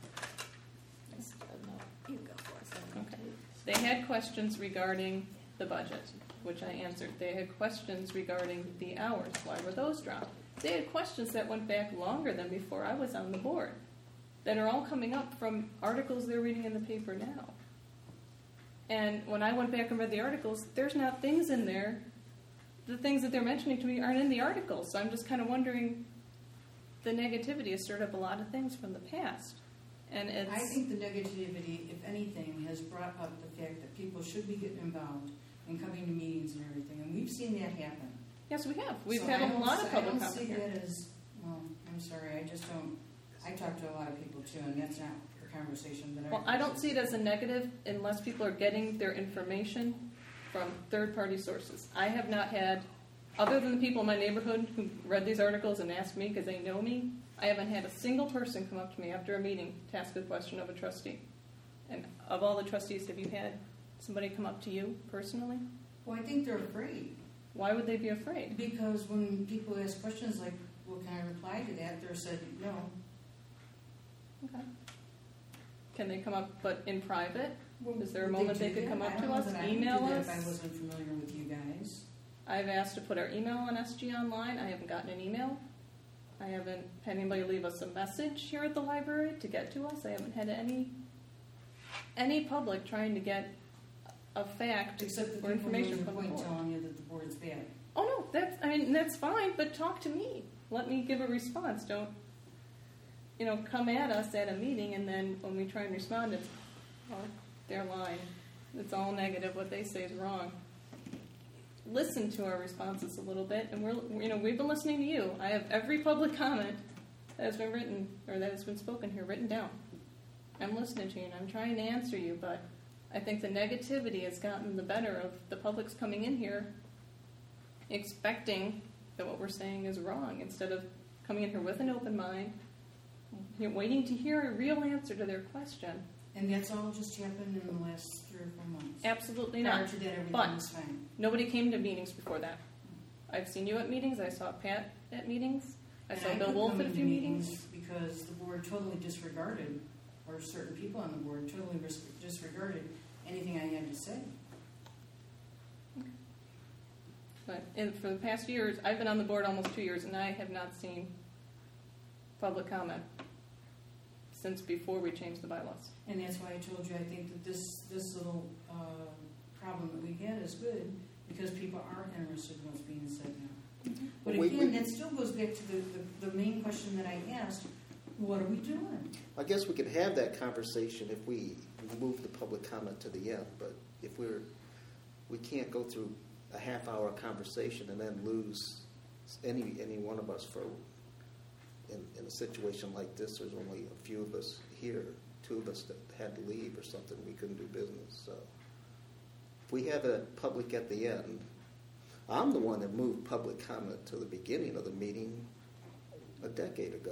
You go for it. okay. They had questions regarding the budget, which I answered. They had questions regarding the hours. Why were those dropped? They had questions that went back longer than before I was on the board, that are all coming up from articles they're reading in the paper now. And when I went back and read the articles, there's not things in there. The things that they're mentioning to me aren't in the articles. So I'm just kind of wondering, the negativity has stirred up a lot of things from the past. And it's... I think the negativity, if anything, has brought up the fact that people should be getting involved and coming to meetings and everything. And we've seen that happen. Yes, we have. We've So had I a don't lot of see- public I don't comment see here. that as, well, I'm sorry, I just don't, I talk to a lot of people too, and that's not a conversation that Well, I don't see it as a negative unless people are getting their information from third-party sources. I have not had, other than the people in my neighborhood who read these articles and asked me because they know me, I haven't had a single person come up to me after a meeting to ask a question of a trustee. And of all the trustees, have you had somebody come up to you personally? Well, I think they're afraid. Why would they be afraid? Because when people ask questions like, well, can I reply to that? They're said, no. Okay. Can they come up, but in private? Is there a Would moment do they could that? come up I don't to know us, that I would do email that us? If I wasn't familiar with you guys. I've asked to put our email on SG Online. I haven't gotten an email. I haven't had anybody leave us a message here at the library to get to us. I haven't had any public trying to get a fact Except the or people information making from the point board. telling you that the board's bad. Oh no, that's fine, but talk to me. Let me give a response. Don't come at us at a meeting and then when we try and respond, it's they're lying. It's all negative. What they say is wrong. Listen to our responses a little bit, and we've been listening to you. I have every public comment that has been written or that has been spoken here written down. I'm listening to you and I'm trying to answer you, but I think the negativity has gotten the better of the public's coming in here expecting that what we're saying is wrong instead of coming in here with an open mind, waiting to hear a real answer to their question. And that's all just happened in the last 3 or 4 months. Absolutely Prior not. to that, everything But was fine. nobody came to meetings before that. I've seen you at meetings. I saw Pat at meetings. I And saw Bill quit Wolf at a coming few to meetings. because the board totally disregarded, or certain people on the board totally disregarded anything I had to say. But for the past years, I've been on the board almost 2 years, and I have not seen public comment since before we changed the bylaws. And that's why I told you I think that this little problem that we had is good because people are interested in what's being said now. Mm-hmm. But again, that still goes back to the main question that I asked, what are we doing? I guess we could have that conversation if we move the public comment to the end, but if we can't go through a half-hour conversation and then lose any one of us for in a situation like this. There's only a few of us here, 2 of us that had to leave or something. We couldn't do business. So if we have a public at the end, I'm the one that moved public comment to the beginning of the meeting a decade ago.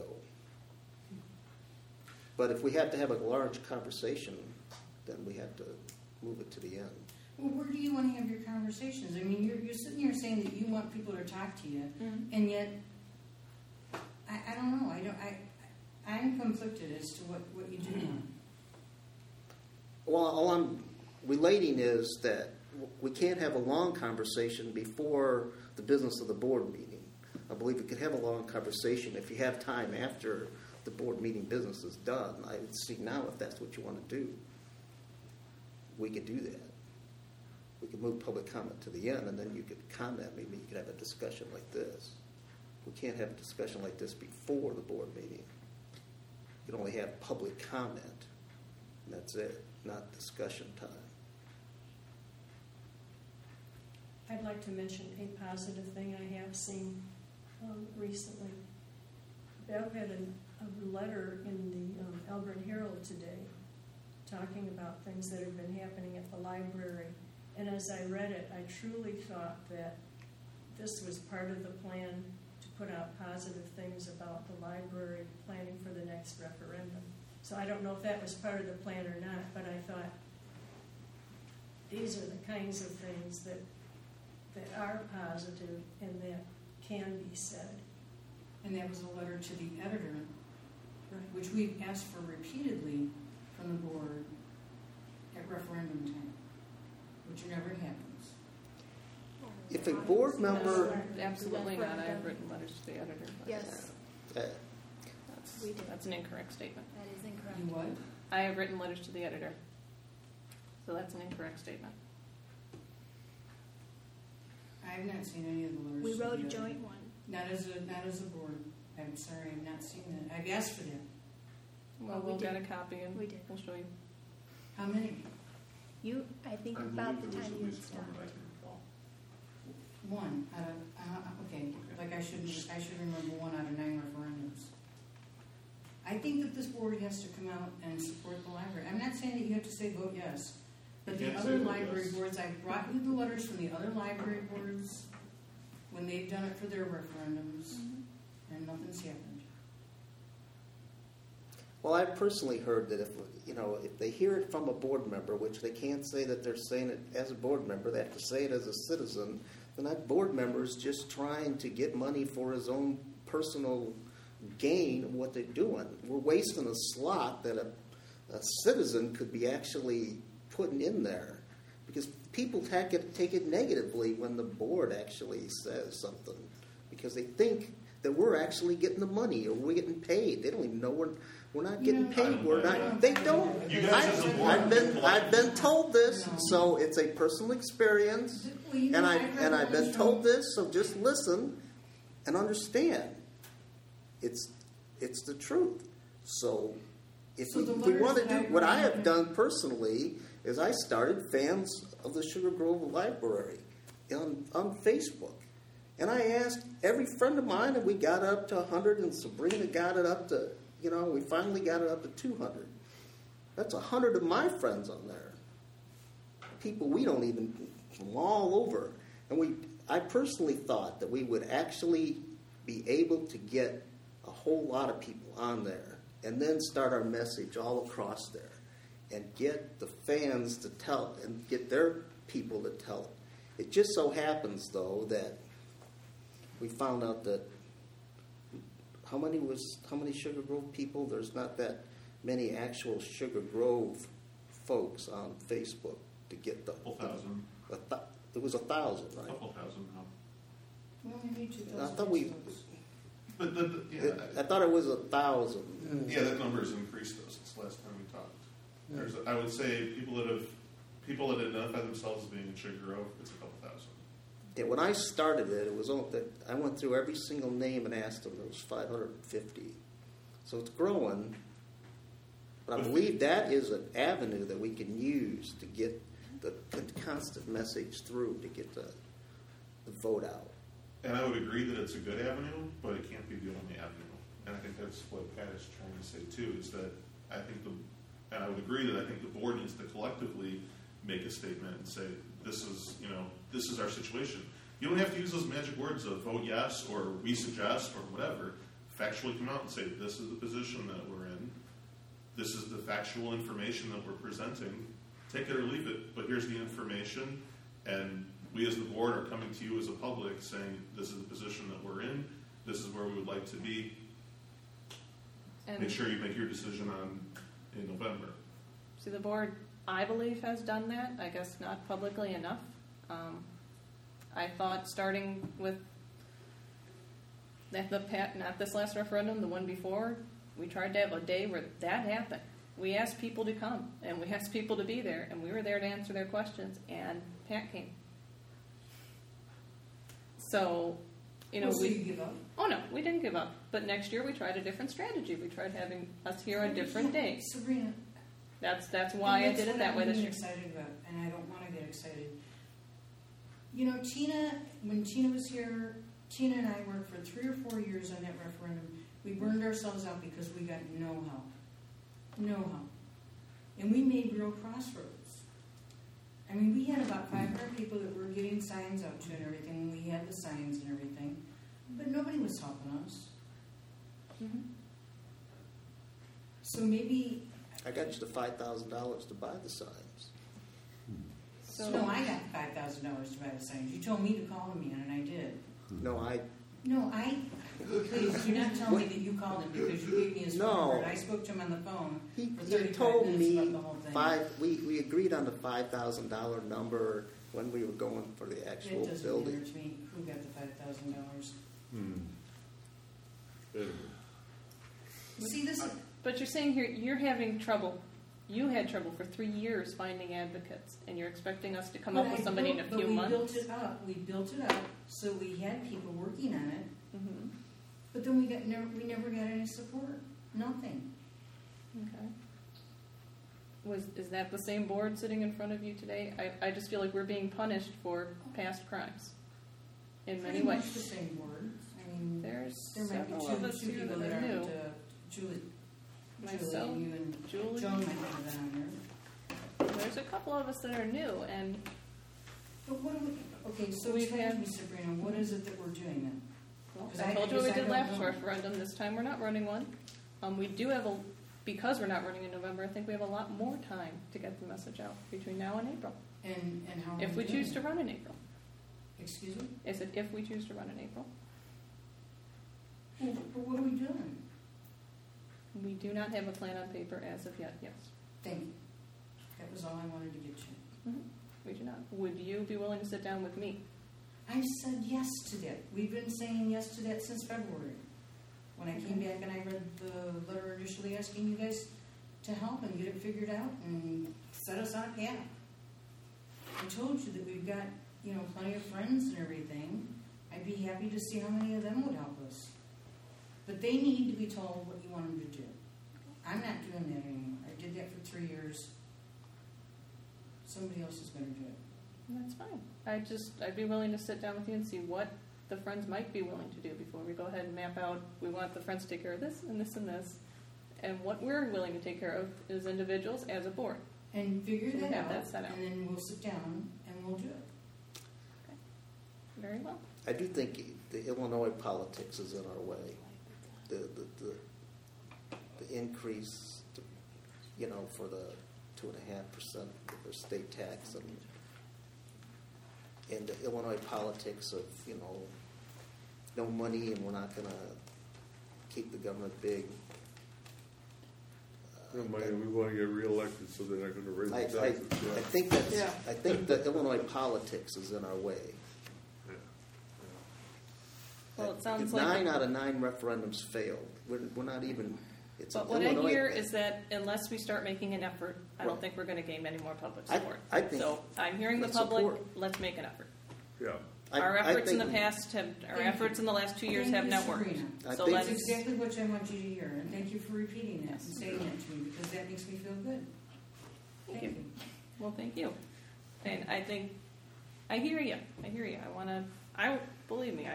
But if we have to have a large conversation, then we have to move it to the end. Well, where do you want to have your conversations? I mean, you're sitting here saying that you want people to talk to you, and yet, I don't know. I'm conflicted as to what you do now. Well, all I'm relating is that we can't have a long conversation before the business of the board meeting. I believe we could have a long conversation if you have time after the board meeting business is done. I would see now if that's what you want to do. We could do that. We could move public comment to the end, and then you could comment. Maybe you could have a discussion like this. We can't have a discussion like this before the board meeting. You can only have public comment, and that's it, not discussion time. I'd like to mention a positive thing I have seen recently. Bev had a letter in the Elbert Herald today talking about things that have been happening at the library. And as I read it, I truly thought that this was part of the plan to put out positive things about the library planning for the next referendum. So I don't know if that was part of the plan or not, but I thought these are the kinds of things that are positive and that can be said. And that was a letter to the editor, Right. which we've asked for repeatedly from the board at referendum time, which never happens. If a board member, Absolutely not. I have written letters to the editor. but Yes, we do. That's an incorrect statement. That is incorrect. You what? I have written letters to the editor. So that's an incorrect statement. I have not seen any of the letters. We to the wrote a editor. joint one. Not as a board. I'm sorry, I've not seen that. I've asked for that. Well, we we'll get a did. copy and We did. we'll show you. How many? I think about the time you stopped. One out of okay. Like I should remember 1 out of 9 referendums. I think that this board has to come out and support the library. I'm not saying that you have to say vote yes, but the other library boards, I've brought you the letters from the other library boards when they've done it for their referendums, and nothing's happened. well, I personally heard that if they hear it from a board member, which they can't say that they're saying it as a board member, they have to say it as a citizen, then that board member is just trying to get money for his own personal gain of what they're doing. We're wasting a slot that a citizen could be actually putting in there, because people take it negatively when the board actually says something, because they think that we're actually getting the money or we're getting paid. They don't even know we're not getting paid. We're not. They don't. I've been told this, so it's a personal experience, and I've been told this. So just listen and understand. It's the truth. So if we want to do what I have done personally is I started Fans of the Sugar Grove Library on Facebook. And I asked every friend of mine, and we got it up to 100, and Sabrina got it up to, we finally got it up to 200. That's 100 of my friends on there. People we don't even, from all over. And I personally thought that we would actually be able to get a whole lot of people on there and then start our message all across there and get the fans to tell it and get their people to tell it. It just so happens, though, that we found out that how many Sugar Grove people? There's not that many actual Sugar Grove folks on Facebook to get the Couple thousand. It was 1,000, right? Couple thousand now. We only need 2,000. I thought But I thought it was 1,000. yeah, that number has increased though since the last time we talked. I would say people that identify themselves as being in Sugar Grove, it's a couple thousand. Yeah, when I started it, I went through every single name and asked them. There was 550. So it's growing. But I believe that is an avenue that we can use to get the constant message through, to get the vote out. And I would agree that it's a good avenue, but it can't be the only avenue. And I think that's what Pat is trying to say too, is that I would agree that I think the board needs to collectively make a statement and say, this is our situation. You don't have to use those magic words of vote yes or we suggest or whatever. Factually come out and say, this is the position that we're in. This is the factual information that we're presenting. Take it or leave it, but here's the information, and we as the board are coming to you as a public saying, this is the position that we're in, this is where we would like to be. And make sure you make your decision in November. see, the board, I believe, has done that. I guess not publicly enough. I thought starting with not this last referendum, the one before, we tried to have a day where that happened. We asked people to come, and we asked people to be there, and we were there to answer their questions, and Pat came. So, So you give up? Oh no, we didn't give up. But next year we tried a different strategy. We tried having us here on different days. Sabrina. That's why I did it that way this year. That's what I'm excited about, and I don't want to get excited. You know, Tina, when Tina was here, Tina and I worked for 3 or 4 years on that referendum. We burned ourselves out because we got no help. No help. And we made real crossroads. I mean, we had about 500 people that were getting signs out to and everything. We had the signs and everything. But nobody was helping us. Mm-hmm. So maybe... I got you the $5,000 to buy the signs. No, I got $5,000 to buy the signs. You told me to call him in, and I did. Please, do not tell me that you called him because you gave me his phone number. And I spoke to him on the phone for 35 minutes about the whole thing. We agreed on the $5,000 number when we were going for the actual It doesn't building. matter to me who got the $5,000. See, this is... But you're saying here you're having trouble. You had trouble for 3 years finding advocates, and you're expecting us to come up with somebody in a few months? We built it up so we had people working on it. Mm-hmm. But then we never got any support. Nothing. Okay. Is that the same board sitting in front of you today? I just feel like we're being punished for past crimes in many ways. Pretty much the same board. I mean, there might be two people that aren't Julie. Myself, Julie, you and Julie. Joan might have been on there. There's a couple of us that are new, and but what do we? Okay, so explain to me, Sabrina, what is it that we're doing then? Well, I told you what we did last referendum. This time we're not running one. We do have because we're not running in November. I think we have a lot more time to get the message out between now and April. And how? If we choose to run in April. Excuse me? Is it if we choose to run in April? Well, but what are we doing? We do not have a plan on paper as of yet, yes. Thank you. That was all I wanted to get to. Mm-hmm. We do not. Would you be willing to sit down with me? I said yes to that. We've been saying yes to that since February. When I came back and I read the letter initially asking you guys to help and get it figured out and set us on a path. I told you that we've got, plenty of friends and everything. I'd be happy to see how many of them would help us. But they need to be told what you want them to do. I'm not doing that anymore. I did that for 3 years. Somebody else is going to do it. That's fine. I'd be willing to sit down with you and see what the Friends might be willing to do before we go ahead and map out, we want the Friends to take care of this and this and this, and what we're willing to take care of as individuals, as a board. And figure that out, that set out. And then we'll sit down and we'll do it. Okay. Very well. I do think the Illinois politics is in our way. The increase, for the 2.5% of the state tax, and the Illinois politics of no money, and we're not going to keep the government big. No money, we want to get reelected, so they're not going to raise the taxes. I think the Illinois politics is in our way. Well, it sounds 9 out of 9 referendums failed. We're not even. But what I hear is that unless we start making an effort, I don't think we're going to gain any more public support. I think so. I'm hearing the public. Let's make an effort. Yeah. Our efforts in the past efforts in the last 2 years have not worked. So that's exactly what I want you to hear, and thank you for repeating that and saying that to me because that makes me feel good. Thank you. Well, thank you. And I think I hear you. I believe me.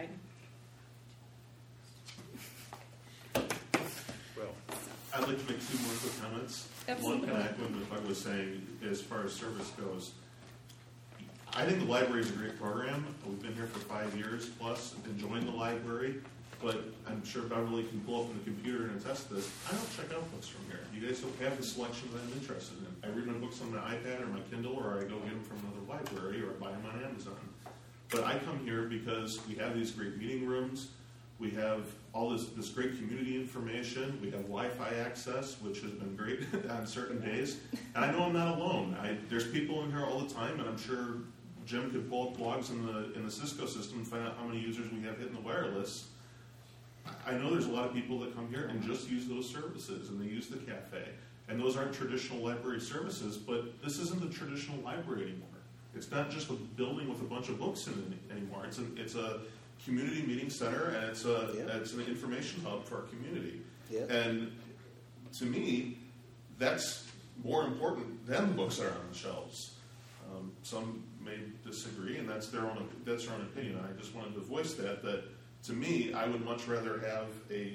I'd like to make 2 more quick comments. Absolutely. One, kind of echoing what Doug was saying, as far as service goes. I think the library is a great program. We've been here for 5 years plus, enjoying the library. But I'm sure Beverly can pull up on the computer and attest to this. I don't check out books from here. You guys don't have the selection that I'm interested in. I read my books on my iPad or my Kindle, or I go get them from another library, or I buy them on Amazon. But I come here because we have these great meeting rooms. We have all this great community information. We have Wi-Fi access, which has been great on certain days. And I know I'm not alone. There's people in here all the time, and I'm sure Jim could pull up logs in the Cisco system and find out how many users we have hitting the wireless. I know there's a lot of people that come here and just use those services, and they use the cafe. And those aren't traditional library services, but this isn't a traditional library anymore. It's not just a building with a bunch of books in it anymore. It's a community meeting center, and it's an information hub for our community. Yeah. And to me, that's more important than the books that are on the shelves. Some may disagree, and that's their own opinion. I just wanted to voice that to me, I would much rather have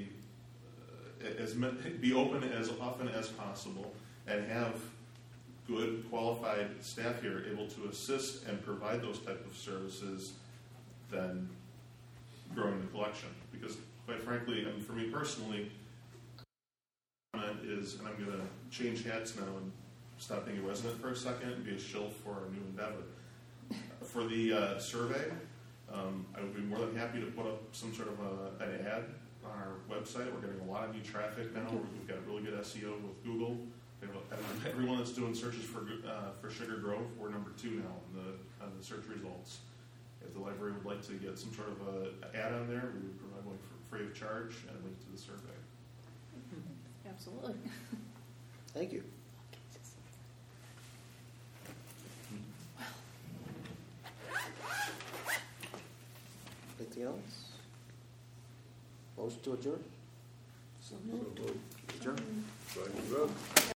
be open as often as possible and have good, qualified staff here able to assist and provide those type of services than growing the collection. Because, quite frankly, and for me personally, comment is, and I'm going to change hats now and stop being a resident for a second and be a shill for our new endeavor. For the survey, I would be more than happy to put up some sort of an ad on our website. We're getting a lot of new traffic now. We've got really good SEO with Google. Everyone that's doing searches for Sugar Grove, we're number 2 now on the search results. If the library would like to get some sort of an ad on there, we would provide one for free of charge and a link to the survey. Absolutely. Thank you. Anything else? Motion to adjourn? So moved. Adjourn. Thank you, Rob.